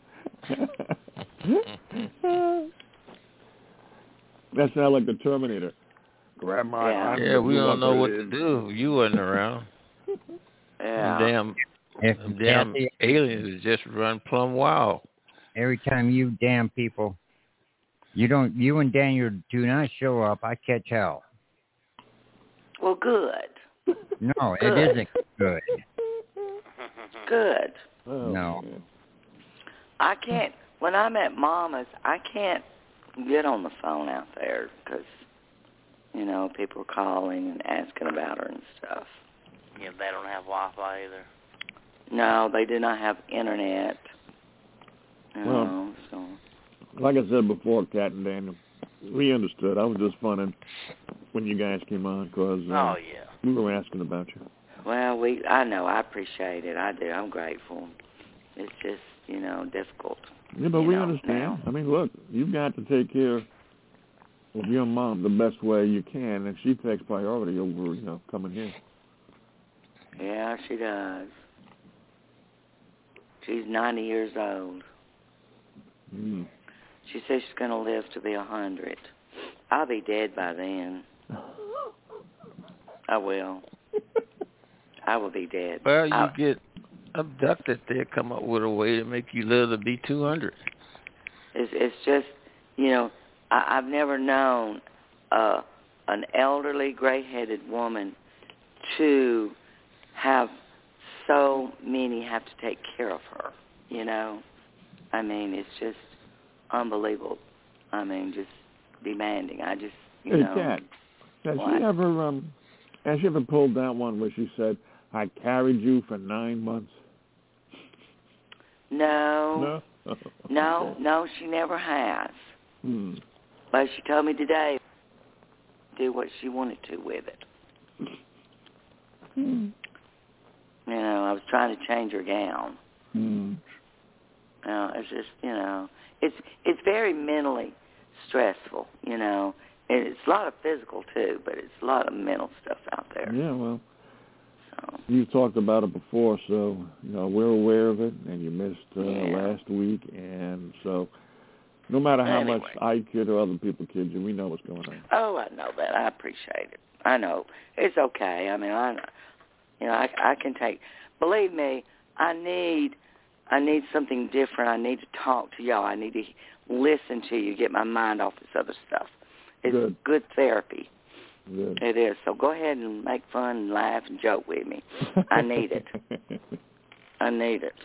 Speaker 5: That sounds like the Terminator. Grab my
Speaker 10: Yeah, yeah we don't know what to do. You wasn't around.
Speaker 1: Yeah.
Speaker 10: Them damn,
Speaker 3: if,
Speaker 10: them damn
Speaker 3: Kathy,
Speaker 10: aliens just run plumb wild.
Speaker 3: Every time you damn people, you don't, you and Daniel do not show up, I catch hell.
Speaker 1: Well, good.
Speaker 3: No,
Speaker 1: good.
Speaker 3: it isn't good.
Speaker 1: Good.
Speaker 5: Oh,
Speaker 3: no.
Speaker 5: man.
Speaker 1: I can't, when I'm at Mama's, I can't get on the phone out there because, you know, people are calling and asking about her and stuff.
Speaker 2: Yeah, they don't have Wi-Fi either.
Speaker 1: No, they do not have internet. You
Speaker 5: Well,
Speaker 1: know, so.
Speaker 5: Like I said before, Kat and Daniel, we understood. I was just funning when you guys came on because uh,
Speaker 2: oh, yeah.
Speaker 5: we were asking about you.
Speaker 1: Well, we, I know, I appreciate it. I do. I'm grateful. It's just, you know, difficult.
Speaker 5: Yeah, but
Speaker 1: you
Speaker 5: we
Speaker 1: know,
Speaker 5: understand.
Speaker 1: now.
Speaker 5: I mean, look, you've got to take care of your mom the best way you can, and she takes priority over, you know, coming here.
Speaker 1: Yeah, she does. She's ninety years old.
Speaker 5: Mm.
Speaker 1: She says she's going to live to be a hundred. I'll be dead by then. I will. I will be dead.
Speaker 10: Well, you
Speaker 1: I'll,
Speaker 10: get abducted, they'll come up with a way to make you live to be two hundred.
Speaker 1: It's, it's just, you know, I, I've never known uh, an elderly, gray-headed woman to have so many have to take care of her, you know. I mean, it's just unbelievable. I mean, just demanding. I just, you
Speaker 5: hey,
Speaker 1: know.
Speaker 5: Kat, has
Speaker 1: what?
Speaker 5: she ever, um, has she ever pulled that one where she said, I carried you for nine months?
Speaker 1: No.
Speaker 5: No?
Speaker 1: No, no, she never has.
Speaker 5: Hmm.
Speaker 1: But she told me today to do what she wanted to with it.
Speaker 5: Hmm.
Speaker 1: You know, I was trying to change her gown.
Speaker 5: Hmm.
Speaker 1: You know, it's just, you know, it's it's very mentally stressful, you know. And it's a lot of physical, too, but it's a lot of mental stuff out there.
Speaker 5: Yeah, well,
Speaker 1: so.
Speaker 5: you talked about it before, so, you know, we're aware of it, and you missed uh,
Speaker 1: yeah.
Speaker 5: last week, and so no matter how
Speaker 1: anyway.
Speaker 5: much I kid or other people kid you, we know what's going on.
Speaker 1: Oh, I know that. I appreciate it. I know. It's okay. I mean, I you know, I, I can take, believe me, I need, I need something different. I need to talk to y'all. I need to listen to you, get my mind off this other stuff. It's
Speaker 5: good,
Speaker 1: good therapy.
Speaker 5: Good.
Speaker 1: It is. So go ahead and make fun and laugh and joke with me. I need it. I need it.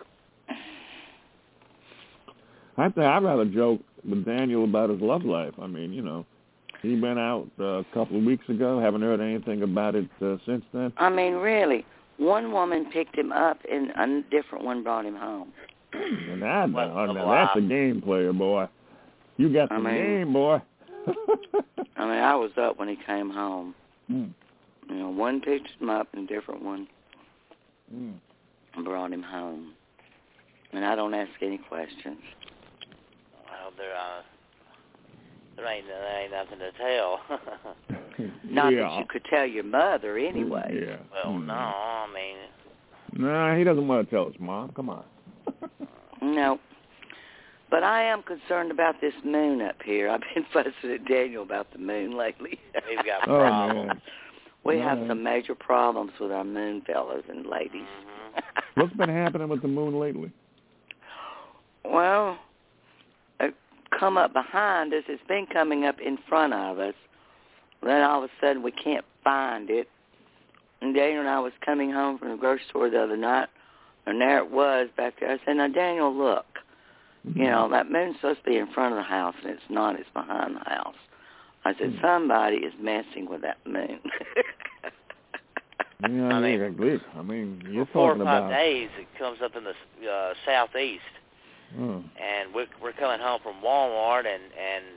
Speaker 5: I think I'd rather joke with Daniel about his love life. I mean, you know, he went out uh, a couple of weeks ago. Haven't heard anything about it uh, since then.
Speaker 1: I mean, really, one woman picked him up and a different one brought him home.
Speaker 5: And I know, now that's a game player, boy. You got some
Speaker 1: I mean,
Speaker 5: game, boy.
Speaker 1: I mean, I was up when he came home.
Speaker 5: Mm.
Speaker 1: You know, one picked him up and a different one
Speaker 5: mm.
Speaker 1: brought him home. And I don't ask any questions.
Speaker 2: Well, there, uh, there ain't there ain't nothing to tell.
Speaker 1: Not
Speaker 5: yeah.
Speaker 1: that you could tell your mother anyway.
Speaker 5: Yeah.
Speaker 2: Well,
Speaker 5: mm.
Speaker 2: no, I mean.
Speaker 5: Nah, he doesn't want to tell his mom. Come on.
Speaker 1: No. But I am concerned about this moon up here. I've been fussing at Daniel about the moon lately.
Speaker 2: We've got
Speaker 5: oh,
Speaker 2: problems.
Speaker 5: Man.
Speaker 1: We
Speaker 5: no,
Speaker 1: have
Speaker 5: man.
Speaker 1: some major problems with our moon fellows and ladies.
Speaker 2: Mm-hmm.
Speaker 5: What's been happening with the moon lately?
Speaker 1: Well, it come up behind us. It's been coming up in front of us. Then all of a sudden we can't find it. And Daniel and I was coming home from the grocery store the other night, and there it was back there. I said, now, Daniel, look. You know, that moon's supposed to be in front of the house, and it's not. It's behind the house. I said, somebody is messing with that moon.
Speaker 5: yeah, I
Speaker 2: I
Speaker 5: mean,
Speaker 2: mean,
Speaker 5: I mean, you're
Speaker 2: for four
Speaker 5: talking
Speaker 2: or five
Speaker 5: about
Speaker 2: days, it comes up in the uh, southeast,
Speaker 5: oh.
Speaker 2: and we're we're coming home from Walmart, and and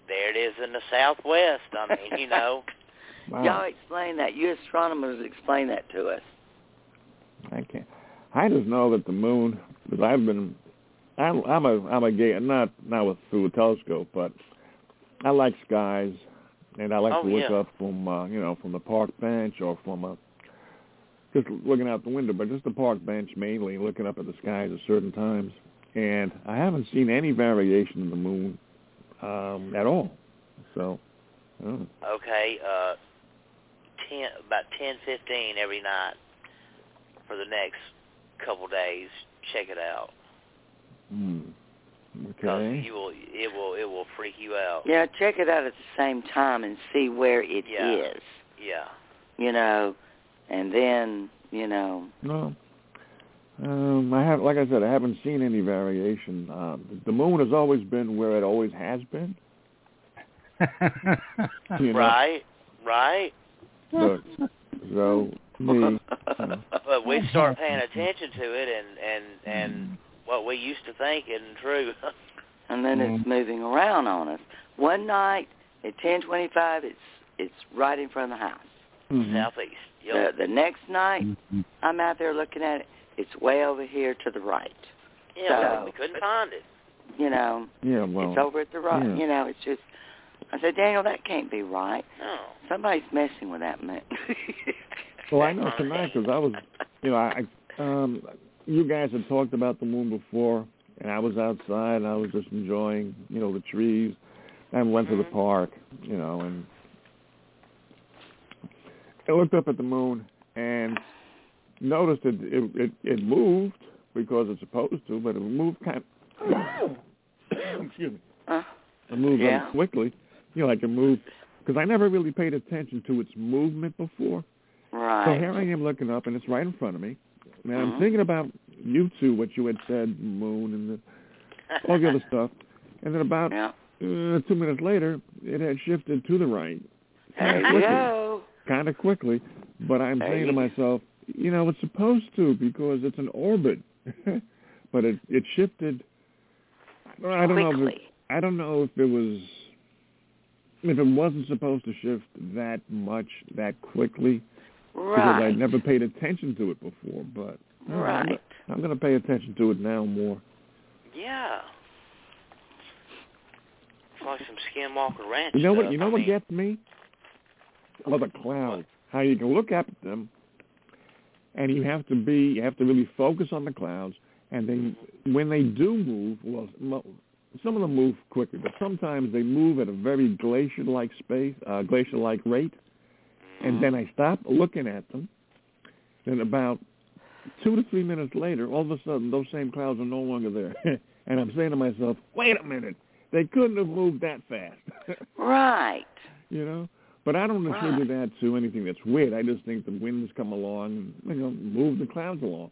Speaker 2: there it is in the southwest. I mean, you know.
Speaker 1: Wow. Y'all explain that. You astronomers explain that to us.
Speaker 5: I can't. I just know that the moon, because I've been, I'm, I'm a, I'm a gay, not not with through a telescope, but I like skies, and I like
Speaker 2: oh,
Speaker 5: to look
Speaker 2: yeah.
Speaker 5: up from, uh, you know, from the park bench or from a, just looking out the window, but just the park bench mainly, looking up at the skies at certain times. And I haven't seen any variation in the moon um, at all. So, oh.
Speaker 2: Okay, uh, ten about ten fifteen every night for the next couple days. Check it out.
Speaker 5: Hmm.
Speaker 2: Because
Speaker 5: Okay.
Speaker 2: you will, it will, it will freak you out.
Speaker 1: Yeah, check it out at the same time and see where it
Speaker 2: Yeah.
Speaker 1: is.
Speaker 2: Yeah.
Speaker 1: You know, and then you know.
Speaker 5: No. Um, I have, like I said, I haven't seen any variation. Um, the moon has always been where it always has been. You know?
Speaker 2: Right. Right.
Speaker 5: But, so me, you know.
Speaker 2: But we start paying attention to it, and and and what we used to think isn't true.
Speaker 1: And then it's moving around on us. One night at ten twenty-five, it's it's right in front of the house.
Speaker 5: Mm-hmm.
Speaker 2: Southeast. Yep.
Speaker 1: The, the next night, mm-hmm. I'm out there looking at it. It's way over here to the right.
Speaker 2: Yeah,
Speaker 1: so,
Speaker 2: we couldn't find it.
Speaker 1: You know,
Speaker 5: yeah, well,
Speaker 1: it's over at the right.
Speaker 5: Yeah.
Speaker 1: You know, it's just. I said, Daniel, that can't be right.
Speaker 2: No.
Speaker 1: Somebody's messing with that man.
Speaker 5: Well, I know tonight because I was, you know, I, um, you guys had talked about the moon before, and I was outside and I was just enjoying, you know, the trees. I went
Speaker 2: mm-hmm.
Speaker 5: to the park, you know, and I looked up at the moon and noticed it it, it, it moved because it's supposed to, but it moved kind of, excuse me,
Speaker 1: uh,
Speaker 5: it moved
Speaker 1: yeah.
Speaker 5: very quickly. You know, like it moved, because I never really paid attention to its movement before.
Speaker 1: Right.
Speaker 5: So here I am looking up, and it's right in front of me. And
Speaker 1: mm-hmm.
Speaker 5: I'm thinking about you two, what you had said, moon and the, all the other stuff. And then about
Speaker 1: yeah.
Speaker 5: uh, two minutes later, it had shifted to the right.
Speaker 1: There you go.
Speaker 5: Kind of quickly. But I'm
Speaker 1: there
Speaker 5: saying to
Speaker 1: you
Speaker 5: myself, you know, it's supposed to because it's an orbit. But it, it shifted. I don't
Speaker 1: quickly.
Speaker 5: know. If it, I don't know if it was... If it wasn't supposed to shift that much, that quickly,
Speaker 1: right.
Speaker 5: because I'd never paid attention to it before, but
Speaker 1: right.
Speaker 5: I'm, I'm going to pay attention to it now more.
Speaker 2: Yeah. It's like some Skinwalker Ranch
Speaker 5: You know
Speaker 2: stuff.
Speaker 5: what? You know
Speaker 2: I
Speaker 5: what
Speaker 2: mean,
Speaker 5: gets me? Oh, the clouds. How you can look up at them, and you have to be, you have to really focus on the clouds, and they, when they do move, well, some of them move quickly, but sometimes they move at a very glacier-like space, uh, glacier-like rate. And then I stop looking at them. Then about two to three minutes later, all of a sudden, those same clouds are no longer there. And I'm saying to myself, wait a minute, they couldn't have moved that fast.
Speaker 1: Right.
Speaker 5: You know? But I don't attribute right. that to anything that's weird. I just think the winds come along and, you know, move the clouds along.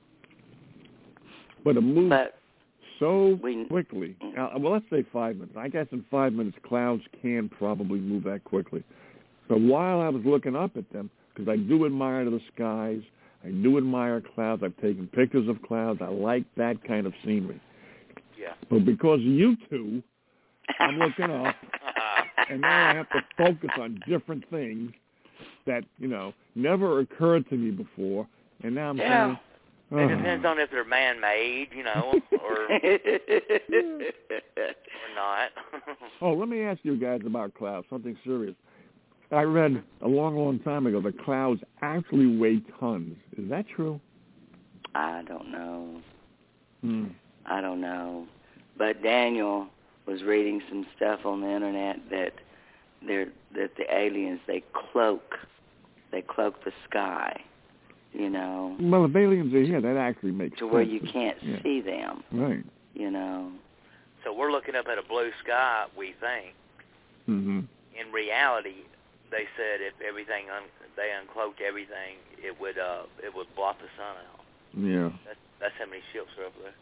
Speaker 5: But it moves... But- So we, quickly. Uh, well, let's say five minutes. I guess in five minutes, clouds can probably move that quickly. But while I was looking up at them, because I do admire the skies, I do admire clouds. I've taken pictures of clouds. I like that kind of scenery.
Speaker 2: Yeah.
Speaker 5: But because of you two, I'm looking up, and now I have to focus on different things that, you know, never occurred to me before. And now I'm
Speaker 2: yeah.
Speaker 5: saying...
Speaker 2: It depends on if they're man-made, you know, or or not.
Speaker 5: Oh, let me ask you guys about clouds, something serious. I read a long, long time ago that clouds actually weigh tons. Is that true?
Speaker 1: I don't know.
Speaker 5: Hmm.
Speaker 1: I don't know. But Daniel was reading some stuff on the internet that they're, that the aliens, they cloak, they cloak the sky. You know.
Speaker 5: Well, if aliens are here, that actually makes
Speaker 1: to
Speaker 5: sense.
Speaker 1: where you can't
Speaker 5: yeah.
Speaker 1: see them.
Speaker 5: Right.
Speaker 1: You know.
Speaker 2: So we're looking up at a blue sky, we think.
Speaker 5: Mm-hmm.
Speaker 2: In reality, they said if everything un- they uncloaked everything, it would uh it would blot the sun out.
Speaker 5: Yeah.
Speaker 2: That's, that's how many ships are up there.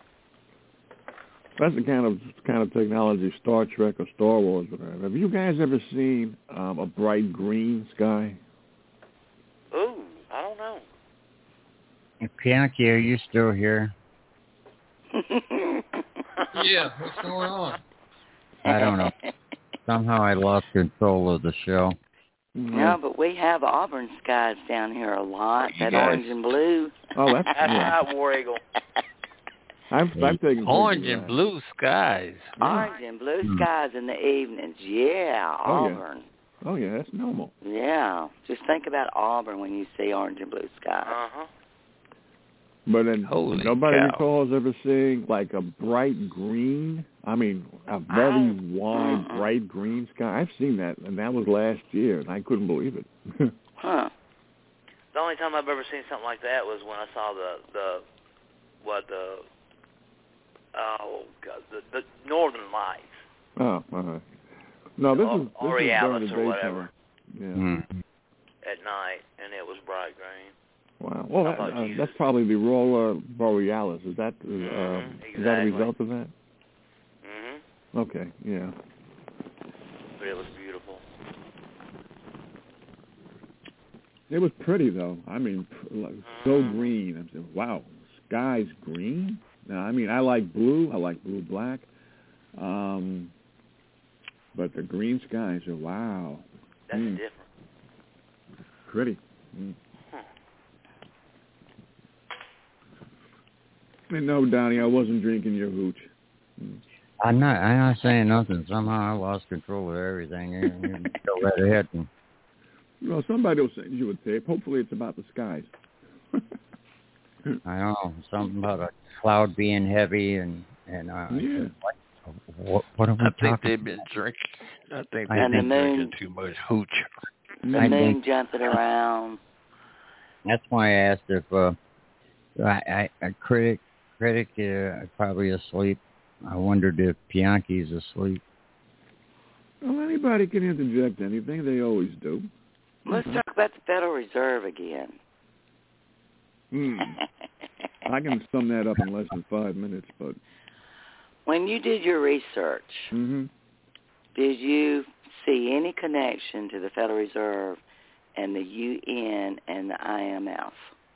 Speaker 5: That's the kind of kind of technology Star Trek or Star Wars would have. Have you guys ever seen um, a bright green sky?
Speaker 2: Ooh, I don't know.
Speaker 3: Bianchi, are you still here?
Speaker 12: Yeah, what's going on?
Speaker 3: I don't know. somehow I lost control of the show.
Speaker 1: Mm-hmm. Yeah, but we have Auburn skies down here a lot. That
Speaker 5: Yes.
Speaker 1: orange and blue.
Speaker 5: Oh, that's
Speaker 2: That's
Speaker 5: yeah.
Speaker 2: not War Eagle.
Speaker 5: I've, I've taken
Speaker 10: Orange
Speaker 5: pictures of
Speaker 10: and
Speaker 5: that.
Speaker 10: blue skies.
Speaker 1: Orange and blue skies in the evenings. Yeah,
Speaker 5: Oh, yeah.
Speaker 1: Auburn.
Speaker 5: Oh, yeah, that's normal.
Speaker 1: Yeah. Just think about Auburn when you see orange and blue skies.
Speaker 2: Uh-huh.
Speaker 5: But then
Speaker 10: Holy
Speaker 5: nobody
Speaker 10: cow.
Speaker 5: recalls ever seeing like a bright green. I mean, a very
Speaker 1: I-
Speaker 5: wide,
Speaker 1: uh-uh.
Speaker 5: bright green sky. I've seen that, and that was last year, and I couldn't believe it.
Speaker 1: Huh.
Speaker 2: The only time I've ever seen something like that was when I saw the, the what, the, oh, God, the, the Northern Lights.
Speaker 5: Oh, uh-huh. No, this
Speaker 2: Or-
Speaker 5: is this
Speaker 2: or
Speaker 5: is during
Speaker 2: Realis
Speaker 5: the
Speaker 2: or
Speaker 5: daytime.
Speaker 2: whatever.
Speaker 5: Yeah.
Speaker 3: Mm.
Speaker 2: At night, and it was bright green.
Speaker 5: Wow. Well,
Speaker 2: I
Speaker 5: that,
Speaker 2: thought
Speaker 5: uh,
Speaker 2: Jesus-
Speaker 5: that's probably the Aurora Borealis. Is that uh,
Speaker 2: Mhm,
Speaker 5: is that a
Speaker 2: exactly.
Speaker 5: result of that?
Speaker 2: hmm
Speaker 5: Okay. Yeah.
Speaker 2: But it was beautiful.
Speaker 5: It was pretty though. I mean, pr- like, so green. I'm saying, wow, sky's green. Now, I mean, I like blue. I like blue black. Um, but the green skies are wow.
Speaker 2: That's
Speaker 5: Mm,
Speaker 2: different.
Speaker 5: pretty. Mm. And no, Donnie, I wasn't drinking your hooch. Mm.
Speaker 3: I'm not. I'm not saying nothing. Somehow I lost control of everything. You, you go right ahead. And,
Speaker 5: Well, somebody will send you a tape. Hopefully, it's about the skies.
Speaker 3: I know something about a cloud being heavy and and uh,
Speaker 5: Yeah.
Speaker 3: what, what are we
Speaker 10: I think
Speaker 3: talking?
Speaker 10: they've been drinking. I think
Speaker 3: I
Speaker 10: they've
Speaker 1: And the
Speaker 10: been
Speaker 1: moon.
Speaker 10: drinking too much hooch.
Speaker 1: The
Speaker 3: I
Speaker 1: moon
Speaker 3: think-
Speaker 1: jumping around.
Speaker 3: That's why I asked if uh, I, I, a critic critic uh, probably asleep. I wondered if Bianchi's asleep.
Speaker 5: Well, anybody can interject anything. They always do.
Speaker 1: Let's talk about the Federal Reserve again.
Speaker 5: Hmm. I can sum that up in less than five minutes, but.
Speaker 1: When you did your research,
Speaker 5: hmm
Speaker 1: did you see any connection to the Federal Reserve and the U N and the I M F?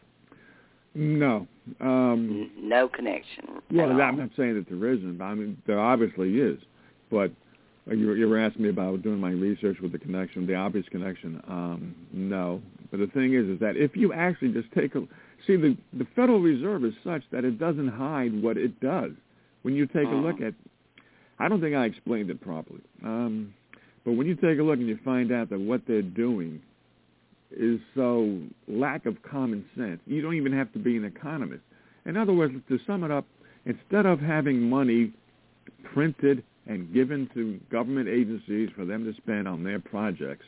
Speaker 5: No. Um,
Speaker 1: N- no connection.
Speaker 5: well,
Speaker 1: at all.
Speaker 5: I'm not saying that there isn't. I mean, there obviously is. But you, you were asking me about doing my research with the connection, the obvious connection. Um, no. But the thing is, is that if you actually just take a see, the the Federal Reserve is such that it doesn't hide what it does. When you take a look at, I don't think I explained it properly. Um, but when you take a look and you find out that what they're doing is so lack of common sense, you don't even have to be an economist. In other words, to sum it up, instead of having money printed and given to government agencies for them to spend on their projects,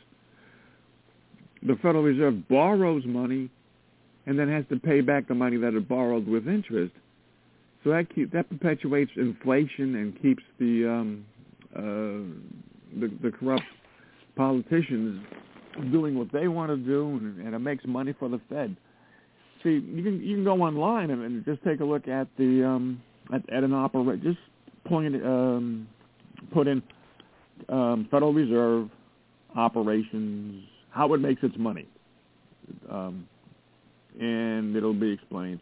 Speaker 5: the Federal Reserve borrows money and then has to pay back the money that it borrowed with interest. So that keep, that perpetuates inflation and keeps the um, uh, the, the corrupt politicians doing what they want to do, and, and it makes money for the Fed. See, you can you can go online and, and just take a look at the um, at, at an opera. Just point um, put in um, Federal Reserve operations, how it makes its money, um, and it'll be explained.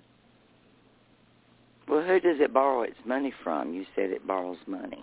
Speaker 1: Well, who does it borrow its money from? You said it borrows money.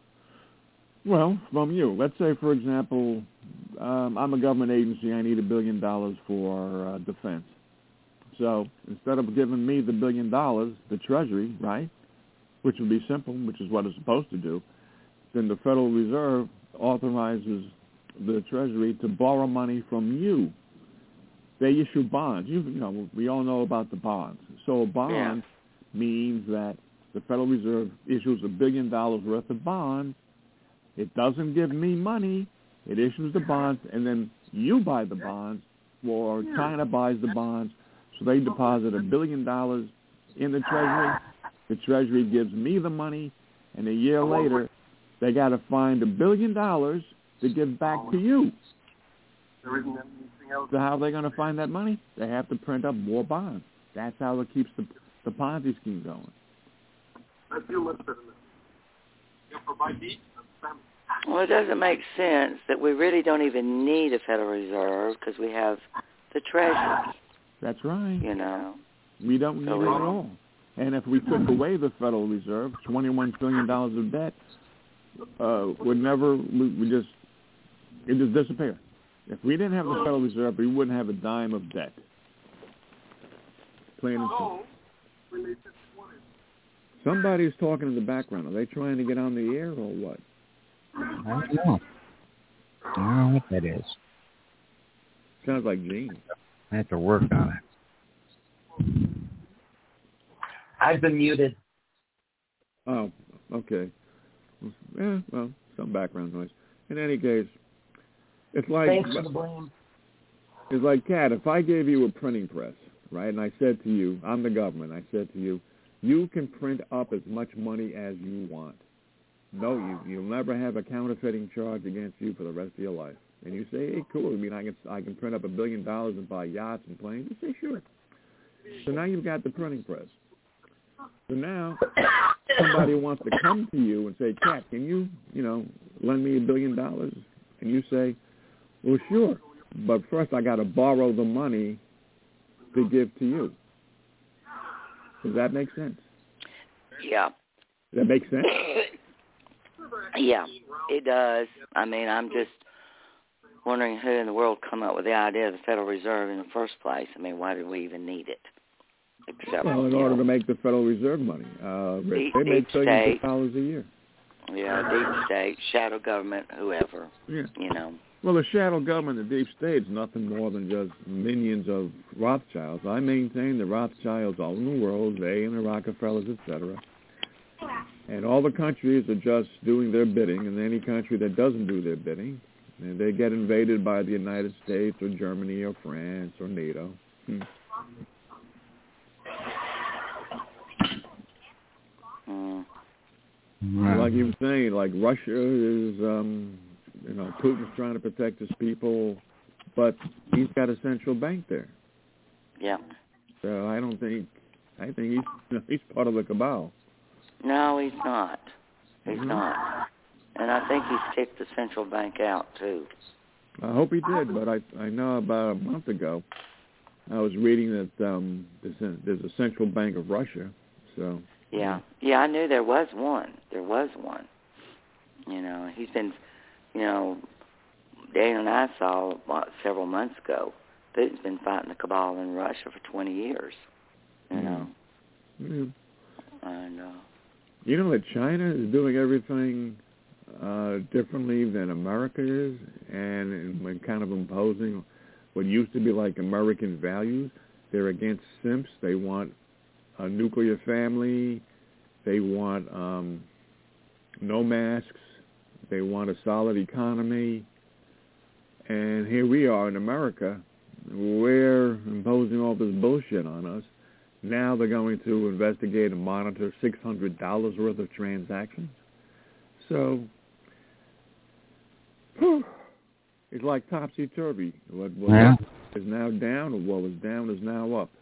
Speaker 5: Well, from you. Let's say, for example, um, I'm a government agency. I need a billion dollars for uh, defense. So instead of giving me the billion dollars, the Treasury, right, which would be simple, which is what it's supposed to do, then the Federal Reserve authorizes the Treasury to borrow money from you. They issue bonds. You, you know, we all know about the bonds. So a bond
Speaker 1: Yeah.
Speaker 5: means that the Federal Reserve issues a billion dollars worth of bonds. It doesn't give me money. It issues the bonds, and then you buy the bonds, or China buys the bonds. So they deposit a billion dollars in the Treasury. The Treasury gives me the money, and a year later, they got to find a billion dollars to give back to you.
Speaker 16: There isn't anything else.
Speaker 5: So how are they going to find that money? They have to print up more bonds. That's how it keeps the the Ponzi scheme going.
Speaker 16: Let's do less than this. You provide needs and family.
Speaker 1: Well, it doesn't make sense that we really don't even need a Federal Reserve because we have the Treasury.
Speaker 5: That's right.
Speaker 1: You know.
Speaker 5: We don't need
Speaker 1: So
Speaker 5: it
Speaker 1: we-
Speaker 5: at all. And if we took away the Federal Reserve, twenty-one trillion dollars of debt, uh, would never, we, we just, it just disappear. If we didn't have the Federal Reserve, we wouldn't have a dime of debt. Plain and simple. Somebody's talking in the background. Are they trying to get on the air or what?
Speaker 3: I don't know. I don't know what that is.
Speaker 5: Sounds like Gene.
Speaker 3: I have to work on it.
Speaker 4: I've been muted.
Speaker 5: Oh, okay. Yeah, well, some background noise. In any case, it's like...
Speaker 4: Thanks for the blame.
Speaker 5: It's like, Kat, if I gave you a printing press, right, and I said to you, I'm the government, I said to you, you can print up as much money as you want. No, you, you'll never have a counterfeiting charge against you for the rest of your life. And you say, hey, cool, I mean, I can, I can print up a billion dollars and buy yachts and planes. You say, sure. So now you've got the printing press. So now somebody wants to come to you and say, Kat, can you, you know, lend me a billion dollars? And you say, well, sure. But first I got to borrow the money to give to you. Does that make sense?
Speaker 1: Yeah.
Speaker 5: Does that make sense?
Speaker 1: Yeah, it does. I mean, I'm just wondering who in the world come up with the idea of the Federal Reserve in the first place. I mean, why did we even need it? Except,
Speaker 5: well, in order know, to make the Federal Reserve money. Uh,
Speaker 1: deep,
Speaker 5: they make billions
Speaker 1: state,
Speaker 5: of dollars a year.
Speaker 1: Yeah, deep state, shadow government, whoever.
Speaker 5: Yeah.
Speaker 1: You know.
Speaker 5: Well, the shadow government, the deep state, is nothing more than just minions of Rothschilds. I maintain the Rothschilds own the world, they and the Rockefellers, et cetera. And all the countries are just doing their bidding, and any country that doesn't do their bidding, and they get invaded by the United States or Germany or France or NATO. Hmm.
Speaker 1: Mm.
Speaker 5: Right. Like you were saying, like Russia is, um, you know, Putin's trying to protect his people, but he's got a central bank there.
Speaker 1: Yeah.
Speaker 5: So I don't think, I think he's, you know, he's part of the cabal.
Speaker 1: No, he's not. He's
Speaker 5: mm-hmm.
Speaker 1: not. And I think he's kicked the central bank out, too.
Speaker 5: I hope he did, but I I know about a month ago, I was reading that um, there's, a, there's a central bank of Russia, so...
Speaker 1: Yeah. Yeah, I knew there was one. There was one. You know, he's been, you know, Dan and I saw what, several months ago, Putin's been fighting the cabal in Russia for twenty years, you
Speaker 5: mm.
Speaker 1: know.
Speaker 5: Mm.
Speaker 1: And, uh,
Speaker 5: you know that China is doing everything uh, differently than America is, and, and kind of imposing what used to be like American values. They're against simps. They want a nuclear family. They want um, no masks. They want a solid economy. And here we are in America. We're imposing all this bullshit on us. Now they're going to investigate and monitor six hundred dollars worth of transactions. So, whew, it's like topsy-turvy. What, what
Speaker 3: yeah.
Speaker 5: is now down, or what was down is now up.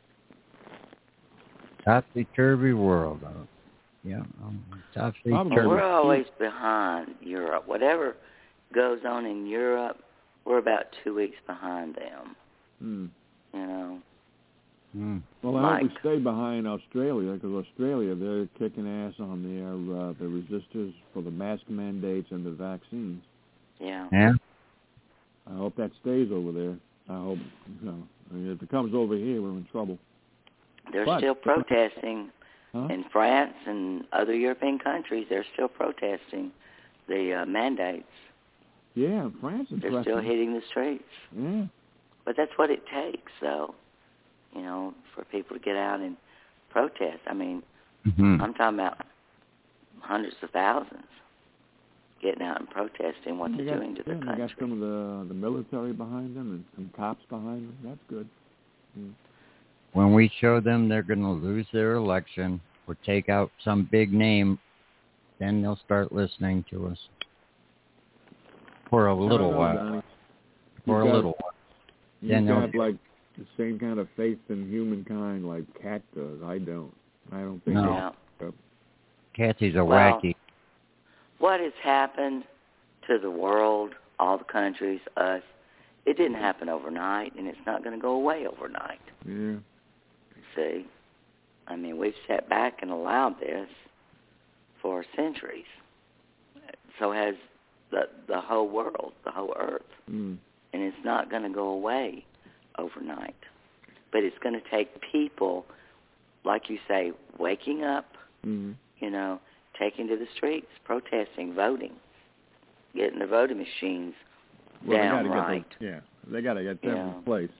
Speaker 3: Topsy-turvy world. Uh, yeah, um, topsy-turvy.
Speaker 1: We're always behind Europe. Whatever goes on in Europe, we're about two weeks behind them.
Speaker 5: Hmm.
Speaker 1: You know.
Speaker 5: Mm. Well, I
Speaker 1: like,
Speaker 5: hope we stay behind Australia, because Australia, they're kicking ass on their uh, the resistors for the mask mandates and the vaccines.
Speaker 1: Yeah.
Speaker 3: Yeah.
Speaker 5: I hope that stays over there. I hope, you know, I mean, if it comes over here, we're in trouble.
Speaker 1: They're
Speaker 5: but,
Speaker 1: still protesting
Speaker 5: huh?
Speaker 1: in France and other European countries. They're still protesting the uh, mandates.
Speaker 5: Yeah, France is
Speaker 1: They're still hitting the streets.
Speaker 5: Yeah.
Speaker 1: But that's what it takes, though. You know, for people to get out and protest. I mean,
Speaker 3: mm-hmm.
Speaker 1: I'm talking about hundreds of thousands getting out and protesting what
Speaker 5: they
Speaker 1: they're
Speaker 5: got,
Speaker 1: doing to
Speaker 5: yeah,
Speaker 1: the country.
Speaker 5: They got some of the the military behind them and some cops behind them. That's good. Mm.
Speaker 3: When we show them they're going to lose their election or take out some big name, then they'll start listening to us. For a little
Speaker 5: know,
Speaker 3: while.
Speaker 5: Donnie.
Speaker 3: For
Speaker 5: you
Speaker 3: a
Speaker 5: got,
Speaker 3: little while.
Speaker 5: You
Speaker 3: then
Speaker 5: got
Speaker 3: they'll...
Speaker 5: like the same kind of faith in humankind like Kat does. I don't. I don't think
Speaker 3: no.
Speaker 5: so.
Speaker 3: Kathy's a
Speaker 1: well,
Speaker 3: wacky.
Speaker 1: What has happened to the world, all the countries, us, it didn't happen overnight, and it's not going to go away overnight.
Speaker 5: Yeah.
Speaker 1: See? I mean, we've sat back and allowed this for centuries. so has the the whole world, the whole earth.
Speaker 5: Mm.
Speaker 1: And it's not going to go away overnight. But it's going to take people, like you say, waking up,
Speaker 5: Mm.
Speaker 1: you know, taking to the streets, protesting, voting, getting the voting machines
Speaker 5: Well,
Speaker 1: down
Speaker 5: they gotta
Speaker 1: right.
Speaker 5: Get those, yeah, they got to get them
Speaker 1: Yeah.
Speaker 5: replaced.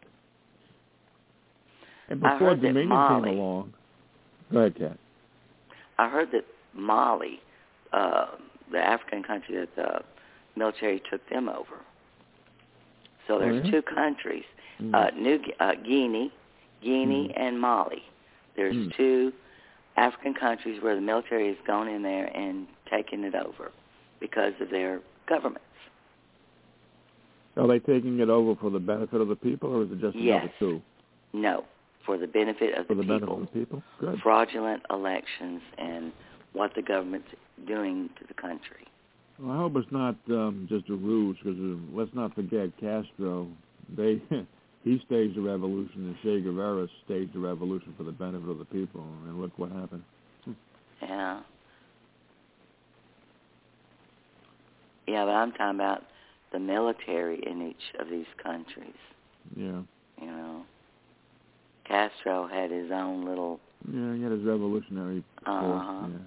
Speaker 5: And
Speaker 1: I
Speaker 5: before
Speaker 1: heard that
Speaker 5: Dominion
Speaker 1: Mali-
Speaker 5: came along, go ahead, Kat.
Speaker 1: I heard that Mali, uh, the African country that the military took them over. So
Speaker 5: Oh,
Speaker 1: there's
Speaker 5: yeah?
Speaker 1: two countries,
Speaker 5: Mm.
Speaker 1: uh, New Gu- uh, Guinea, Guinea and Mali. There's
Speaker 5: Mm.
Speaker 1: two African countries where the military has gone in there and taken it over because of their governments.
Speaker 5: Are they taking it over for the benefit of the people, or is it just
Speaker 1: Yes.
Speaker 5: another coup?
Speaker 1: No, for the benefit of
Speaker 5: For
Speaker 1: the,
Speaker 5: the benefit
Speaker 1: people.
Speaker 5: of the people? Good.
Speaker 1: Fraudulent elections and what the government's doing to the country.
Speaker 5: Well, I hope it's not um, just a ruse, because uh, let's not forget Castro. They he staged a revolution, and Che Guevara staged a revolution for the benefit of the people, and look what happened.
Speaker 1: Yeah. Yeah, but I'm talking about the military in each of these countries.
Speaker 5: Yeah.
Speaker 1: You know, Castro had his own little.
Speaker 5: Yeah, he had his revolutionary force.
Speaker 1: Uh-huh.
Speaker 5: Yeah.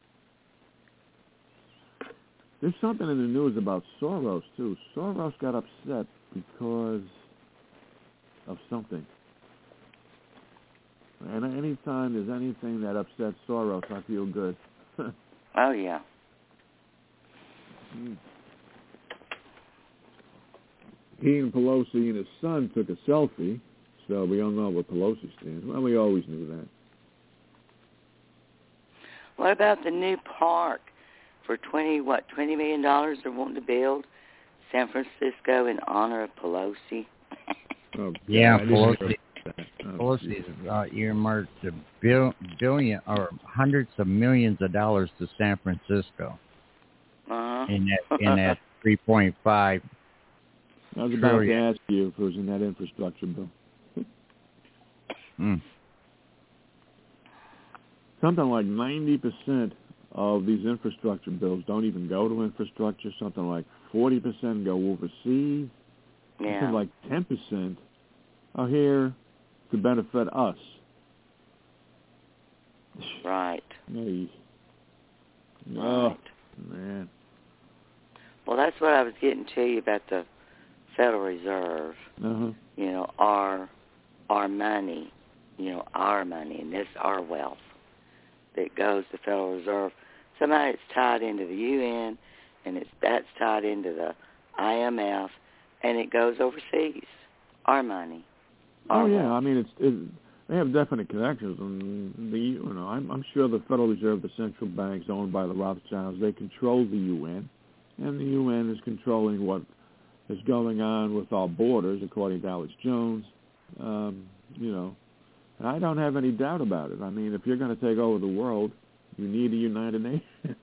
Speaker 5: There's something in the news about Soros, too. Soros got upset because of something. And anytime there's anything that upsets Soros, I feel good.
Speaker 1: Oh, yeah.
Speaker 5: Mm. He and Pelosi and his son took a selfie, so we all know where Pelosi stands. Well, we always knew that.
Speaker 1: What about the new park for twenty what twenty million dollars they're wanting to build, San Francisco, in honor of Pelosi?
Speaker 5: Oh,
Speaker 3: Yeah,
Speaker 5: I didn't
Speaker 3: Pelosi.
Speaker 5: hear that. Oh,
Speaker 3: Pelosi's uh, earmarked a bill, billion or hundreds of millions of dollars to San Francisco
Speaker 1: Uh-huh.
Speaker 3: in that in that three point five.
Speaker 5: I was about to
Speaker 3: trillion.
Speaker 5: ask you if it was in that infrastructure bill.
Speaker 3: Mm.
Speaker 5: Something like ninety percent of these infrastructure bills don't even go to infrastructure. Something like forty percent go overseas.
Speaker 1: Yeah.
Speaker 5: Something like ten percent are here to benefit us.
Speaker 1: Right.
Speaker 5: Hey.
Speaker 1: Right.
Speaker 5: Oh, man.
Speaker 1: Well, that's what I was getting to you about the Federal Reserve.
Speaker 5: Uh-huh.
Speaker 1: You know, our our money, you know, our money, and this our wealth that goes to the Federal Reserve. Somehow it's tied into the U N, and it's that's tied into the I M F, and it goes overseas. Our money. Our
Speaker 5: Oh yeah,
Speaker 1: wealth.
Speaker 5: I mean it's it, they have definite connections, and the you know I'm, I'm sure the Federal Reserve, the central banks owned by the Rothschilds, they control the U N, and the U N is controlling what is going on with our borders, according to Alex Jones. Um, you know, and I don't have any doubt about it. I mean, if you're going to take over the world, you need a United Nations.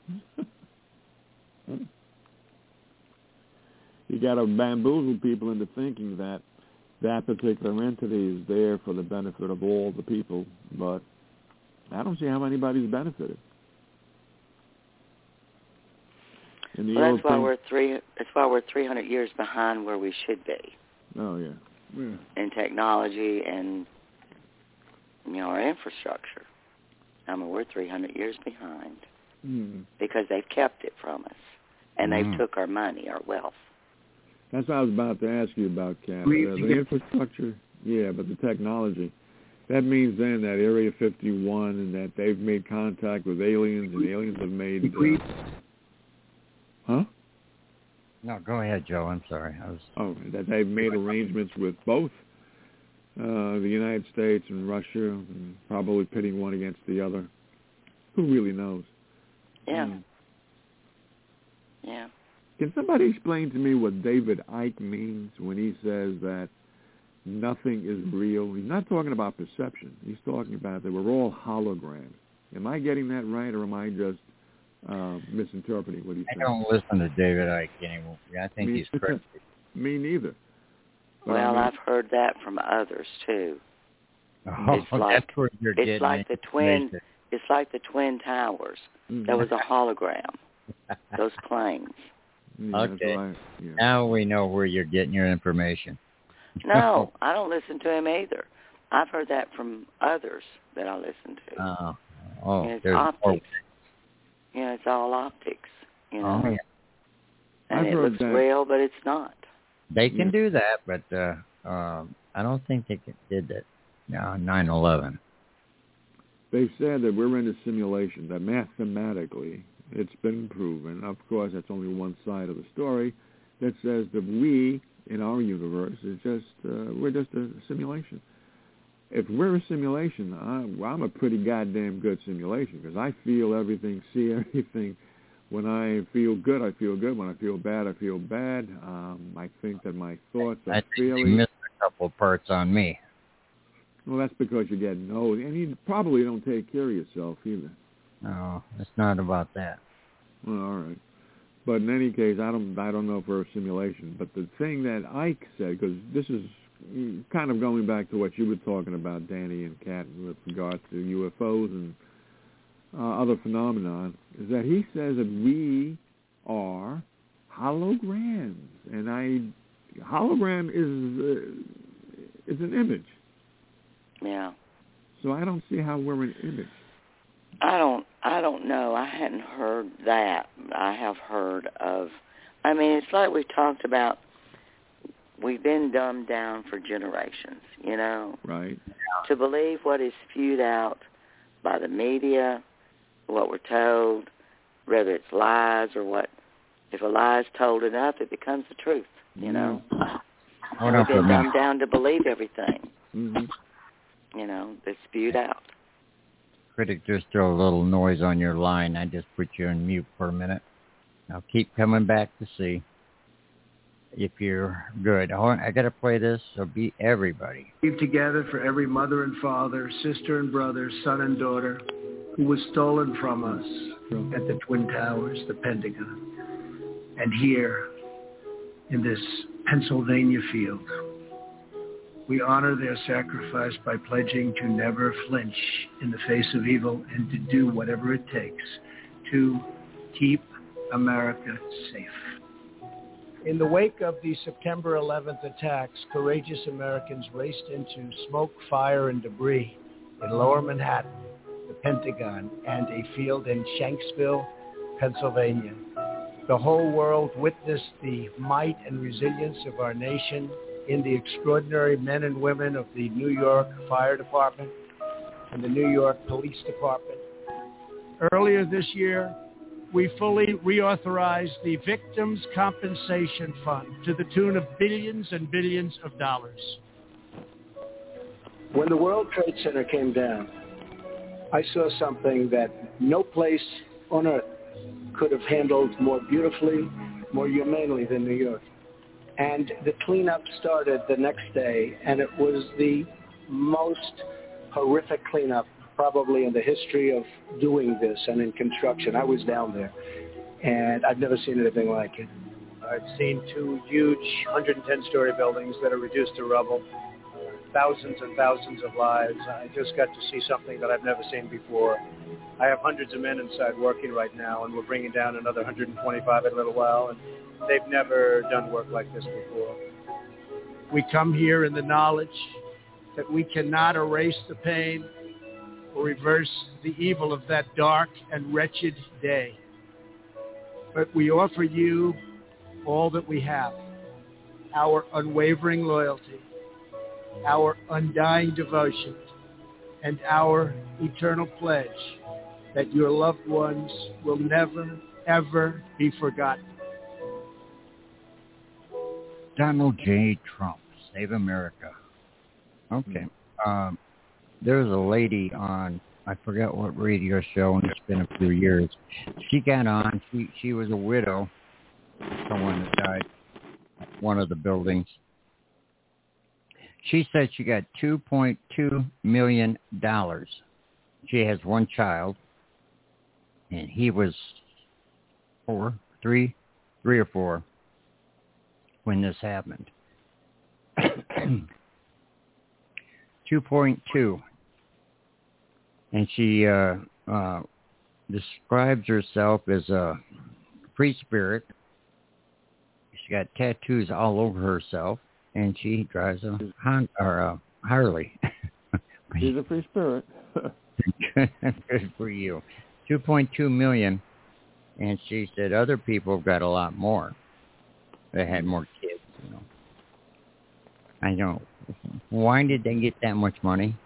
Speaker 5: You got to bamboozle people into thinking that that particular entity is there for the benefit of all the people, but I don't see how anybody's benefited. In the
Speaker 1: Well,
Speaker 5: old
Speaker 1: that's why
Speaker 5: thing-
Speaker 1: we're three. That's why we're three hundred years behind where we should be
Speaker 5: Oh yeah. Yeah.
Speaker 1: in technology and you know our infrastructure. I mean, we're three hundred years behind
Speaker 5: Mm.
Speaker 1: because they've kept it from us, and
Speaker 5: Mm.
Speaker 1: they've took our money, our wealth.
Speaker 5: That's what I was about to ask you about, Kat.
Speaker 1: We-
Speaker 5: Uh, the infrastructure, yeah, but the technology. That means then that Area fifty-one and that they've made contact with aliens and aliens have made... Uh, huh?
Speaker 3: No, go ahead, Joe. I'm sorry. I was.
Speaker 5: Oh, that they've made arrangements with both uh, the United States and Russia, and probably pitting one against the other. Who really knows?
Speaker 1: Yeah.
Speaker 5: Mm.
Speaker 1: Yeah.
Speaker 5: Can somebody explain to me what David Icke means when he says that nothing is real? He's not talking about perception. He's talking about that we're all holograms. Am I getting that right, or am I just uh, misinterpreting what he's
Speaker 3: I
Speaker 5: saying?
Speaker 3: don't listen to David Icke anymore. I think
Speaker 5: Me-
Speaker 3: he's crazy.
Speaker 5: Me neither. But
Speaker 1: Well,
Speaker 5: I mean,
Speaker 1: I've heard that from others too.
Speaker 3: Oh,
Speaker 1: It's like
Speaker 3: that's where you're
Speaker 1: it's
Speaker 3: getting
Speaker 1: like the twin.
Speaker 3: information.
Speaker 1: It's like the twin towers.
Speaker 5: Mhm.
Speaker 1: That was a hologram. those planes.
Speaker 5: Yeah,
Speaker 3: Okay.
Speaker 5: right. Yeah.
Speaker 3: Now we know where you're getting your information.
Speaker 1: No, I don't listen to him either. I've heard that from others that I listen to.
Speaker 3: Uh, oh,
Speaker 1: And it's
Speaker 3: there's
Speaker 1: optics.
Speaker 3: more.
Speaker 1: You know, it's all optics. You know,
Speaker 3: Oh, yeah.
Speaker 1: and
Speaker 5: I've
Speaker 1: it
Speaker 5: heard
Speaker 1: looks
Speaker 5: that.
Speaker 1: real, but it's not.
Speaker 3: They can
Speaker 5: Yeah.
Speaker 3: do that, but uh, um, I don't think they can, did that. No, nine eleven.
Speaker 5: They said that we're in a simulation, that mathematically it's been proven. Of course, that's only one side of the story that says that we, in our universe, is just, uh, we're just a simulation. If we're a simulation, I, I'm a pretty goddamn good simulation because I feel everything, see everything. When I feel good, I feel good. When I feel bad, I feel bad. Um, I think that my thoughts are
Speaker 3: I think
Speaker 5: feelings.
Speaker 3: you missed a couple parts on me.
Speaker 5: Well, that's because you're getting old, and you probably don't take care of yourself either.
Speaker 3: No, it's not about that.
Speaker 5: Well, all right. But in any case, I don't, I don't know if we're a simulation. But the thing that Ike said, because this is kind of going back to what you were talking about, Danny and Kat, with regard to U F Os and uh, other phenomenon, is that he says that we are holograms, and I hologram is uh, is an image.
Speaker 1: Yeah.
Speaker 5: So I don't see how we're an image.
Speaker 1: I don't. I don't know. I hadn't heard that. I have heard of. I mean, it's like we talked about. We've been dumbed down for generations. You know.
Speaker 5: Right.
Speaker 1: To believe what is spewed out by the media, what we're told, whether it's lies or what. If a lie is told enough, it becomes the truth. You know.
Speaker 3: Hold
Speaker 1: And
Speaker 3: on
Speaker 1: we've
Speaker 3: for a
Speaker 1: been
Speaker 3: minute.
Speaker 1: dumbed down to believe everything.
Speaker 5: Mm-hmm.
Speaker 1: You know, that's spewed out.
Speaker 3: Critic, just throw a little noise on your line. I just put you on mute for a minute. I'll keep coming back to see if you're good. Oh, I got to play this, so be everybody.
Speaker 17: We've together for every mother and father, sister and brother, son and daughter who was stolen from us at the Twin Towers, the Pentagon, and here in this Pennsylvania field. We honor their sacrifice by pledging to never flinch in the face of evil and to do whatever it takes to keep America safe. In the wake of the September eleventh attacks, courageous Americans raced into smoke, fire, and debris in Lower Manhattan, the Pentagon, and a field in Shanksville, Pennsylvania. The whole world witnessed the might and resilience of our nation in the extraordinary men and women of the New York Fire Department and the New York Police Department. Earlier this year, we fully reauthorized the Victims' Compensation Fund to the tune of billions and billions of dollars.
Speaker 24: When the World Trade Center came down, I saw something that no place on earth could have handled more beautifully, more humanely than New York. And the cleanup started the next day, and it was the most horrific cleanup probably in the history of doing this and in construction. I was down there, and I've never seen anything like it. I've seen two huge one hundred ten story buildings that are reduced to rubble, thousands and thousands of lives. I just got to see something that I've never seen before. I have hundreds of men inside working right now, and we're bringing down another one hundred twenty-five in a little while, and they've never done work like this before. We come here in the knowledge that we cannot erase the pain or reverse the evil of that dark and wretched day. But we offer you all that we have, our unwavering loyalty, our undying devotion, and our eternal pledge that your loved ones will never, ever be forgotten.
Speaker 3: Donald J. Trump, Save America. Okay. Um, there's a lady on, I forget what radio show, and it's been a few years. She got on. She she was a widow, someone that died at one of the buildings. She said she got two point two million dollars. She has one child, and he was four, three, three or four when this happened. two point two. And she uh, uh, describes herself as a free spirit. She got tattoos all over herself, and she drives a Honda, or a Harley.
Speaker 5: She's a free spirit.
Speaker 3: Good for you. two point two million, and she said other people have got a lot more. They had more kids, you know. I don't. Why did they get that much money?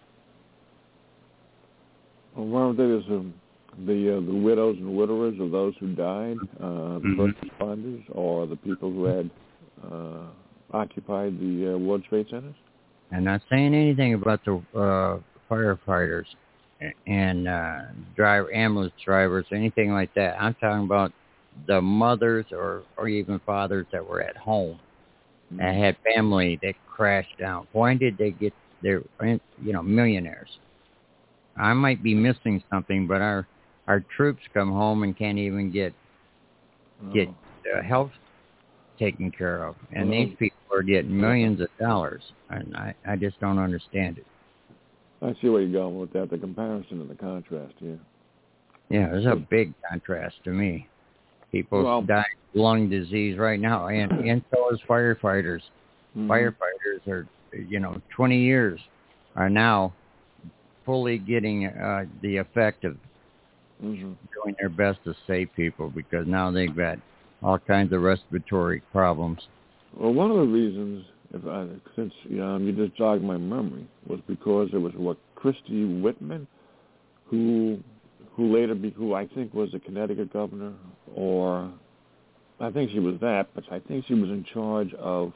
Speaker 5: Well, weren't they just um, the uh, the widows and widowers of those who died, uh, the
Speaker 3: Mm-hmm.
Speaker 5: first responders, or the people who had uh, occupied the uh, World Trade Centers?
Speaker 3: I'm not saying anything about the uh, firefighters and uh, driver, ambulance drivers, anything like that. I'm talking about the mothers or, or even fathers that were at home mm-hmm. and had family that crashed out. Why did they get their, you know, millionaires? I might be missing something, but our our troops come home and can't even get get uh, health taken care of, and
Speaker 5: well,
Speaker 3: these people are getting millions of dollars, and I, I just don't understand it.
Speaker 5: I see where you're going with that, the comparison and the contrast, yeah.
Speaker 3: Yeah, there's a big contrast to me. People
Speaker 5: well,
Speaker 3: die of lung disease right now, and, and so is firefighters. Mm-hmm. Firefighters are, you know, twenty years are now fully getting uh, the effect of mm-hmm. doing their best to save people, because now they've got all kinds of respiratory problems.
Speaker 5: Well, one of the reasons, if I, since um, you just jogged my memory, was because it was what Christy Whitman, who who later be who I think was a Connecticut governor, or I think she was that, but I think she was in charge of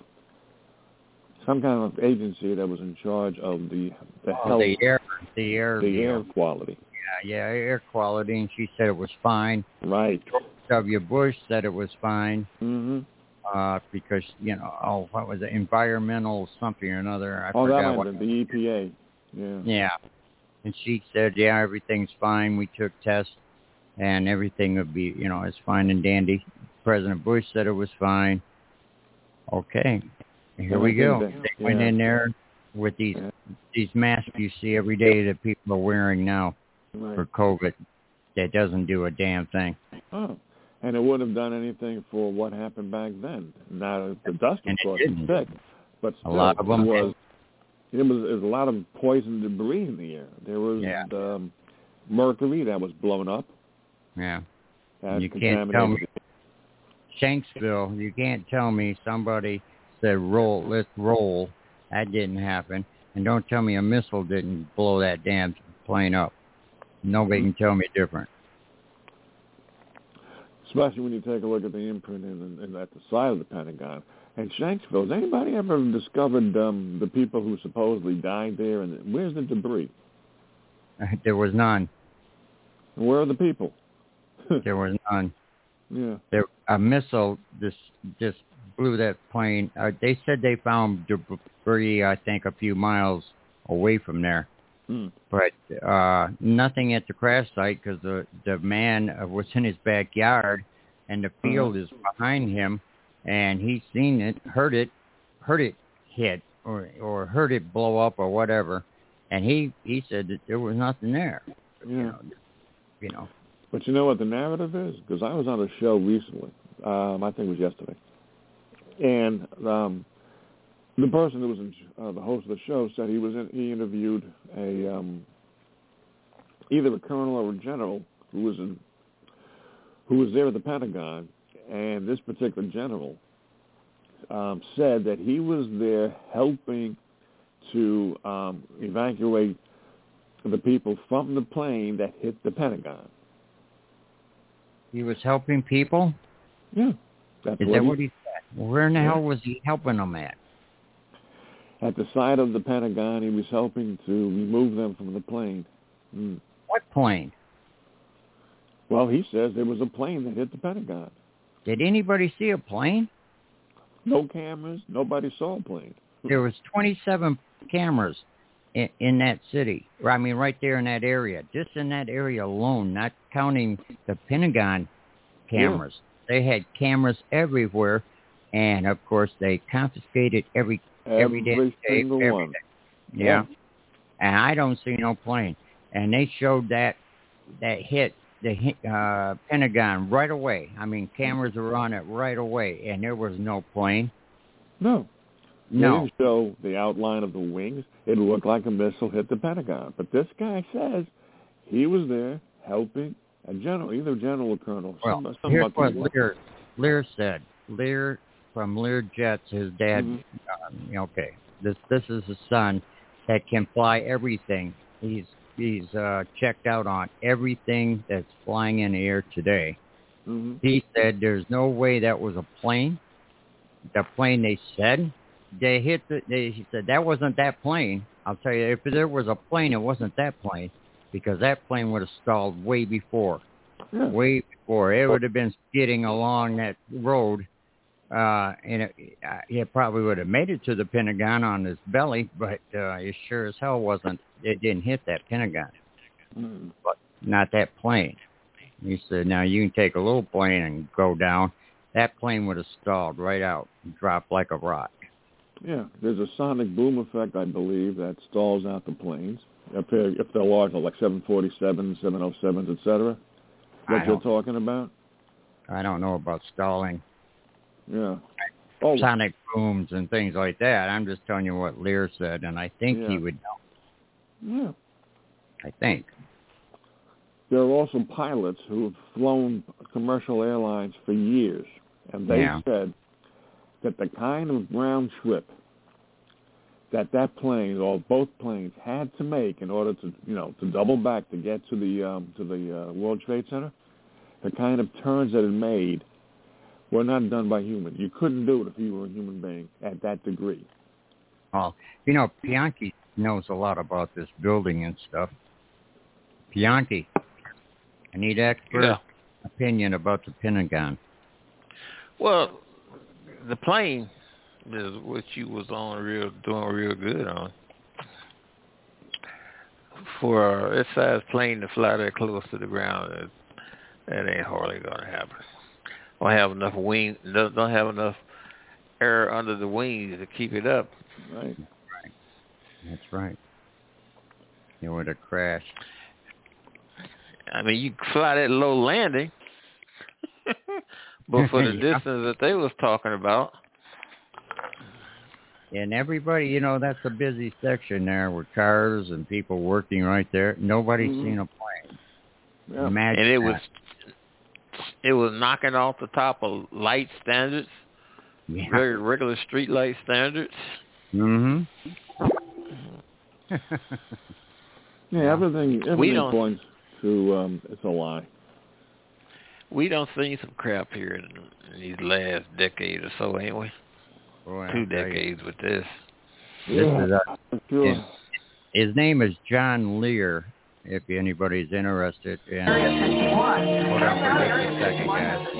Speaker 5: some kind of agency that was in charge of the the
Speaker 3: oh,
Speaker 5: health,
Speaker 3: the air, the air,
Speaker 5: the air quality.
Speaker 3: Yeah, yeah, air quality, and she said it was fine.
Speaker 5: Right.
Speaker 3: W. Bush said it was fine.
Speaker 5: Mm-hmm.
Speaker 3: Uh, because, you know, oh, what was it, environmental something or another. I
Speaker 5: oh,
Speaker 3: forgot
Speaker 5: that
Speaker 3: what.
Speaker 5: was the E P A. Yeah.
Speaker 3: Yeah. And she said, yeah, everything's fine. We took tests, and everything would be, you know, it's fine and dandy. President Bush said it was fine. Okay. Here we go.
Speaker 5: That,
Speaker 3: they
Speaker 5: yeah.
Speaker 3: went in there with these
Speaker 5: yeah.
Speaker 3: these masks you see every day that people are wearing now
Speaker 5: right.
Speaker 3: for COVID. That doesn't do a damn thing.
Speaker 5: Oh. And it wouldn't have done anything for what happened back then. Now, the dust, of course, is thick, but still,
Speaker 3: a lot of them
Speaker 5: it was, it was, there was a lot of poison debris in the air. There was
Speaker 3: yeah.
Speaker 5: um, mercury that was blown up.
Speaker 3: Yeah.
Speaker 5: That
Speaker 3: you can't tell me, Shanksville, you can't tell me somebody said, roll, let's roll. That didn't happen. And don't tell me a missile didn't blow that damn plane up. Nobody can tell me different.
Speaker 5: Especially when you take a look at the imprint and, and at the side of the Pentagon. And Shanksville, has anybody ever discovered um, the people who supposedly died there? And where's the debris?
Speaker 3: There was none.
Speaker 5: And where are the people?
Speaker 3: There was none.
Speaker 5: Yeah.
Speaker 3: There, a missile just just blew that plane. Uh, they said they found debris, I think, a few miles away from there.
Speaker 5: Hmm.
Speaker 3: But uh, nothing at the crash site, because the, the man was in his backyard and the field uh-huh. is behind him, and he's seen it, heard it, heard it hit or or heard it blow up or whatever, and he, he said that there was nothing there.
Speaker 5: Yeah.
Speaker 3: You know, you know.
Speaker 5: But you know what the narrative is? Because I was on a show recently. Um, I think it was yesterday. And um, the person who was in, uh, the host of the show said he was in, he interviewed a um, either a colonel or a general who was in who was there at the Pentagon, and this particular general um, said that he was there helping to um, evacuate the people from the plane that hit the Pentagon.
Speaker 3: He was helping people?
Speaker 5: Yeah. That's
Speaker 3: Is
Speaker 5: what
Speaker 3: that
Speaker 5: he,
Speaker 3: what he said? Where in the
Speaker 5: yeah.
Speaker 3: hell was he helping them at?
Speaker 5: At the side of the Pentagon, he was helping to remove them from the plane. Mm.
Speaker 3: What plane?
Speaker 5: Well, he says there was a plane that hit the Pentagon.
Speaker 3: Did anybody see a plane?
Speaker 5: No cameras. Nobody saw a plane.
Speaker 3: There was twenty-seven cameras in, in that city. I mean, right there in that area. Just in that area alone, not counting the Pentagon cameras. Yeah. They had cameras everywhere, and, of course, they confiscated every every,
Speaker 5: every
Speaker 3: day.
Speaker 5: Single
Speaker 3: every
Speaker 5: one.
Speaker 3: day. Yeah. yeah. And I don't see no plane. And they showed that that hit the uh, Pentagon right away. I mean, cameras were on it right away, and there was no plane.
Speaker 19: No.
Speaker 3: No.
Speaker 19: They didn't show the outline of the wings. It looked like a missile hit the Pentagon. But this guy says he was there helping a general, either general or colonel.
Speaker 3: Well,
Speaker 19: some, some
Speaker 3: here's what
Speaker 19: like
Speaker 3: Lear, Lear said. Lear, from Lear Jets, his dad,
Speaker 19: mm-hmm.
Speaker 3: um, okay, this this is a son that can fly everything. He's he's uh, checked out on everything that's flying in the air today.
Speaker 19: Mm-hmm.
Speaker 3: He said there's no way that was a plane. The plane they said they hit the. They, he said that wasn't that plane. I'll tell you, if there was a plane, it wasn't that plane, because that plane would have stalled way before.
Speaker 19: Yeah.
Speaker 3: Way before. It would have been skidding along that road, uh, and it, uh, it probably would have made it to the Pentagon on his belly, but uh, it sure as hell wasn't. It didn't hit that Pentagon,
Speaker 19: mm-hmm.
Speaker 3: but not that plane. He said, now you can take a little plane and go down. That plane would have stalled right out and dropped like a rock.
Speaker 19: Yeah, there's a sonic boom effect, I believe, that stalls out the planes. If they're, if they're large, like seven forty-sevens, seven oh sevens, et cetera, what you're talking about?
Speaker 3: I don't know about stalling.
Speaker 19: Yeah. Oh.
Speaker 3: Sonic booms and things like that. I'm just telling you what Lear said, and I think
Speaker 19: yeah.
Speaker 3: he would know.
Speaker 19: Yeah.
Speaker 3: I think.
Speaker 19: There are also pilots who have flown commercial airlines for years, and they
Speaker 3: yeah.
Speaker 19: said that the kind of round trip that that plane or both planes had to make in order to, you know, to double back to get to the um, to the uh, World Trade Center, the kind of turns that it made were not done by humans. You couldn't do it if you were a human being at that degree.
Speaker 3: Oh, you know, Bianchi knows a lot about this building and stuff. Bianchi, I need expert
Speaker 10: yeah.
Speaker 3: opinion about the Pentagon.
Speaker 10: Well, the plane is what you was on real doing real good on. For a size plane to fly that close to the ground, that, that ain't hardly gonna happen. Don't have enough wing. Don't have enough air under the wings to keep it up.
Speaker 19: Right.
Speaker 3: Right. That's right. It would have crashed.
Speaker 10: I mean, you fly that low landing, but for the
Speaker 3: yeah.
Speaker 10: distance that they was talking about.
Speaker 3: And everybody, you know, that's a busy section there with cars and people working right there. Nobody's
Speaker 19: mm-hmm.
Speaker 3: seen a plane.
Speaker 19: Yeah.
Speaker 3: Imagine
Speaker 10: and it
Speaker 3: that.
Speaker 10: was it was knocking off the top of light standards,
Speaker 3: yeah.
Speaker 10: very regular street light standards.
Speaker 3: Mm-hmm.
Speaker 19: yeah, everything, everything points to um, it's a lie.
Speaker 10: We done seen some crap here in, in these last decade or so, ain't we?
Speaker 3: Boy,
Speaker 10: Two decades with this.
Speaker 3: This
Speaker 19: yeah,
Speaker 3: is a,
Speaker 19: sure.
Speaker 3: his, his name is John Lear, if anybody's interested. In, hold on for just a second,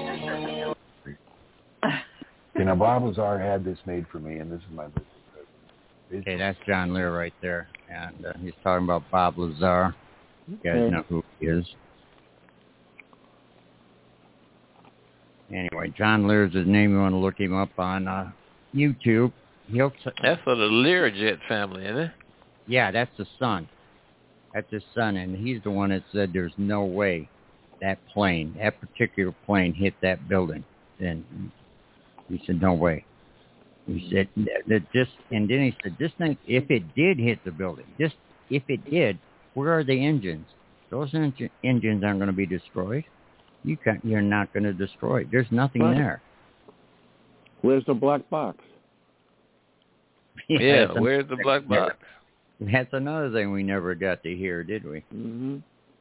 Speaker 3: guys.
Speaker 20: You know, Bob Lazar had this made for me, and this is my business present.
Speaker 3: Okay, that's John Lear right there. And uh, he's talking about Bob Lazar. You guys
Speaker 19: okay.
Speaker 3: know who he is. Anyway, John Lear's his name. You want to look him up on uh, YouTube. He'll t-
Speaker 10: that's for the Learjet family, isn't it?
Speaker 3: Yeah, that's the son. That's his son, and he's the one that said there's no way that plane, that particular plane, hit that building. And he said, no way. He said that just, and then he said, just think, if it did hit the building, just if it did, where are the engines? Those en- engines aren't going to be destroyed. You can't, you're not going to destroy it. There's nothing
Speaker 19: right.
Speaker 3: there.
Speaker 19: Where's the black box?
Speaker 10: yeah,
Speaker 3: yeah
Speaker 10: where's the black box?
Speaker 3: That's another thing we never got to hear, did we?
Speaker 19: Mm-hmm.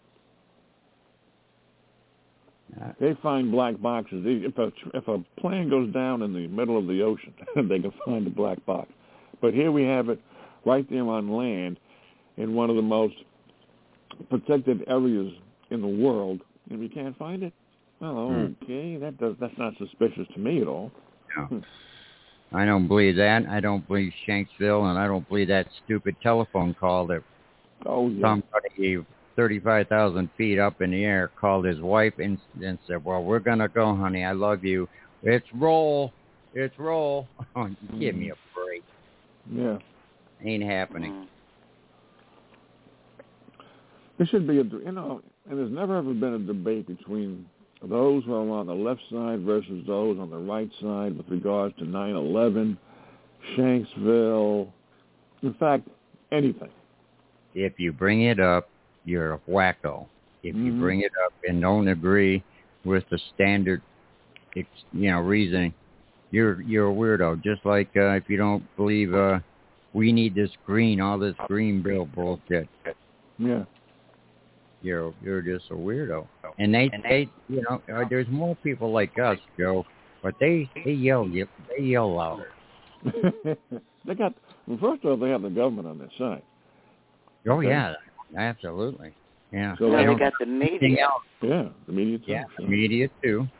Speaker 3: Uh,
Speaker 19: they find black boxes. If a, if a plane goes down in the middle of the ocean, they can find a black box. But here we have it right there on land in one of the most protected areas in the world, and we can't find it. Well, okay, that does, that's not suspicious to me at all.
Speaker 3: No. I don't believe that. I don't believe Shanksville, and I don't believe that stupid telephone call that
Speaker 19: oh, yeah.
Speaker 3: somebody thirty-five thousand feet up in the air called his wife and, and said, well, we're going to go, honey. I love you. It's roll. It's roll. Oh, give me a break.
Speaker 19: Yeah.
Speaker 3: Ain't happening.
Speaker 19: It should be, a, you know, and there's never ever been a debate between those who are on the left side versus those on the right side with regards to nine eleven, Shanksville, in fact, anything.
Speaker 3: If you bring it up, you're a wacko. If you
Speaker 19: Mhm.
Speaker 3: bring it up and don't agree with the standard, you know, reasoning, you're you're a weirdo. Just like uh, if you don't believe uh, we need this green, all this green bill bullshit.
Speaker 19: Yeah.
Speaker 3: You're you're just a weirdo. And they they you know uh, there's more people like us, Joe, but they they yell they yell louder.
Speaker 19: They got well, first of all, they have the government on their side.
Speaker 3: Oh
Speaker 19: Okay.
Speaker 3: yeah, absolutely. Yeah.
Speaker 19: So
Speaker 1: Now
Speaker 19: they
Speaker 1: they
Speaker 19: don't-
Speaker 1: got the media.
Speaker 19: Yeah, the media too.
Speaker 3: Yeah,
Speaker 19: sure.
Speaker 3: media too.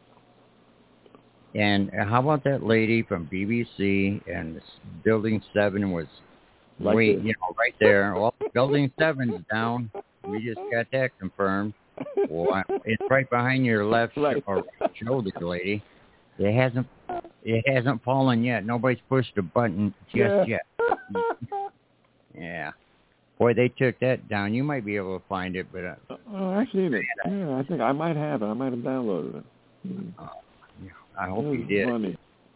Speaker 3: And how about that lady from B B C and Building Seven was
Speaker 19: Right
Speaker 3: wait,
Speaker 19: there.
Speaker 3: you know, right there. Well, Building Seven's down. We just got that confirmed. Well, it's right behind your left
Speaker 19: Right.
Speaker 3: or right shoulder, lady. It hasn't it hasn't fallen yet. Nobody's pushed a button just
Speaker 19: Yeah.
Speaker 3: yet. Yeah. Boy, they took that down. You might be able to find it, but uh,
Speaker 19: Oh, I've seen it. Yeah, I think I might have it. I might have downloaded it. Hmm.
Speaker 3: I hope
Speaker 19: That
Speaker 3: you
Speaker 19: was
Speaker 3: did.
Speaker 19: Funny.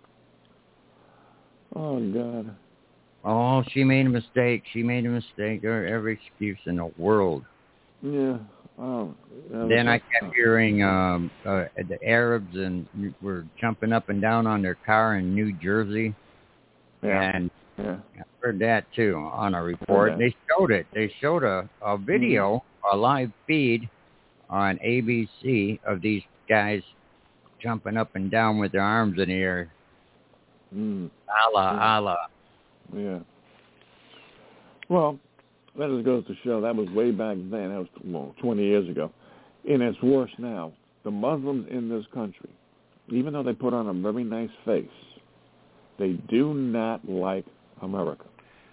Speaker 19: Oh God.
Speaker 3: Oh, she made a mistake. She made a mistake. There every excuse in the world.
Speaker 19: Yeah. Oh. that
Speaker 3: Then
Speaker 19: was-
Speaker 3: I kept hearing um, uh, the Arabs and were jumping up and down on their car in New Jersey,
Speaker 19: Yeah.
Speaker 3: and
Speaker 19: Yeah.
Speaker 3: I heard that too on a report.
Speaker 19: Okay.
Speaker 3: They showed it. They showed a, a video,
Speaker 19: Mm-hmm.
Speaker 3: a live feed on A B C of these guys jumping up and down with their arms in the air.
Speaker 19: Mm.
Speaker 3: Allah,
Speaker 19: Yeah.
Speaker 3: Allah.
Speaker 19: Yeah. Well, that just goes to show that was way back then. That was well, twenty years ago. And it's worse now. The Muslims in this country, even though they put on a very nice face, they do not like America.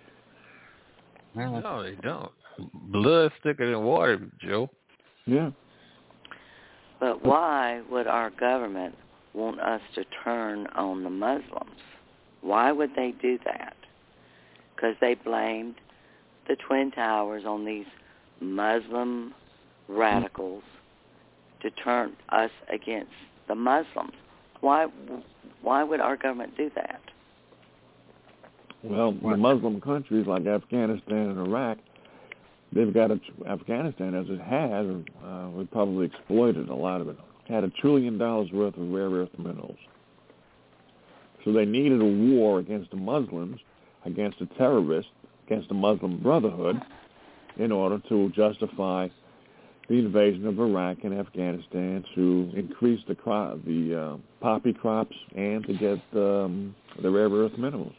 Speaker 10: No, they don't. Blood thicker than water, Joe.
Speaker 19: Yeah.
Speaker 1: But why would our government want us to turn on the Muslims? Why would they do that? Because they blamed the Twin Towers on these Muslim radicals to turn us against the Muslims. Why why would our government do that?
Speaker 19: Well, the Muslim countries like Afghanistan and Iraq, they've got a, Afghanistan, as it has, uh, we probably exploited a lot of it, had a trillion dollars worth of rare earth minerals. So they needed a war against the Muslims, against the terrorists, against the Muslim Brotherhood, in order to justify the invasion of Iraq and Afghanistan, to increase the crop, the uh, poppy crops, and to get um, the rare earth minerals.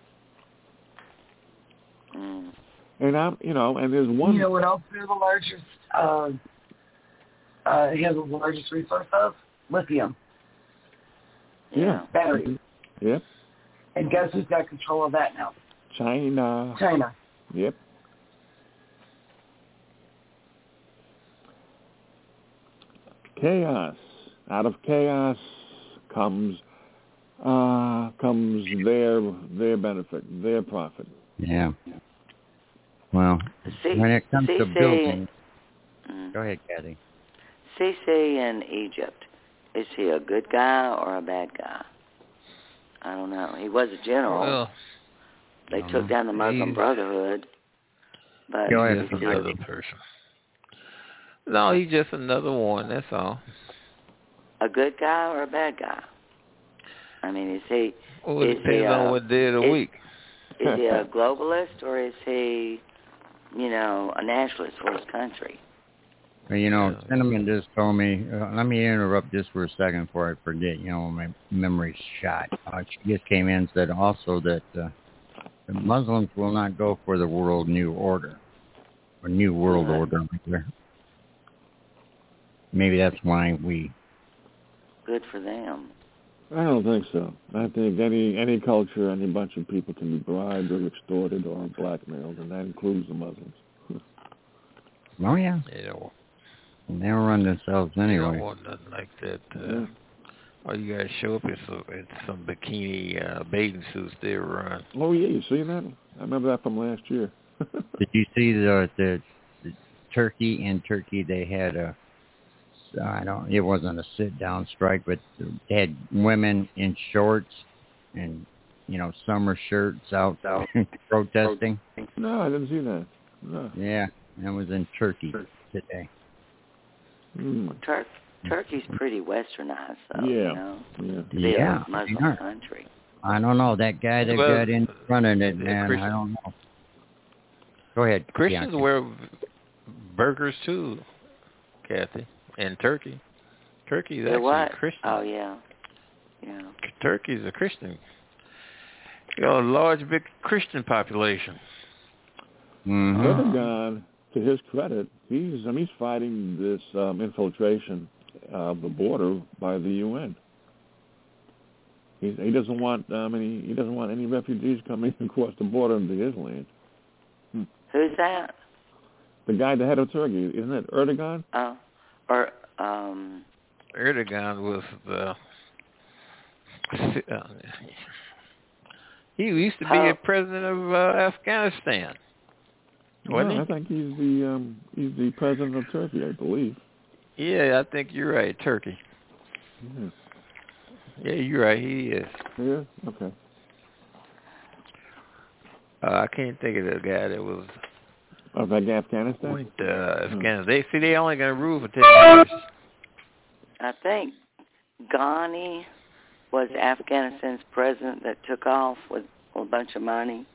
Speaker 1: Mm.
Speaker 19: And I'm, you know, and there's one.
Speaker 4: You know what else they're the largest? Uh, uh, he has the largest resource of lithium
Speaker 19: Yeah.
Speaker 4: batteries.
Speaker 19: Yep.
Speaker 4: And guess who's got control of that now?
Speaker 19: China.
Speaker 4: China.
Speaker 19: Yep. Chaos. Out of chaos comes uh, comes their their benefit, their profit.
Speaker 3: Yeah. Well,
Speaker 1: See-
Speaker 3: when it comes
Speaker 1: see-
Speaker 3: to
Speaker 1: see-
Speaker 3: building,
Speaker 1: Mm.
Speaker 3: go ahead, Kathy.
Speaker 1: Sisi in Egypt, is he a good guy or a bad guy? I don't know. He was a general.
Speaker 10: Well,
Speaker 1: they
Speaker 3: I
Speaker 1: took
Speaker 3: don't
Speaker 1: down the Muslim
Speaker 10: He's-
Speaker 1: Brotherhood. But
Speaker 3: Go ahead,
Speaker 10: he's just
Speaker 1: he's
Speaker 10: another person. No, he's just another one. That's all.
Speaker 1: a good guy or a bad guy? I mean, is he
Speaker 10: Well, it
Speaker 1: is he
Speaker 10: depends
Speaker 1: a,
Speaker 10: on what day of the
Speaker 1: is,
Speaker 10: week.
Speaker 1: is he a globalist or is he, you know, a nationalist for his country?
Speaker 3: Well, you know,
Speaker 10: Yeah.
Speaker 3: Cinnamon just told me, uh, let me interrupt just for a second before I forget, you know, my memory's shot. Uh, she just came in and said also that uh, the Muslims will not go for the world new order, or new world
Speaker 1: Right.
Speaker 3: order. Rather. Maybe that's why we...
Speaker 1: Good for them.
Speaker 19: I don't think so. I think any any culture, any bunch of people can be bribed or extorted or blackmailed, and that includes the Muslims.
Speaker 3: Oh, yeah.
Speaker 10: They don't,
Speaker 3: And they'll run themselves
Speaker 10: they
Speaker 3: anyway.
Speaker 10: don't want nothing like that. Uh,
Speaker 19: Yeah.
Speaker 10: All you gotta show up is some, it's some bikini uh, bathing suits they run.
Speaker 19: Oh yeah, you see that? I remember that from last year.
Speaker 3: Did you see the, the, the Turkey. In Turkey, they had a, I don't, it wasn't a sit-down strike, but they had women in shorts and, you know, summer shirts out, out protesting.
Speaker 19: No, I didn't see that. No.
Speaker 3: Yeah, that was in Turkey today.
Speaker 19: Mm.
Speaker 1: Well, Tur- Turkey's pretty westernized, though,
Speaker 19: Yeah.
Speaker 1: you know,
Speaker 19: Yeah.
Speaker 1: to be
Speaker 3: Yeah,
Speaker 1: a Muslim
Speaker 3: they are.
Speaker 1: country.
Speaker 3: I don't know. That guy that
Speaker 10: Well,
Speaker 3: got in front of it,
Speaker 10: the
Speaker 3: man,
Speaker 10: Christian-
Speaker 3: I don't know. Go ahead.
Speaker 10: Christians
Speaker 3: Bianca.
Speaker 10: wear burgers too, Kathy, in Turkey. Turkey is
Speaker 1: They're
Speaker 10: actually
Speaker 1: what?
Speaker 10: Christian.
Speaker 1: Oh, yeah. Yeah.
Speaker 10: Turkey is a Christian. You know, a large, big Christian population.
Speaker 3: Mm-hmm.
Speaker 19: Erdogan, to his credit, he's I mean, he's fighting this um, infiltration of the border by the U N. He, he doesn't want um, any. He doesn't want any refugees coming across the border into his land. Hmm.
Speaker 1: Who's that?
Speaker 19: The guy, the head of Turkey, isn't it Erdogan?
Speaker 1: Oh, or um.
Speaker 10: Erdogan was the. Uh, he used to be
Speaker 1: Pope.
Speaker 10: a president of uh, Afghanistan. Wasn't
Speaker 19: No,
Speaker 10: he?
Speaker 19: I think he's the um, he's the president of Turkey, I believe.
Speaker 10: Yeah, I think you're right. Turkey.
Speaker 19: Yeah.
Speaker 10: Yeah, you're right. He is.
Speaker 19: Yeah. Okay.
Speaker 10: Uh, I can't think of the guy that was.
Speaker 19: Of like Afghanistan.
Speaker 10: Went uh, Afghanistan. They see they only gonna rule for ten years.
Speaker 1: I think Ghani was Afghanistan's president that took off with a bunch of money.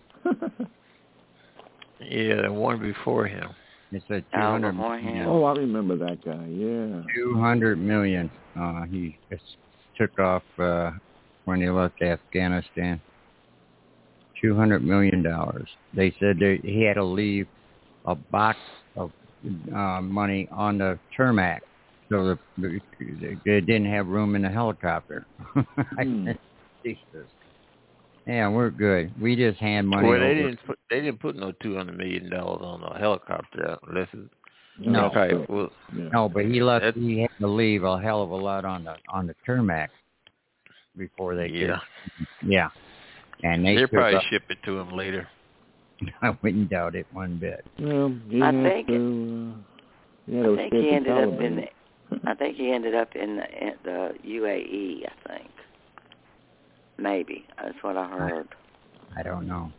Speaker 10: Yeah, the one before him.
Speaker 3: It's a two
Speaker 1: Oh,
Speaker 3: hundred
Speaker 1: before
Speaker 3: million.
Speaker 1: him.
Speaker 19: Oh, I remember that guy. Yeah.
Speaker 3: Two hundred million. Uh, he just took off uh, when he left Afghanistan. Two hundred million dollars. They said that he had to leave a box of uh, money on the tarmac, so the, they didn't have room in the helicopter.
Speaker 19: Hmm.
Speaker 3: Jesus. Yeah, we're good. We just hand money
Speaker 10: Well, they
Speaker 3: over.
Speaker 10: didn't put they didn't put no two hundred million dollars on a helicopter unless it.
Speaker 3: No.
Speaker 10: Probably, well,
Speaker 19: Yeah.
Speaker 3: No, but he left.
Speaker 10: That's-
Speaker 3: He had to leave a hell of a lot on the on the tarmac before they
Speaker 10: yeah,
Speaker 3: could. Yeah, and they
Speaker 10: they'll
Speaker 3: took
Speaker 10: probably
Speaker 3: up-
Speaker 10: ship it to him later.
Speaker 3: I wouldn't doubt it one bit.
Speaker 19: Well, he
Speaker 1: I
Speaker 19: had
Speaker 1: think
Speaker 19: to. Uh, yeah,
Speaker 1: I think he ended up in. The, I think he ended up in the, in the U A E. I think. Maybe that's what I heard.
Speaker 3: I don't know.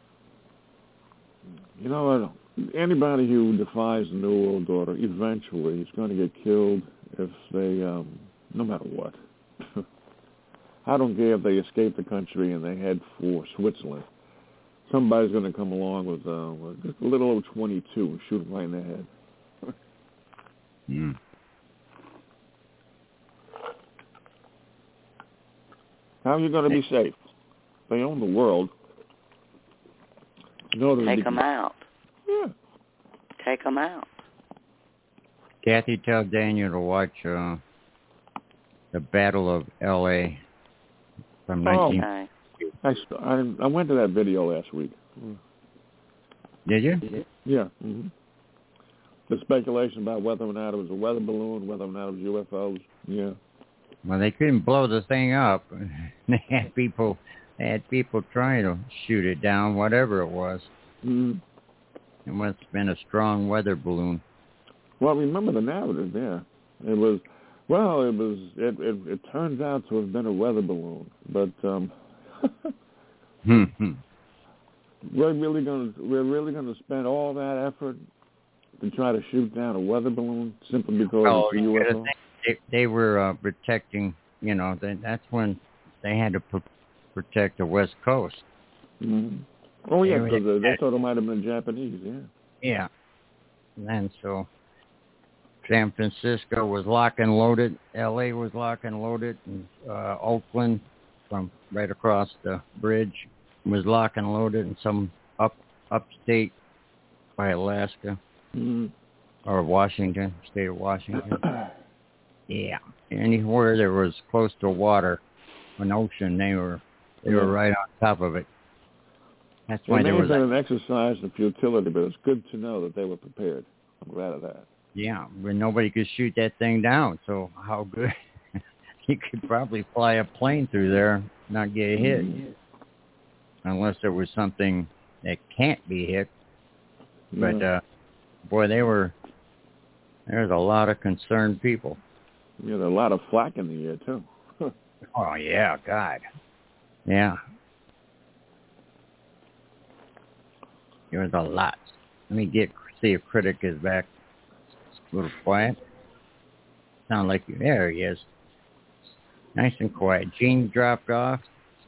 Speaker 19: You know what? Anybody who defies the New World Order eventually is going to get killed if they, um, no matter what. I don't care if they escape the country and they head for Switzerland. Somebody's going to come along with uh, just a little over twenty-two and shoot them right in the head.
Speaker 3: Mm.
Speaker 19: How are you going to be safe? They own the world. You know,
Speaker 1: Take
Speaker 19: be-
Speaker 1: them out.
Speaker 19: Yeah.
Speaker 1: Take them out.
Speaker 3: Kathy, tell Daniel to watch uh, the Battle of L A from
Speaker 19: Oh.
Speaker 3: nineteen.
Speaker 1: Okay.
Speaker 19: I, I, I went to that video last week.
Speaker 3: Did you?
Speaker 19: Yeah. Mm-hmm. The speculation about whether or not it was a weather balloon, whether or not it was U F Os. Yeah.
Speaker 3: Well, they couldn't blow the thing up. They had people. They had people trying to shoot it down, whatever it was.
Speaker 19: Mm-hmm.
Speaker 3: It must have been a strong weather balloon.
Speaker 19: Well, remember the narrative there. It was, well, it was. It, it, it turns out to have been a weather balloon, but um, we're really going to we're really going to spend all that effort to try to shoot down a weather balloon simply because
Speaker 3: Oh,
Speaker 19: it's a U F O.
Speaker 3: They, they were uh, protecting. You know, they, that's when they had to pr- protect the West Coast.
Speaker 19: Mm-hmm. Oh yeah,
Speaker 3: They-
Speaker 19: because uh, they thought it might have been Japanese. Yeah.
Speaker 3: Yeah. And so San Francisco was lock and loaded. L A was lock and loaded. And uh, Oakland, from right across the bridge, was lock and loaded. And some up upstate by Alaska
Speaker 19: Mm-hmm.
Speaker 3: or Washington, state of Washington. Yeah. Anywhere there was close to water, an ocean, they were they
Speaker 19: Yeah.
Speaker 3: were right on top of it. That's
Speaker 19: It
Speaker 3: why
Speaker 19: may
Speaker 3: there
Speaker 19: have
Speaker 3: was
Speaker 19: been
Speaker 3: a,
Speaker 19: an exercise in futility, but it's good to know that they were prepared. I'm glad of that.
Speaker 3: yeah, when nobody could shoot that thing down. So how good? You could probably fly a plane through there, not get hit,
Speaker 19: Mm-hmm.
Speaker 3: unless there was something that can't be hit. But
Speaker 19: Yeah.
Speaker 3: uh, boy, they were There's a lot of concerned people.
Speaker 19: Yeah, there's a lot of flack in the air, too.
Speaker 3: Oh, yeah, God. Yeah. There's a lot. Let me get see if Critic is back. A little quiet. Sound like you. There he is. Nice and quiet. Gene dropped off.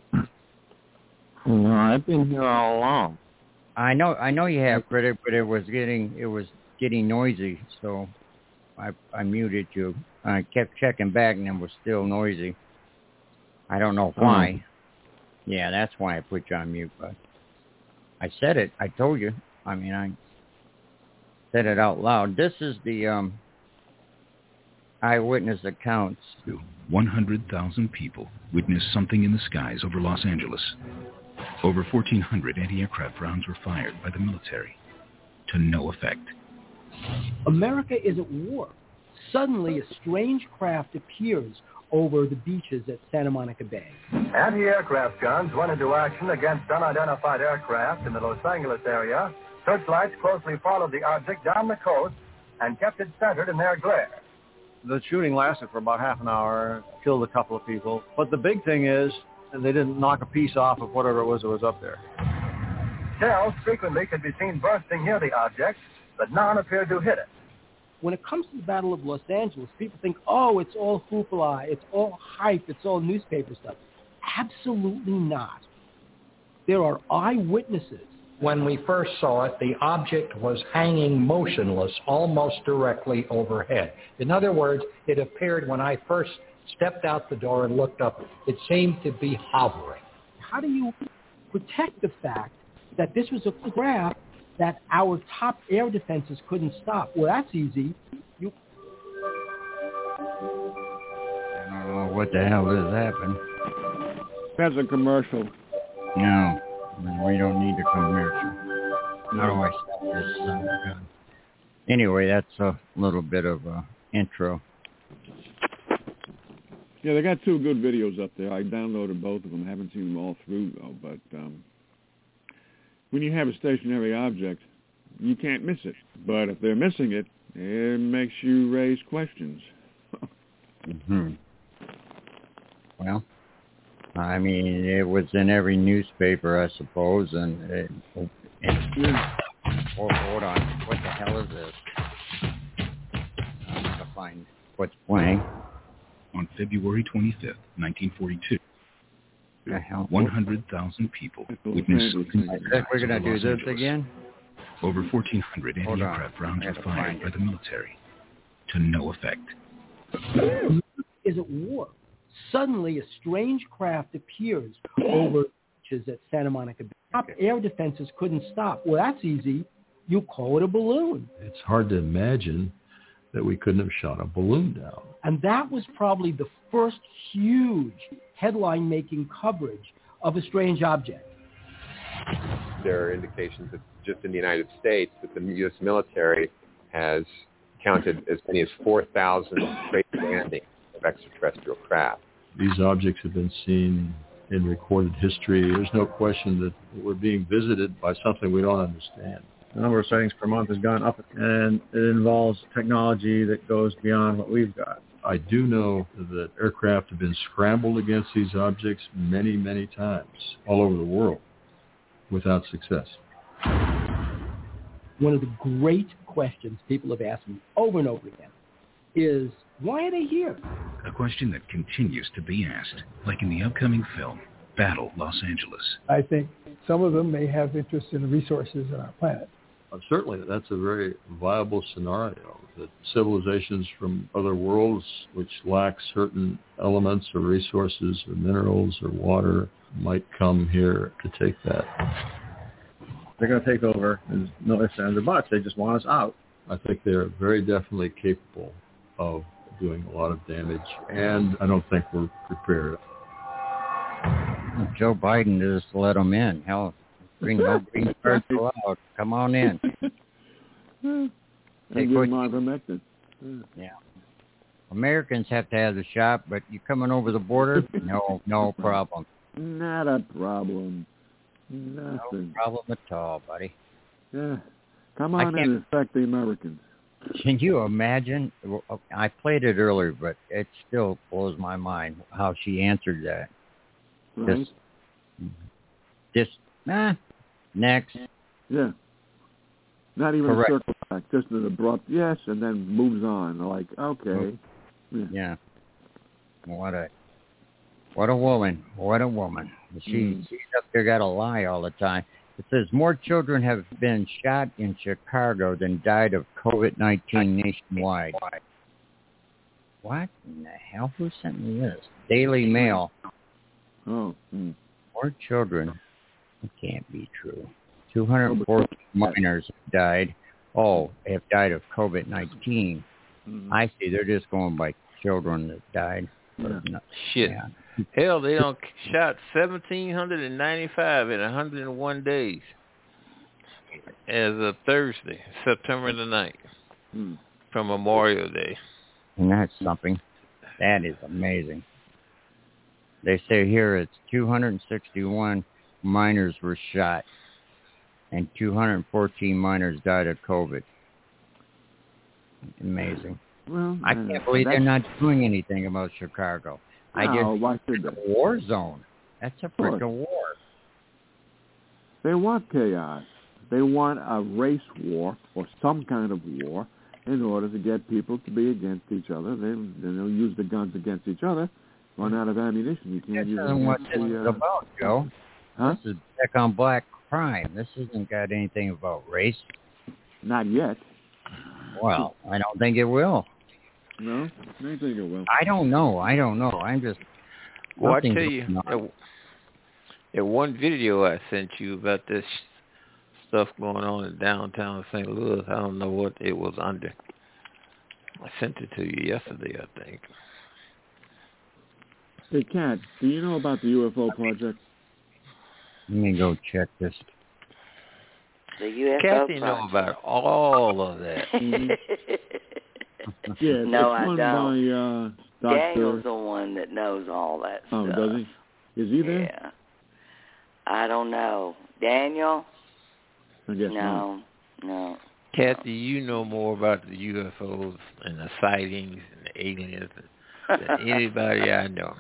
Speaker 15: No, I've been here all along.
Speaker 3: I know, I know you have, Critic, but it was getting, it was getting noisy, so I, I muted you. I kept checking back, and it was still noisy. I don't know why. Oh. Yeah, that's why I put you on mute. But I said it. I told you. I mean, I said it out loud. This is the um, eyewitness accounts.
Speaker 7: one hundred thousand people witnessed something in the skies over Los Angeles. Over fourteen hundred anti-aircraft rounds were fired by the military, to no effect.
Speaker 8: America is at war. Suddenly, a strange craft appears over the beaches at Santa Monica Bay.
Speaker 21: Anti-aircraft guns went into action against unidentified aircraft in the Los Angeles area. Searchlights closely followed the object down the coast and kept it centered in their glare.
Speaker 22: The shooting lasted for about half an hour, killed a couple of people. But the big thing is, they didn't knock a piece off of whatever it was that was up there.
Speaker 21: Shells frequently could be seen bursting near the object, but none appeared to hit it.
Speaker 8: When it comes to the Battle of Los Angeles, people think, oh, it's all hoopla, it's all hype, it's all newspaper stuff. Absolutely not. There are eyewitnesses.
Speaker 25: When we first saw it, the object was hanging motionless almost directly overhead. In other words, it appeared when I first stepped out the door and looked up, it seemed to be hovering.
Speaker 8: How do you protect the fact that this was a craft that our top air defenses couldn't stop? Well, that's easy. You...
Speaker 3: I don't know what the hell has happened.
Speaker 19: That's a commercial.
Speaker 3: No, we don't need a commercial. How do I stop this son of a gun? Anyway, that's a little bit of a intro.
Speaker 19: Yeah, they got two good videos up there. I downloaded both of them. Haven't seen them all through, though. But um, when you have a stationary object, you can't miss it. But if they're missing it, it makes you raise questions.
Speaker 3: Mm-hmm. Well, I mean, it was in every newspaper, I suppose, and it, it, it, oh, hold on. What the hell is this? I'm going to find what's playing.
Speaker 7: On February twenty-fifth, nineteen forty-two, one hundred thousand people witnessed something.
Speaker 3: I think we're going to do this again?
Speaker 7: Over fourteen hundred anti-aircraft rounds were fired by the military, to no effect.
Speaker 8: Is at war. Suddenly, a strange craft appears over beaches at Santa Monica Bay. Top air defenses couldn't stop. Well, that's easy. You call it a balloon.
Speaker 26: It's hard to imagine that we couldn't have shot a balloon down.
Speaker 8: And that was probably the first huge headline-making coverage of a strange object.
Speaker 27: There are indications that just in the United States that the U S military has counted as many as four thousand straight landings of extraterrestrial craft.
Speaker 26: These objects have been seen in recorded history. There's no question that we're being visited by something we don't understand.
Speaker 22: The number of sightings per month has gone up, and it involves technology that goes beyond what we've got.
Speaker 26: I do know that aircraft have been scrambled against these objects many, many times all over the world without success.
Speaker 8: One of the great questions people have asked me over and over again is, why are they here?
Speaker 7: A question that continues to be asked, like in the upcoming film, Battle Los Angeles.
Speaker 28: I think some of them may have interest in the resources on our planet.
Speaker 26: Uh, certainly, that's a very viable scenario, that civilizations from other worlds which lack certain elements or resources or minerals or water might come here to take that.
Speaker 22: They're going to take over. There's no ifs, ands, or buts. They just want us out.
Speaker 26: I think they're very definitely capable of doing a lot of damage, and I don't think we're prepared.
Speaker 3: Joe Biden just let them in. Hell, bring no green cards allowed. Come on in.
Speaker 19: Take what you...
Speaker 3: Yeah. Americans have to have the shot, but you coming over the border? No, no problem.
Speaker 19: Not a problem. Nothing.
Speaker 3: No problem at all, buddy.
Speaker 19: Yeah. Come on and affect the Americans.
Speaker 3: Can you imagine? I played it earlier, but it still blows my mind how she answered that.
Speaker 19: Right.
Speaker 3: Just, just ah, next.
Speaker 19: Yeah. Not even
Speaker 3: Correct.
Speaker 19: a circle back, just an abrupt yes, and then moves on. Like, okay. Yeah.
Speaker 3: yeah. What a, what a woman. What a woman. She,
Speaker 19: Mm.
Speaker 3: she's up there got to lie all the time. It says more children have been shot in Chicago than died of COVID nineteen nationwide. What in the hell? Who sent me this? Daily Mail.
Speaker 19: Oh. Mm.
Speaker 3: More children. It can't be true. two hundred forty minors have died. Oh, they have died of COVID nineteen.
Speaker 19: Mm.
Speaker 3: I see. They're just going by children that died.
Speaker 19: Yeah.
Speaker 3: No,
Speaker 10: Shit.
Speaker 3: yeah.
Speaker 10: Hell, they don't shot seventeen ninety-five in one hundred one days as of Thursday, September the ninth,
Speaker 19: Mm.
Speaker 10: from Memorial Day.
Speaker 3: And that's something. That is amazing. They say here it's two hundred sixty-one minors were shot and two hundred fourteen minors died of COVID. Amazing.
Speaker 19: Well,
Speaker 3: I
Speaker 19: uh,
Speaker 3: can't believe they're not doing anything about Chicago. I
Speaker 19: No,
Speaker 3: just
Speaker 19: why should they?
Speaker 3: it's a war zone. That's a
Speaker 19: course.
Speaker 3: freaking war.
Speaker 19: They want chaos. They want a race war or some kind of war in order to get people to be against each other. They, then they'll use the guns against each other. Run out of ammunition. You can't
Speaker 3: This
Speaker 19: use it
Speaker 3: isn't what
Speaker 19: against
Speaker 3: this
Speaker 19: the,
Speaker 3: is
Speaker 19: uh,
Speaker 3: about, Joe.
Speaker 19: Huh?
Speaker 3: This is back on black crime. This isn't got anything about race.
Speaker 19: Not yet.
Speaker 3: Well, I don't think it will.
Speaker 19: No, I think it will.
Speaker 3: I don't know. I don't know. I'm just.
Speaker 10: Well, I
Speaker 3: nothing's
Speaker 10: tell you,
Speaker 3: going on.
Speaker 10: that, that one video I sent you about this stuff going on in downtown Saint Louis, I don't know what it was under. I sent it to you yesterday, I think.
Speaker 19: Hey, Kat, do you know about the U F O project?
Speaker 3: Let me go check this.
Speaker 1: The U F O
Speaker 10: Kathy
Speaker 1: project.
Speaker 10: know about all of that.
Speaker 19: Mm-hmm. Yeah, it's
Speaker 1: No, I
Speaker 19: run
Speaker 1: don't.
Speaker 19: by uh, Doctor
Speaker 1: Daniel's the one that knows all that
Speaker 19: Oh,
Speaker 1: stuff.
Speaker 19: does he? Is he there?
Speaker 1: Yeah. I don't know. Daniel?
Speaker 19: I guess
Speaker 1: No, no.
Speaker 10: Kathy, you know more about the U F Os and the sightings and the aliens than anybody I know.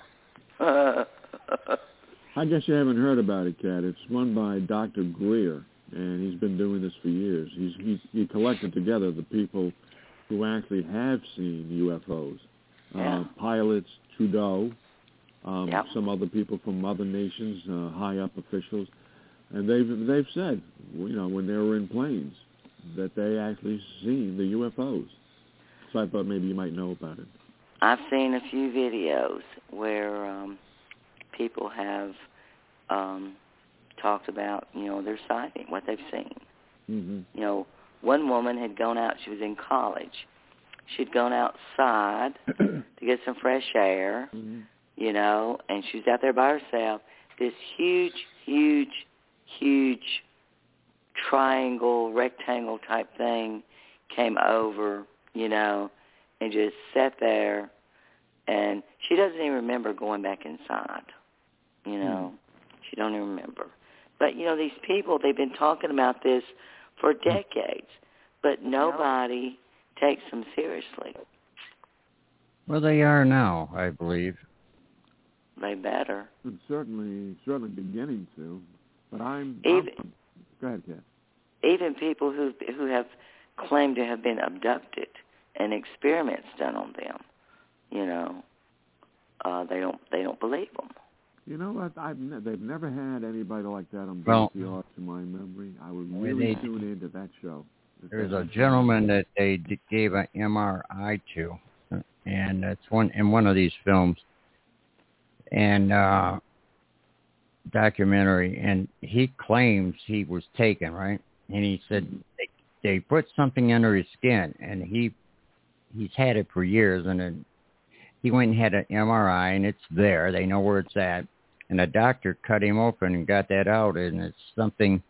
Speaker 19: I guess you haven't heard about it, Kat. It's run by Doctor Greer, and he's been doing this for years. He's he, he collected together the people who actually have seen U F Os.
Speaker 1: Yeah.
Speaker 19: Uh, pilots, Trudeau, um,
Speaker 1: Yep.
Speaker 19: some other people from other nations, uh, high-up officials, and they've they've said, you know, when they were in planes, that they actually seen the U F Os. So I thought maybe you might know about it.
Speaker 1: I've seen a few videos where um, people have um, talked about, you know, their sighting, what they've seen.
Speaker 19: Mm-hmm.
Speaker 1: You know, one woman had gone out, she was in college. She'd gone outside to get some fresh air,
Speaker 19: Mm-hmm.
Speaker 1: you know, and she was out there by herself. This huge, huge, huge triangle, rectangle type thing came over, you know, and just sat there. And she doesn't even remember going back inside, you know. Mm. She don't even remember. But, you know, these people, they've been talking about this for decades, but nobody takes them seriously.
Speaker 3: Well, they are now, I believe.
Speaker 1: They better.
Speaker 19: It's certainly certainly beginning to, but I'm.
Speaker 1: Even,
Speaker 19: I'm go ahead, Kat.
Speaker 1: Even people who who have claimed to have been abducted and experiments done on them, you know, uh, they don't they don't believe them.
Speaker 19: You know what? I've ne- they've never had anybody like that on
Speaker 3: Well,
Speaker 19: B C R to my memory. I would
Speaker 3: Well,
Speaker 19: really
Speaker 3: they-
Speaker 19: tune into that show.
Speaker 3: There's a gentleman that they d- gave an M R I to, and it's one in one of these films, and uh, documentary, and he claims he was taken, right? And he said they, they put something under his skin, and he he's had it for years, and then he went and had an M R I, and it's there. They know where it's at, and the doctor cut him open and got that out, and it's something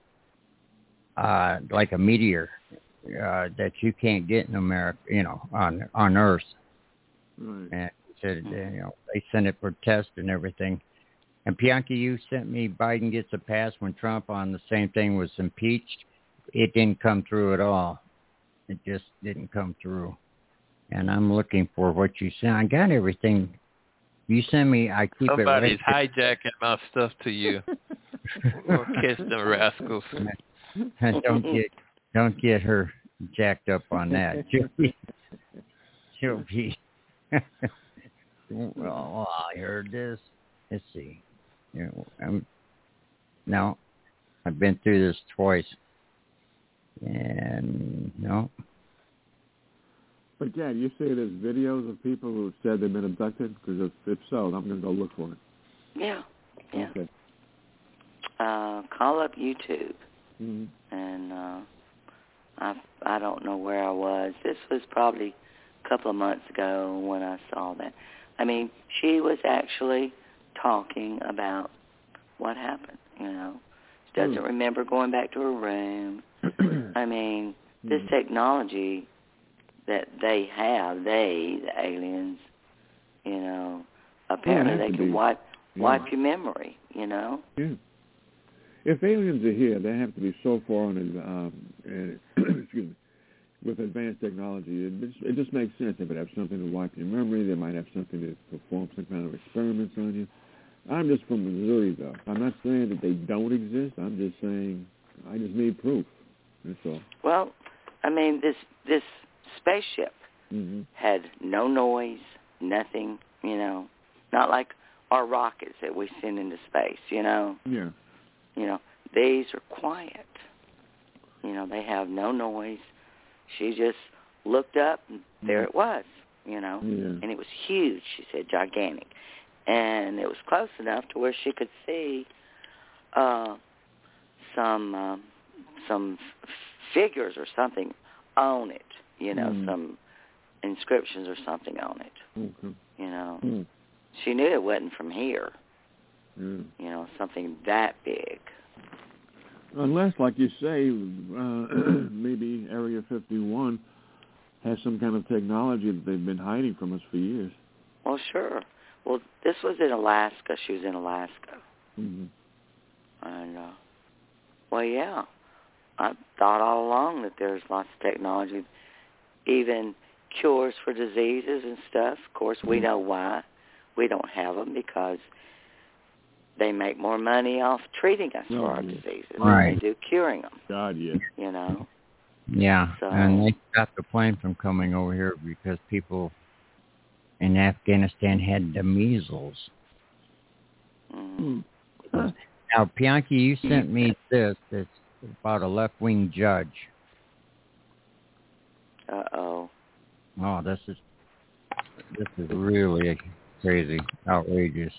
Speaker 3: uh, like a meteor uh, that you can't get in America, you know, on on Earth.
Speaker 19: Right.
Speaker 3: And he said, you know, they sent it for test and everything. And Bianchi, you sent me Biden gets a pass when Trump on the same thing was impeached. It didn't come through at all. it just didn't come through. And I'm looking for what you sent. I got everything. You send me, I keep
Speaker 10: Somebody's
Speaker 3: it right.
Speaker 10: hijacking my stuff to you. We'll catch them rascals.
Speaker 3: don't get don't get her jacked up on that. She'll be, she'll be well, I heard this. Let's see. You know, I'm, no, I've been through this twice. And no.
Speaker 19: But Dad, you say there's videos of people who said they've been abducted? Because if, if so, I'm going to go look for it.
Speaker 1: Yeah, yeah.
Speaker 19: Okay.
Speaker 1: Uh, call up YouTube,
Speaker 19: mm-hmm.
Speaker 1: and uh, I I don't know where I was. This was probably a couple of months ago when I saw that. I mean, she was actually talking about what happened. You know, she doesn't mm. remember going back to her room. I mean, this mm. technology that they have, they, the aliens, you know, apparently
Speaker 19: yeah,
Speaker 1: they can
Speaker 19: be.
Speaker 1: wipe, wipe
Speaker 19: yeah.
Speaker 1: your memory, you know?
Speaker 19: Yeah. If aliens are here, they have to be so far on, um, uh, excuse me, with advanced technology. It just, it just makes sense. If they have something to wipe your memory, they might have something to perform some kind of experiments on you. I'm just from Missouri, though. I'm not saying that they don't exist. I'm just saying I just need proof. That's all.
Speaker 1: Well, I mean, this this spaceship
Speaker 19: mm-hmm.
Speaker 1: had no noise, nothing, you know, not like our rockets that we send into space, you know.
Speaker 19: Yeah.
Speaker 1: You know, these are quiet. You know, they have no noise. She just looked up, and there it was, you know.
Speaker 19: Yeah.
Speaker 1: And it was huge, she said, gigantic. And it was close enough to where she could see uh, some uh, some f- figures or something on it, you know, mm. some inscriptions or something on it,
Speaker 19: okay.
Speaker 1: you know.
Speaker 19: Mm.
Speaker 1: She knew it wasn't from here,
Speaker 19: mm.
Speaker 1: you know, something that big.
Speaker 19: Unless, like you say, uh, maybe Area fifty-one has some kind of technology that they've been hiding from us for years.
Speaker 1: Well, sure. Well, this was in Alaska. She was in Alaska.
Speaker 19: Mm-hmm.
Speaker 1: And, uh, well, yeah. I thought all along that there's lots of technology, even cures for diseases and stuff. Of course, we mm-hmm. know why we don't have them, because they make more money off treating us
Speaker 19: oh,
Speaker 1: for our
Speaker 19: yeah.
Speaker 1: diseases
Speaker 3: right.
Speaker 1: than they do curing them.
Speaker 19: God, yeah.
Speaker 1: You know?
Speaker 3: Yeah,
Speaker 1: so,
Speaker 3: and they stopped the plane from coming over here because people in Afghanistan had the measles.
Speaker 1: Mm.
Speaker 3: Now, Bianchi, you sent me this. It's about a left-wing judge.
Speaker 1: Uh-oh.
Speaker 3: Oh, this is this is really crazy, outrageous.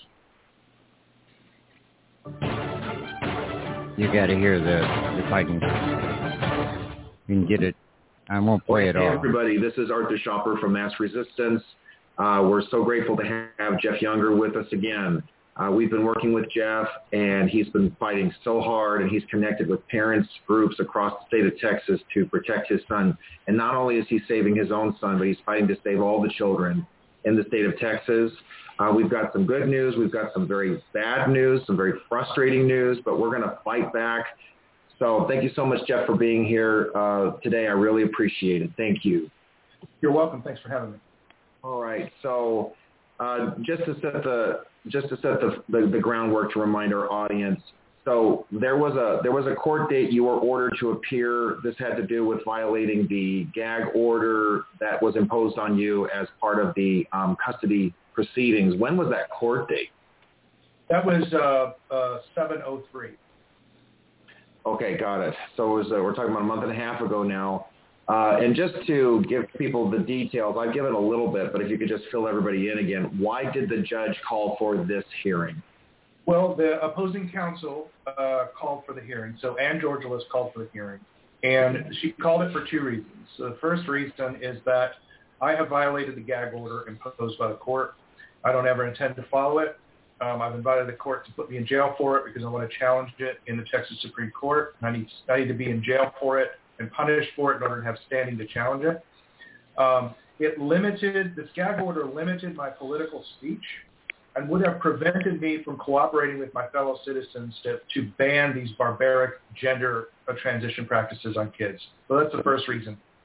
Speaker 3: You got to hear this if I can, you can get it. I won't play it
Speaker 6: hey,
Speaker 3: all.
Speaker 6: Everybody, this is Arthur Schopper from Mass Resistance. Uh, we're so grateful to have Jeff Younger with us again. Uh, we've been working with Jeff, and he's been fighting so hard, and he's connected with parents groups across the state of Texas to protect his son. And not only is he saving his own son, but he's fighting to save all the children in the state of Texas. Uh, we've got some good news. We've got some very bad news, some very frustrating news, but we're going to fight back. So thank you so much, Jeff, for being here uh, today. I really appreciate it. Thank you.
Speaker 9: You're welcome. Thanks for having me.
Speaker 6: All right. So uh, just to set the just to set the, the the groundwork to remind our audience. So there was a there was a court date you were ordered to appear. This had to do with violating the gag order that was imposed on you as part of the um, custody proceedings. When was that court date?
Speaker 9: That was uh, uh, seven oh three.
Speaker 6: Okay, got it. So it was, uh, we're talking about a month and a half ago now. Uh, and just to give people the details, I've given a little bit, but if you could just fill everybody in again, why did the judge call for this hearing?
Speaker 9: Well, the opposing counsel uh, called for the hearing. So Ann Georgelas called for the hearing. And she called it for two reasons. So the first reason is that I have violated the gag order imposed by the court. I don't ever intend to follow it. Um, I've invited the court to put me in jail for it because I want to challenge it in the Texas Supreme Court. I need, I need to be in jail for it and punished for it in order to have standing to challenge it. Um, it limited, this gag order limited my political speech and would have prevented me from cooperating with my fellow citizens to, to ban these barbaric gender transition practices on kids. So that's the first reason.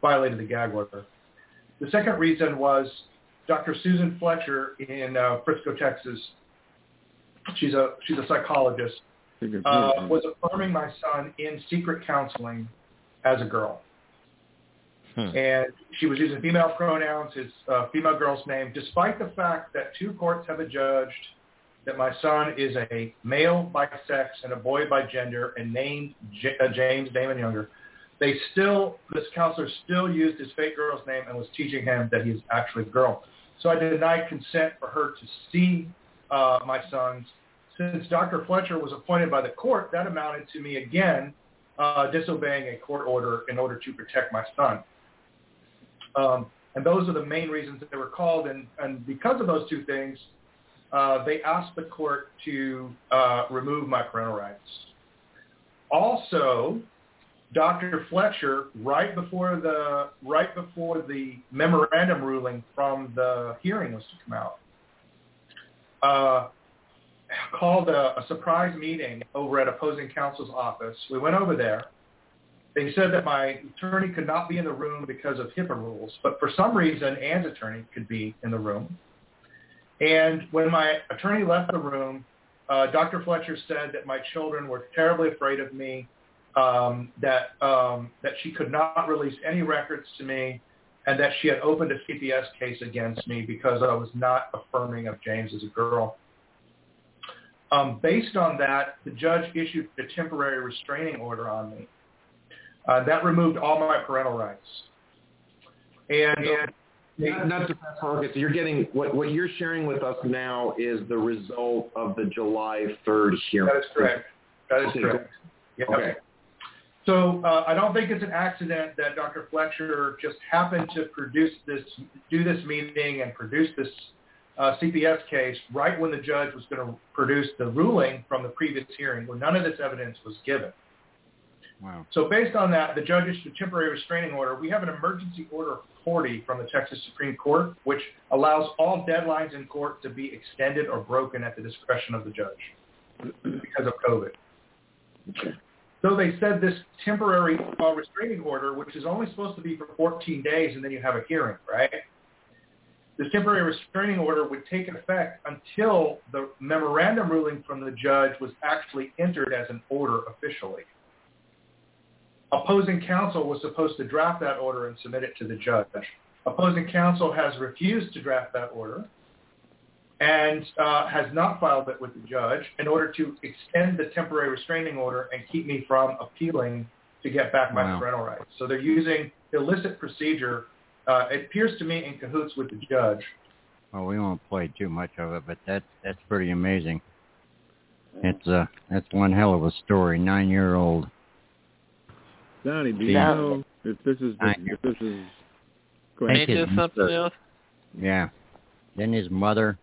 Speaker 9: violated the gag order. The second reason was Doctor Susan Fletcher in uh, Frisco, Texas. She's a she's a psychologist. Uh, was affirming my son in secret counseling as a girl. Hmm. And she was using female pronouns, his uh, female girl's name, despite the fact that two courts have adjudged that my son is a male by sex and a boy by gender and named J- uh, James Damon Younger. They still, this counselor still used his fake girl's name and was teaching him that he's actually a girl. So I denied consent for her to see uh, my sons. Since Doctor Fletcher was appointed by the court, that amounted to me again uh, disobeying a court order in order to protect my son. Um, and those are the main reasons that they were called. And, and because of those two things, uh, they asked the court to uh, remove my parental rights. Also, Doctor Fletcher, right before the right before the memorandum ruling from the hearing was to come out, uh, called a, a surprise meeting over at opposing counsel's office. We went over there. They said that my attorney could not be in the room because of HIPAA rules, but for some reason, Ann's attorney could be in the room. And when my attorney left the room, uh, Doctor Fletcher said that my children were terribly afraid of me, um, that um, that she could not release any records to me, and that she had opened a C P S case against me because I was not affirming of James as a girl. Um, based on that, the judge issued a temporary restraining order on me. Uh, that removed all my parental rights. And, and
Speaker 6: not, not to okay, so you're getting what what you're sharing with us now is the result of the July third hearing.
Speaker 9: That is correct. That is
Speaker 6: okay.
Speaker 9: correct. Yep. Okay. So uh, I don't think it's an accident that Doctor Fletcher just happened to produce this, do this meeting and produce this uh, C P S case right when the judge was going to produce the ruling from the previous hearing, where none of this evidence was given.
Speaker 3: Wow.
Speaker 9: So based on that, the judge issued a temporary restraining order. We have an emergency order forty from the Texas Supreme Court, which allows all deadlines in court to be extended or broken at the discretion of the judge because of COVID.
Speaker 6: Okay.
Speaker 9: So they said this temporary uh, restraining order, which is only supposed to be for fourteen days, and then you have a hearing, right? This temporary restraining order would take effect until the memorandum ruling from the judge was actually entered as an order officially. Opposing counsel was supposed to draft that order and submit it to the judge. Opposing counsel has refused to draft that order and uh, has not filed it with the judge in order to extend the temporary restraining order and keep me from appealing to get back my
Speaker 3: Wow.
Speaker 9: parental rights. So they're using illicit procedure. Uh, it appears to me in cahoots with the judge.
Speaker 3: Well, we won't play too much of it, but that that's pretty amazing. It's uh that's one hell of a story. Nine-year-old.
Speaker 19: Donnie, do you
Speaker 3: Yeah.
Speaker 19: know if this is the, if this is? Go ahead.
Speaker 10: Ain't there something else?
Speaker 3: Yeah. Then his mother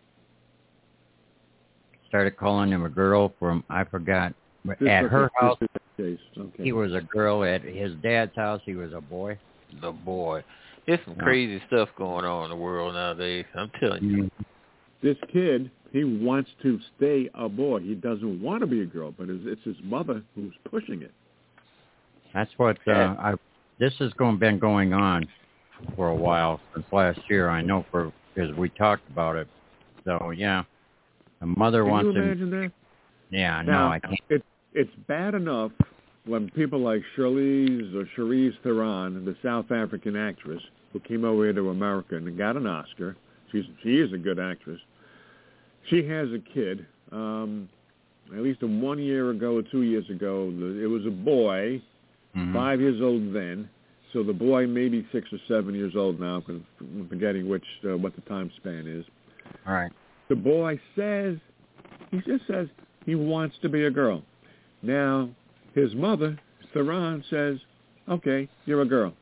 Speaker 3: started calling him a girl from I forgot
Speaker 19: This
Speaker 3: at
Speaker 19: is-
Speaker 3: her
Speaker 19: this
Speaker 3: house.
Speaker 19: is the case. Okay.
Speaker 3: He was a girl. At his dad's house, he was a boy.
Speaker 10: The boy. There's some
Speaker 3: Yeah.
Speaker 10: crazy stuff going on in the world nowadays. I'm telling you.
Speaker 19: This kid, he wants to stay a boy. He doesn't want to be a girl, but it's, it's his mother who's pushing it.
Speaker 3: That's what uh, I. This has going been going on for a while since last year. I know for because we talked about it. So yeah, the mother
Speaker 19: Can
Speaker 3: wants
Speaker 19: you
Speaker 3: to.
Speaker 19: imagine that?
Speaker 3: Yeah, no,
Speaker 19: Now,
Speaker 3: I can't.
Speaker 19: It, it's bad enough when people like Charlize or Charlize Theron, the South African actress who came over here to America and got an Oscar. She's she is a good actress. She has a kid. Um, at least a one year ago or two years ago, the, it was a boy,
Speaker 3: Mhm.
Speaker 19: five years old then. So the boy may be six or seven years old now, because I'm forgetting which uh, what the time span is.
Speaker 3: All right.
Speaker 19: The boy says, he just says he wants to be a girl. Now, his mother, Theron, says, okay, you're a girl.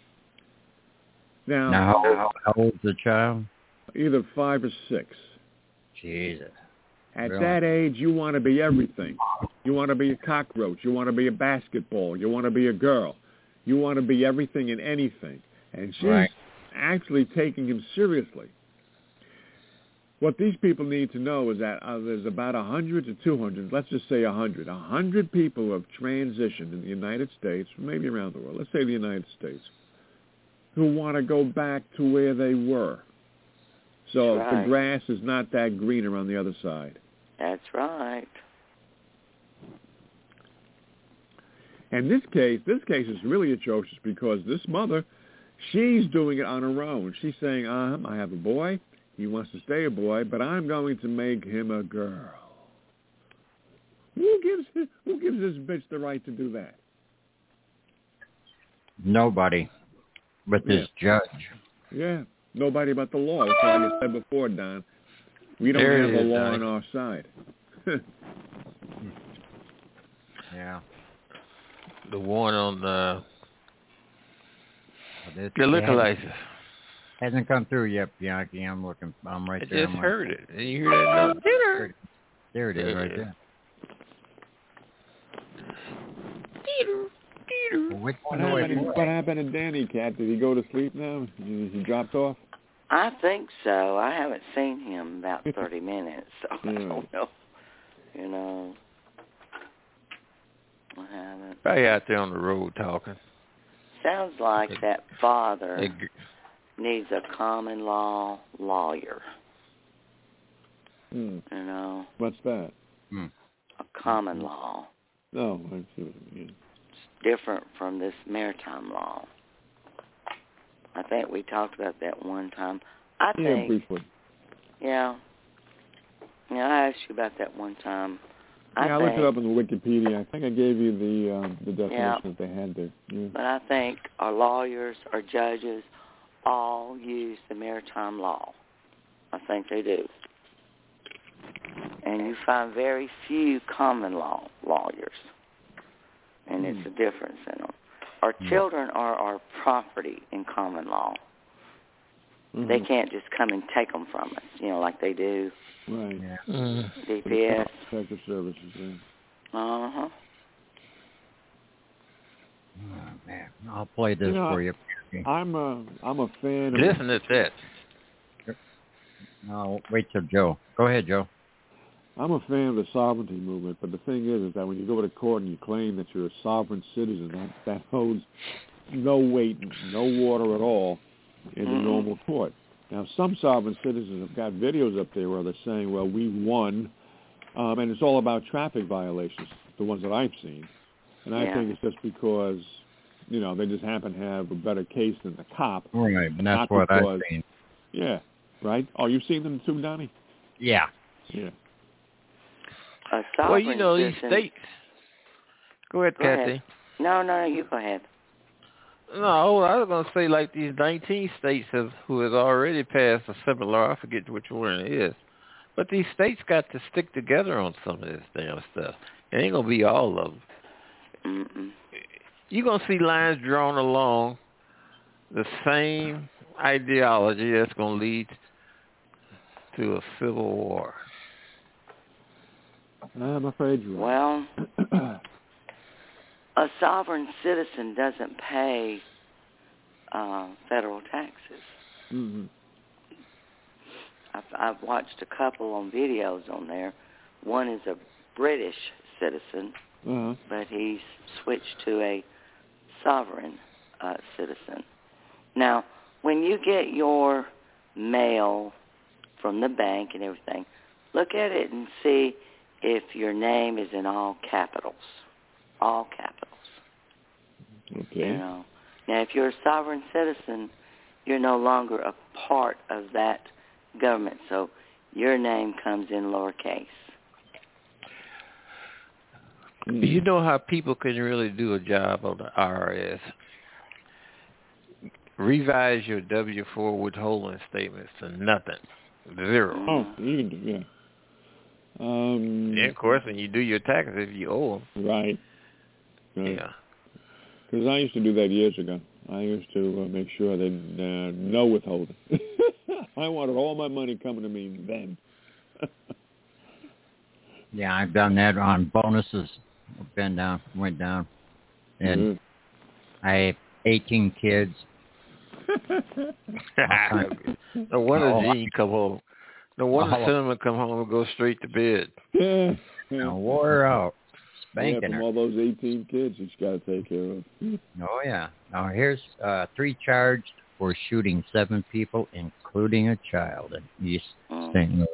Speaker 19: Now,
Speaker 3: Now, how, how old's the child?
Speaker 19: either five or six.
Speaker 3: Jesus.
Speaker 19: At
Speaker 3: Really?
Speaker 19: that age, you want to be everything. You want to be a cockroach. You want to be a basketball. You want to be a girl. You want to be everything and anything. And she's
Speaker 3: Right.
Speaker 19: actually taking him seriously. What these people need to know is that uh, there's about one hundred to two hundred, let's just say one hundred, one hundred people who have transitioned in the United States, maybe around the world, let's say the United States, who want to go back to where they were. So
Speaker 1: right.
Speaker 19: the grass is not that greener on the other side.
Speaker 1: That's right.
Speaker 19: And this case, this case is really atrocious because this mother, she's doing it on her own. She's saying, uh, I have a boy. He wants to stay a boy, but I'm going to make him a girl. Who gives who gives this bitch the right to do that?
Speaker 3: Nobody but this
Speaker 19: yeah.
Speaker 3: judge.
Speaker 19: Yeah, nobody but the law. That's why you said before, Don. We don't
Speaker 10: there
Speaker 19: have the
Speaker 10: is,
Speaker 19: law
Speaker 10: Don.
Speaker 19: on our side.
Speaker 3: Yeah.
Speaker 10: The one on the,
Speaker 3: It,
Speaker 10: the liquor
Speaker 3: it
Speaker 10: license.
Speaker 3: hasn't come through yet, Bianchi. I'm looking. I'm right
Speaker 10: I
Speaker 3: there.
Speaker 10: just
Speaker 3: I'm
Speaker 10: heard
Speaker 3: right.
Speaker 10: it. And you hear that note?
Speaker 3: There, there it is, right there. Well, which
Speaker 19: What
Speaker 3: one do I
Speaker 19: happened,
Speaker 3: do?
Speaker 19: what happened to Danny Cat? Did he go to sleep now? He, he dropped off?
Speaker 1: I think so. I haven't seen him about thirty minutes, so I don't know. You know. I haven't.
Speaker 10: Probably out there on the road talking.
Speaker 1: Sounds like that father
Speaker 10: Hey,
Speaker 1: needs a common law lawyer.
Speaker 19: Hmm.
Speaker 1: You know.
Speaker 19: What's that?
Speaker 3: Hmm.
Speaker 1: A common law.
Speaker 19: Oh, I see what you mean.
Speaker 1: Different from this maritime law. I think we talked about that one time. I
Speaker 19: Yeah,
Speaker 1: think,
Speaker 19: briefly.
Speaker 1: yeah, yeah. I asked you about that one time. I
Speaker 19: yeah, I
Speaker 1: think,
Speaker 19: looked it up on the Wikipedia. I think I gave you the um, the definition
Speaker 1: Yeah.
Speaker 19: that they had there. Yeah.
Speaker 1: But I think our lawyers, our judges, all use the maritime law. I think they do. And you find very few common law lawyers. And it's a difference in them. Our children are our property in common law.
Speaker 19: Mm-hmm.
Speaker 1: They can't just come and take them from us, you know, like they do.
Speaker 19: Right.
Speaker 3: Yeah.
Speaker 10: Mm.
Speaker 1: D P S.
Speaker 19: Protective services, yeah.
Speaker 1: Uh-huh.
Speaker 3: Oh, man. I'll play this
Speaker 19: You know,
Speaker 3: for you.
Speaker 19: I'm a, I'm a fan of...
Speaker 10: Listen to that.
Speaker 3: No, wait till Joe. Go ahead, Joe.
Speaker 19: I'm a fan of the sovereignty movement, but the thing is, is that when you go to court and you claim that you're a sovereign citizen, that, that holds no weight, no water at all in the
Speaker 1: Mm-hmm.
Speaker 19: normal court. Now, some sovereign citizens have got videos up there where they're saying, well, we won, um, and it's all about traffic violations, the ones that I've seen. And I
Speaker 1: Yeah.
Speaker 19: think it's just because, you know, they just happen to have a better case than the cop.
Speaker 3: Right, and that's
Speaker 19: not
Speaker 3: what
Speaker 19: because,
Speaker 3: I've seen.
Speaker 19: Yeah, right? Oh, you've seen them too, Donnie?
Speaker 3: Yeah.
Speaker 19: Yeah.
Speaker 1: A sovereign
Speaker 10: Well, you know, these
Speaker 1: citizen-
Speaker 10: states. Go ahead,
Speaker 1: Go
Speaker 10: Kathy.
Speaker 1: ahead. No, no, no, you go ahead.
Speaker 10: No, I was going to say like these nineteen states have, who has already passed a similar law. I forget which one it is. But these states got to stick together on some of this damn stuff. It ain't going to be all of them.
Speaker 1: Mm-mm.
Speaker 10: You're going to see lines drawn along the same ideology that's going to lead to a civil war.
Speaker 19: I'm afraid you're right.
Speaker 1: Well, a sovereign citizen doesn't pay uh, federal taxes.
Speaker 19: Mm-hmm.
Speaker 1: I've, I've watched a couple on videos on there. One is a British citizen,
Speaker 19: Uh-huh.
Speaker 1: but he's switched to a sovereign uh, citizen. Now, when you get your mail from the bank and everything, look at it and see if your name is in all capitals. All capitals.
Speaker 19: Okay.
Speaker 1: You know. Now, if you're a sovereign citizen, you're no longer a part of that government, so your name comes in lowercase.
Speaker 10: You know how people can really do a job on the I R S? Revise your W four withholding statements to nothing. Zero.
Speaker 19: Oh, you can do, yeah. Um,
Speaker 10: Yeah, of course, and you do your taxes if you owe them.
Speaker 19: Right. right.
Speaker 10: Yeah.
Speaker 19: Because I used to do that years ago. I used to uh, make sure that uh, no withholding. I wanted all my money coming to me then.
Speaker 3: Yeah, I've done that on bonuses. Been down, went down, and
Speaker 19: mm-hmm.
Speaker 3: I have eighteen kids.
Speaker 10: No wonder
Speaker 3: Oh,
Speaker 10: Gene come home. No wonder
Speaker 3: Oh.
Speaker 10: Cinnamon come home and go straight to bed.
Speaker 19: Yeah.
Speaker 3: I wore out. spanking
Speaker 19: yeah, from
Speaker 3: her.
Speaker 19: all those eighteen kids he's got to take care of.
Speaker 3: Oh, yeah. Now, here's uh, three charged for shooting seven people, including a child in East Saint Louis.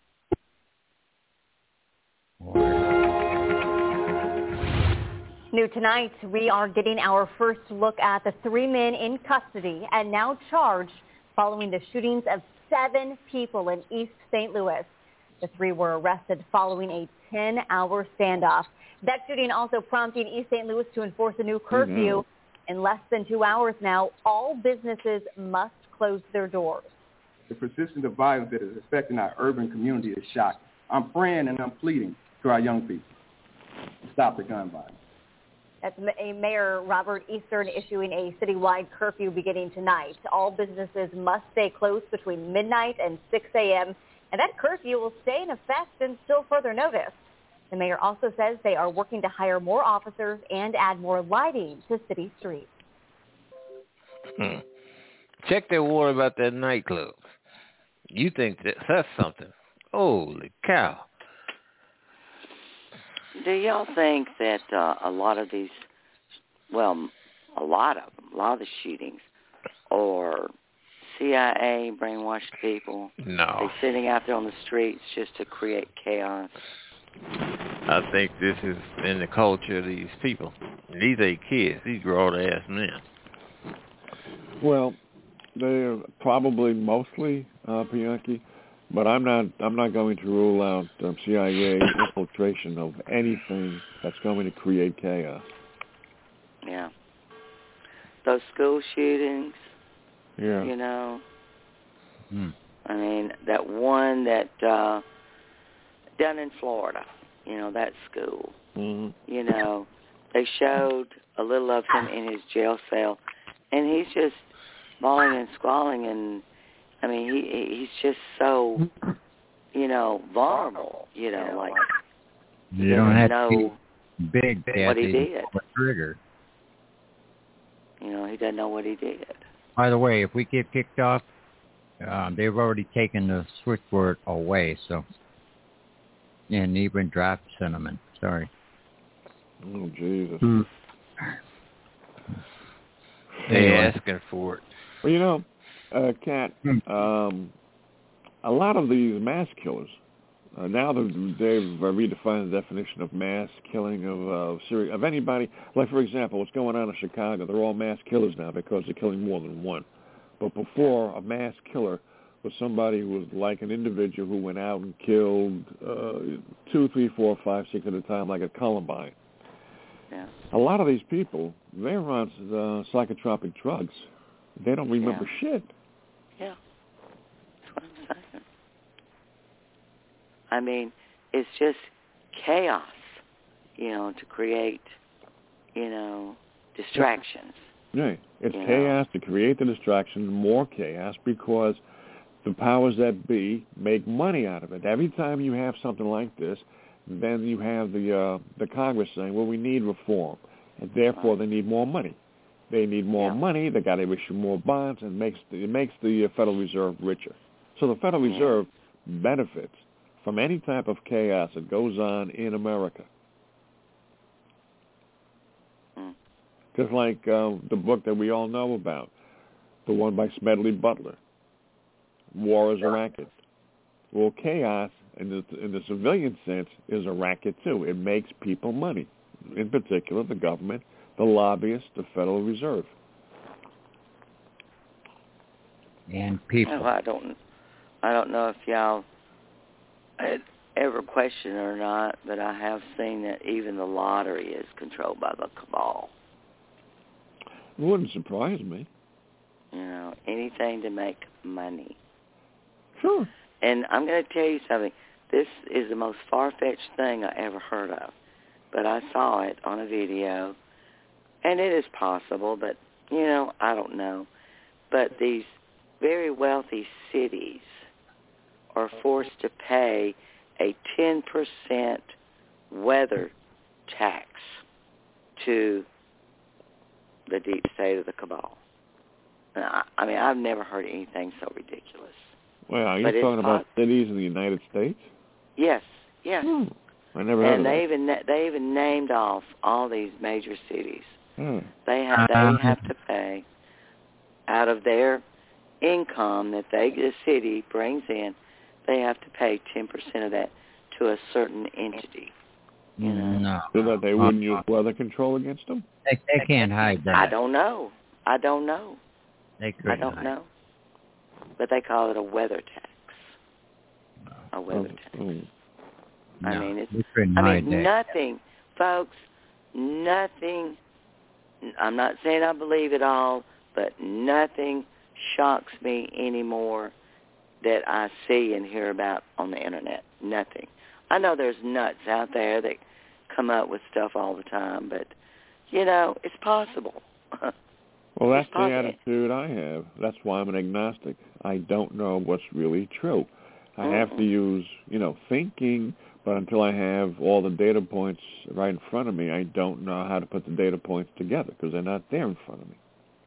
Speaker 2: New tonight, we are getting our first look at the three men in custody and now charged following the shootings of seven people in East Saint Louis. The three were arrested following a ten-hour standoff. That shooting also prompting East Saint Louis to enforce a new curfew. Mm-hmm. In less than two hours now, all businesses must close their doors.
Speaker 11: The persistence of violence that is affecting our urban community is shocking. I'm praying and I'm pleading to our young people to stop the gun violence.
Speaker 2: That's a Mayor Robert Eastern issuing a citywide curfew beginning tonight. All businesses must stay closed between midnight and six a.m., and that curfew will stay in effect until further notice. The mayor also says they are working to hire more officers and add more lighting to city streets.
Speaker 10: Hmm. Check their water about that nightclub. You think that, that's something? Holy cow.
Speaker 1: Do y'all think that uh, a lot of these, well, a lot of them, a lot of the shootings, or C I A brainwashed people?
Speaker 10: No.
Speaker 1: They're sitting out there on the streets just to create chaos?
Speaker 10: I think this is in the culture of these people. These ain't kids. These grown-ass men.
Speaker 19: Well, they're probably mostly uh, Bianchi. But I'm not. I'm not going to rule out um, C I A infiltration of anything that's going to create chaos.
Speaker 1: Yeah. Those school shootings.
Speaker 19: Yeah.
Speaker 1: You know.
Speaker 3: Hmm.
Speaker 1: I mean, that one that uh, down in Florida. You know, that school.
Speaker 19: Mm-hmm.
Speaker 1: You know, they showed a little of him in his jail cell, and he's just bawling and squalling and. I mean, he he's just so, you know, vulnerable, you know, like
Speaker 3: you don't have
Speaker 1: know
Speaker 3: to be big to
Speaker 1: what he did.
Speaker 3: Trigger.
Speaker 1: You know, he doesn't know what he did.
Speaker 3: By the way, if we get kicked off, uh, they've already taken the switchboard away, so, and even dropped cinnamon. Sorry.
Speaker 19: Oh, Jesus.
Speaker 3: Hmm.
Speaker 10: They're asking for it.
Speaker 19: Well, you know, Uh, Kat, um, a lot of these mass killers, uh, now that they've redefined the definition of mass killing of uh, serious, of anybody, like, for example, what's going on in Chicago, they're all mass killers now because they're killing more than one. But before, a mass killer was somebody who was like an individual who went out and killed uh, two, three, four, five, six at a time, like at Columbine.
Speaker 1: Yeah.
Speaker 19: A lot of these people, they're on uh, psychotropic drugs. They don't remember
Speaker 1: yeah.
Speaker 19: shit.
Speaker 1: Yeah, that's what I'm saying. I mean, it's just chaos, you know, to create, you know, distractions.
Speaker 19: Right. It's
Speaker 1: you
Speaker 19: chaos
Speaker 1: know?
Speaker 19: to create the distraction, more chaos, because the powers that be make money out of it. Every time you have something like this, then you have the uh, the Congress saying, well, we need reform, and therefore they need more money. They need more
Speaker 1: yeah.
Speaker 19: money. They got to issue more bonds, and makes the, it makes the Federal Reserve richer. So the Federal
Speaker 1: yeah.
Speaker 19: Reserve benefits from any type of chaos that goes on in America.
Speaker 1: Mm.
Speaker 19: Just like uh, the book that we all know about, the one by Smedley Butler, War is a Racket. Well, chaos in the, in the civilian sense is a racket too. It makes people money, in particular the government, the lobbyists, the Federal Reserve.
Speaker 3: And people.
Speaker 1: Well, I don't, I don't know if y'all ever question it or not, but I have seen that even the lottery is controlled by the cabal.
Speaker 19: It wouldn't surprise me.
Speaker 1: You know, anything to make money.
Speaker 19: Sure.
Speaker 1: And I'm going to tell you something. This is the most far-fetched thing I ever heard of, but I saw it on a video. And it is possible, but, you know, I don't know. But these very wealthy cities are forced to pay a ten percent weather tax to the deep state of the cabal. And I, I mean, I've never heard anything so ridiculous.
Speaker 19: Well, are you
Speaker 1: but
Speaker 19: talking about cities in the United States?
Speaker 1: Yes, yes.
Speaker 19: Hmm. I never heard
Speaker 1: and
Speaker 19: of
Speaker 1: they
Speaker 19: that.
Speaker 1: even they even named off all these major cities.
Speaker 19: Hmm.
Speaker 1: They have they have to pay out of their income that they the city brings in. They have to pay ten percent of that to a certain entity. You know?
Speaker 3: No.
Speaker 19: So that they wouldn't use weather control against them?
Speaker 3: They, they can't hide that.
Speaker 1: I don't know. I don't know.
Speaker 3: They
Speaker 1: I
Speaker 3: couldn't
Speaker 1: don't
Speaker 3: hide.
Speaker 1: know. But they call it a weather tax. A weather
Speaker 19: Oh,
Speaker 1: tax.
Speaker 19: oh.
Speaker 1: I
Speaker 3: No,
Speaker 1: mean, it's.
Speaker 3: they couldn't
Speaker 1: I
Speaker 3: hide
Speaker 1: mean,
Speaker 3: that.
Speaker 1: nothing, folks. Nothing. I'm not saying I believe it all, but nothing shocks me anymore that I see and hear about on the internet. Nothing. I know there's nuts out there that come up with stuff all the time, but you know, it's possible.
Speaker 19: Well, that's
Speaker 1: It's
Speaker 19: the
Speaker 1: possible.
Speaker 19: attitude I have. That's why I'm an agnostic. I don't know what's really true. I
Speaker 1: Mm-hmm.
Speaker 19: have to use, you know, thinking, but until I have all the data points right in front of me, I don't know how to put the data points together because they're not there in front of me.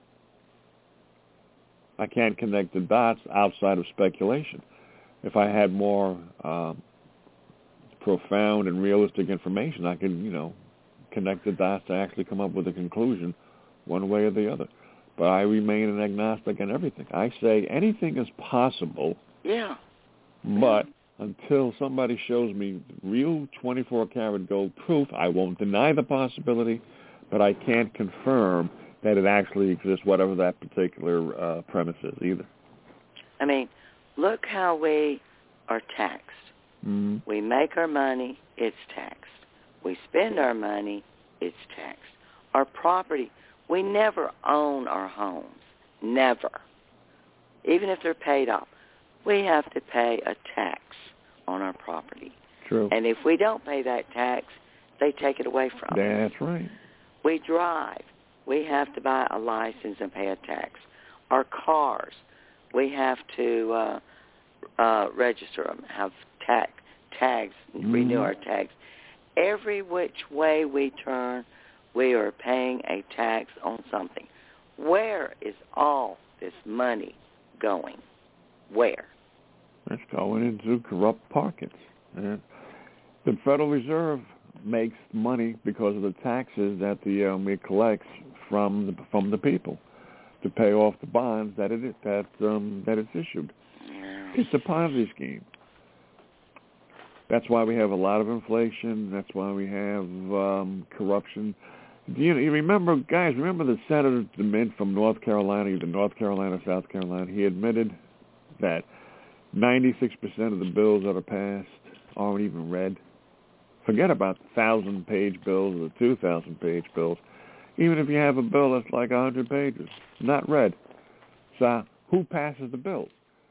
Speaker 19: I can't connect the dots outside of speculation. If I had more um, profound and realistic information, I could, you know, connect the dots to actually come up with a conclusion one way or the other. But I remain an agnostic in everything. I say anything is possible,
Speaker 1: Yeah.
Speaker 19: but until somebody shows me real twenty-four karat gold proof, I won't deny the possibility, but I can't confirm that it actually exists, whatever that particular uh, premise is either.
Speaker 1: I mean, look how we are taxed.
Speaker 19: Mm-hmm.
Speaker 1: We make our money, it's taxed. We spend our money, it's taxed. Our property, we never own our homes. Never. Even if they're paid off. We have to pay a tax on our property.
Speaker 19: True.
Speaker 1: And if we don't pay that tax, they take it away from us.
Speaker 19: That's right.
Speaker 1: We drive. We have to buy a license and pay a tax. Our cars, we have to uh, uh, register them, have tax, tags,
Speaker 19: Mm-hmm.
Speaker 1: renew our tags. Every which way we turn, we are paying a tax on something. Where is all this money going? Where?
Speaker 19: It's going into corrupt pockets. And the Federal Reserve makes money because of the taxes that the um, it collects from the from the people to pay off the bonds that it that um, that it's issued. It's a Ponzi scheme. That's why we have a lot of inflation. That's why we have um, corruption. Do you, you remember, guys? Remember the Senator DeMint from North Carolina, either North Carolina or South Carolina? He admitted that ninety-six percent of the bills that are passed aren't even read. Forget about the thousand-page bills or the two thousand-page bills. Even if you have a bill that's like one hundred pages, not read. So who passes the bills?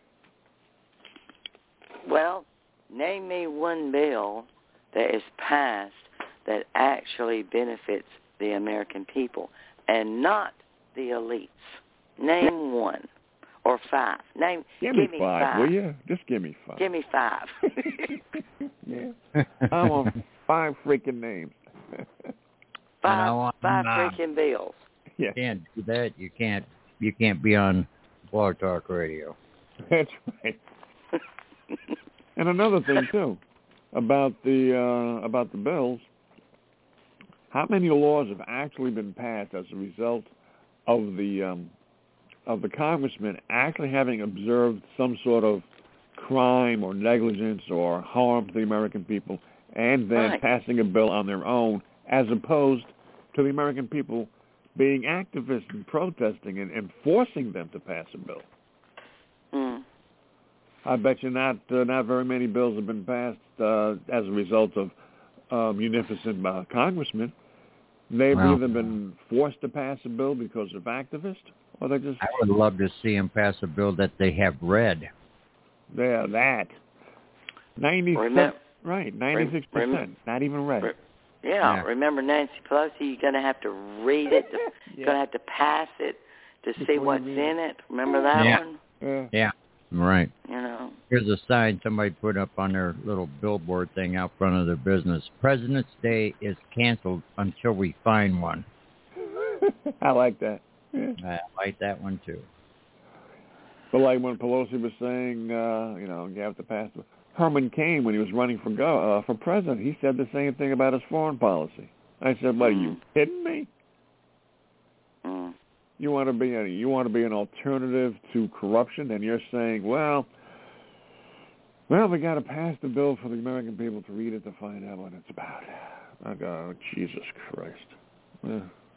Speaker 1: Well, name me one bill that is passed that actually benefits the American people and not the elites. Name one. Or five. Name.
Speaker 19: Give,
Speaker 1: give
Speaker 19: me
Speaker 1: me
Speaker 19: five,
Speaker 1: five.
Speaker 19: will you? Just give me five.
Speaker 1: Give me five.
Speaker 19: Yeah. I want five freaking names.
Speaker 1: Five,
Speaker 3: want,
Speaker 1: five
Speaker 3: uh,
Speaker 1: freaking bills.
Speaker 19: Yeah.
Speaker 3: You can't do that. You can't. You can't be on Blog Talk Radio.
Speaker 19: That's right. And another thing too, about the uh, about the bills. How many laws have actually been passed as a result of the um, of the congressman actually having observed some sort of crime or negligence or harm to the American people and then
Speaker 1: Right.
Speaker 19: passing a bill on their own, as opposed to the American people being activists and protesting and, and forcing them to pass a bill?
Speaker 1: Mm.
Speaker 19: I bet you not uh, not very many bills have been passed uh, as a result of uh, munificent uh, congressmen. They've
Speaker 3: Well,
Speaker 19: either been forced to pass a bill because of activists, or they just
Speaker 3: I would love to see them pass a bill that they have read.
Speaker 19: they're that. ninety
Speaker 1: Remember,
Speaker 19: right, ninety-six
Speaker 1: rem-
Speaker 19: percent, not even read.
Speaker 1: Re- yeah,
Speaker 3: Yeah.
Speaker 1: remember Nancy Pelosi, you're going to have to read it. To, You're going to have to pass it to see
Speaker 19: Before you
Speaker 1: what's
Speaker 19: read
Speaker 1: in it. Remember that
Speaker 3: Yeah.
Speaker 1: one?
Speaker 19: Yeah.
Speaker 3: Yeah, right.
Speaker 1: You know.
Speaker 3: Here's a sign somebody put up on their little billboard thing out front of their business. President's Day is canceled until we find one.
Speaker 19: I like that. Yeah.
Speaker 3: I like that one too.
Speaker 19: But like when Pelosi was saying, uh, you know, you have to pass. Herman Cain, when he was running for go, uh, for president, he said the same thing about his foreign policy. I said, "What, are you kidding me?
Speaker 1: Mm.
Speaker 19: You want to be a, you want to be an alternative to corruption, and you're saying, well, well, we got to pass the bill for the American people to read it to find out what it's about." I go, oh, Jesus Christ. Yeah.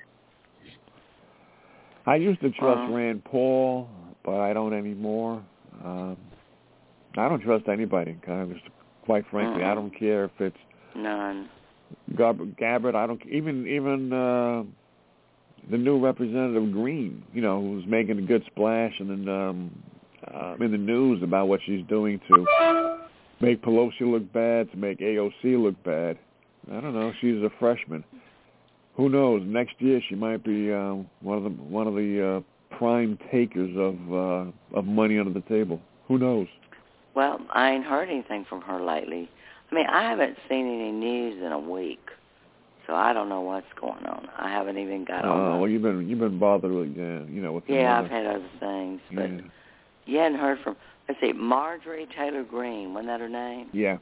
Speaker 19: I used to trust
Speaker 1: uh,
Speaker 19: Rand Paul, but I don't anymore. Um, I don't trust anybody in Congress. Quite frankly,
Speaker 1: uh-uh.
Speaker 19: I don't care if it's
Speaker 1: none.
Speaker 19: Gab- Gabbard. I don't even even uh, the new Representative Green. You know, who's making a good splash and then um, uh, in the news about what she's doing to make Pelosi look bad, to make A O C look bad. I don't know. She's a freshman. Who knows? Next year she might be uh, one of the one of the uh, prime takers of uh, of money under the table. Who knows?
Speaker 1: Well, I ain't heard anything from her lately. I mean, I haven't seen any news in a week, so I don't know what's going on. I haven't even got
Speaker 19: Oh,
Speaker 1: on.
Speaker 19: uh, well, you've been you've been bothered with uh, you know with the
Speaker 1: Yeah,
Speaker 19: mother.
Speaker 1: I've had other things, but
Speaker 19: Yeah.
Speaker 1: you hadn't heard from. Let's see, Marjorie Taylor Greene. Wasn't that her name?
Speaker 19: Yeah.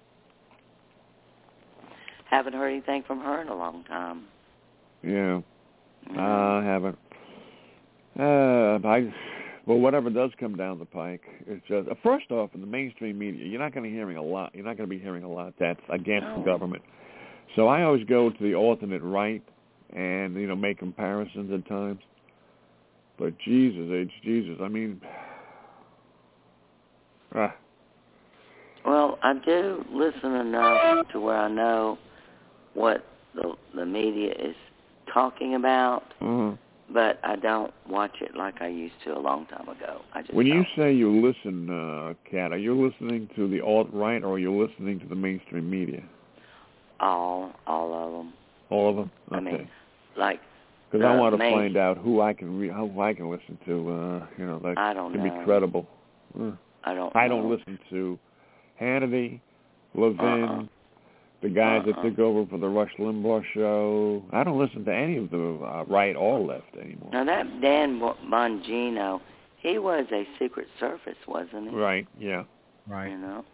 Speaker 1: Haven't heard anything from her in a long time.
Speaker 19: Yeah. Mm-hmm. I haven't. Uh, I. Well, whatever does come down the pike, it's just uh, first off in the mainstream media, you're not going to be hearing a lot. You're not going to be hearing a lot that's against
Speaker 1: no.
Speaker 19: the government. So I always go to the alternate right, and you know make comparisons at times. But Jesus, H Jesus, I mean. Ah.
Speaker 1: Well, I do listen enough to where I know what the the media is talking about,
Speaker 19: Uh-huh.
Speaker 1: but I don't watch it like I used to a long time ago. I just
Speaker 19: when
Speaker 1: don't.
Speaker 19: you say you listen, uh, Kat, are you listening to the alt-right or are you listening to the mainstream media?
Speaker 1: all all of them.
Speaker 19: All of them? Okay.
Speaker 1: I mean, like
Speaker 19: because I want to
Speaker 1: main,
Speaker 19: find out who I can re- who I can listen to. Uh, you know, that
Speaker 1: I don't
Speaker 19: can
Speaker 1: know.
Speaker 19: be credible. Uh,
Speaker 1: I don't.
Speaker 19: I
Speaker 1: know.
Speaker 19: don't listen to Hannity, Levin,
Speaker 1: Uh-uh.
Speaker 19: the guys
Speaker 1: Uh-uh.
Speaker 19: that took over for the Rush Limbaugh show. I don't listen to any of the uh, right or left anymore.
Speaker 1: Now that Dan Bongino, he was a Secret Service, wasn't he?
Speaker 19: Right. Yeah.
Speaker 3: Right.
Speaker 1: You know.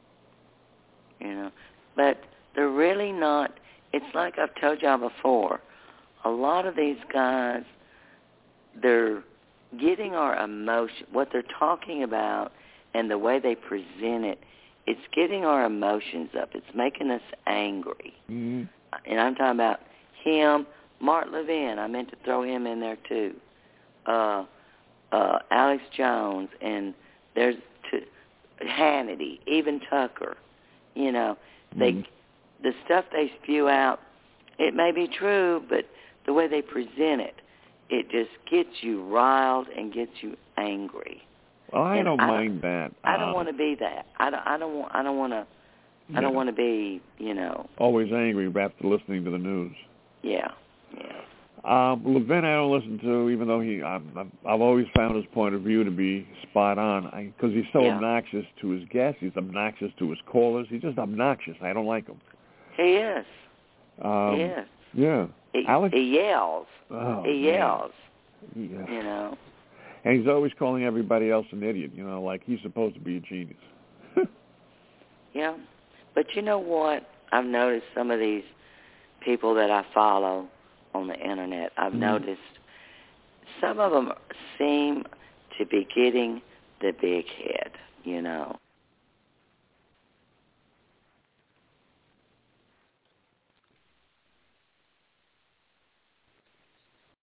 Speaker 1: You know, but they're really not. It's like I've told y'all before. A lot of these guys, they're getting our emotion, what they're talking about, and the way they present it. It's getting our emotions up. It's making us angry.
Speaker 19: Mm-hmm.
Speaker 1: And I'm talking about him, Mark Levin. I meant to throw him in there too. Uh, uh, Alex Jones, and there's t- Hannity, even Tucker. You know, they
Speaker 19: Mm-hmm.
Speaker 1: the stuff they spew out. It may be true, but the way they present it, it just gets you riled and gets you angry.
Speaker 19: Well, I
Speaker 1: And
Speaker 19: don't
Speaker 1: I
Speaker 19: mind that.
Speaker 1: I don't
Speaker 19: uh,
Speaker 1: want to be that. I don't. I don't want. I don't want to.
Speaker 19: Yeah.
Speaker 1: I don't want to be. You know.
Speaker 19: Always angry after listening to the news.
Speaker 1: Yeah. Yeah.
Speaker 19: Um, Levin, I don't listen to, even though he, I've, I've always found his point of view to be spot on, because he's so
Speaker 1: Yeah.
Speaker 19: obnoxious to his guests. He's obnoxious to his callers. He's just obnoxious. I don't like him.
Speaker 1: He is.
Speaker 19: Um,
Speaker 1: he is.
Speaker 19: Yeah.
Speaker 1: He,
Speaker 19: Alex,
Speaker 1: he yells.
Speaker 19: oh,
Speaker 1: he
Speaker 19: man.
Speaker 1: yells.
Speaker 19: Yeah.
Speaker 1: You know.
Speaker 19: And he's always calling everybody else an idiot. You know, like he's supposed to be a genius.
Speaker 1: Yeah. But you know what? I've noticed some of these people that I follow on the internet, I've
Speaker 19: Mhm.
Speaker 1: noticed some of them seem to be getting the big head, you know.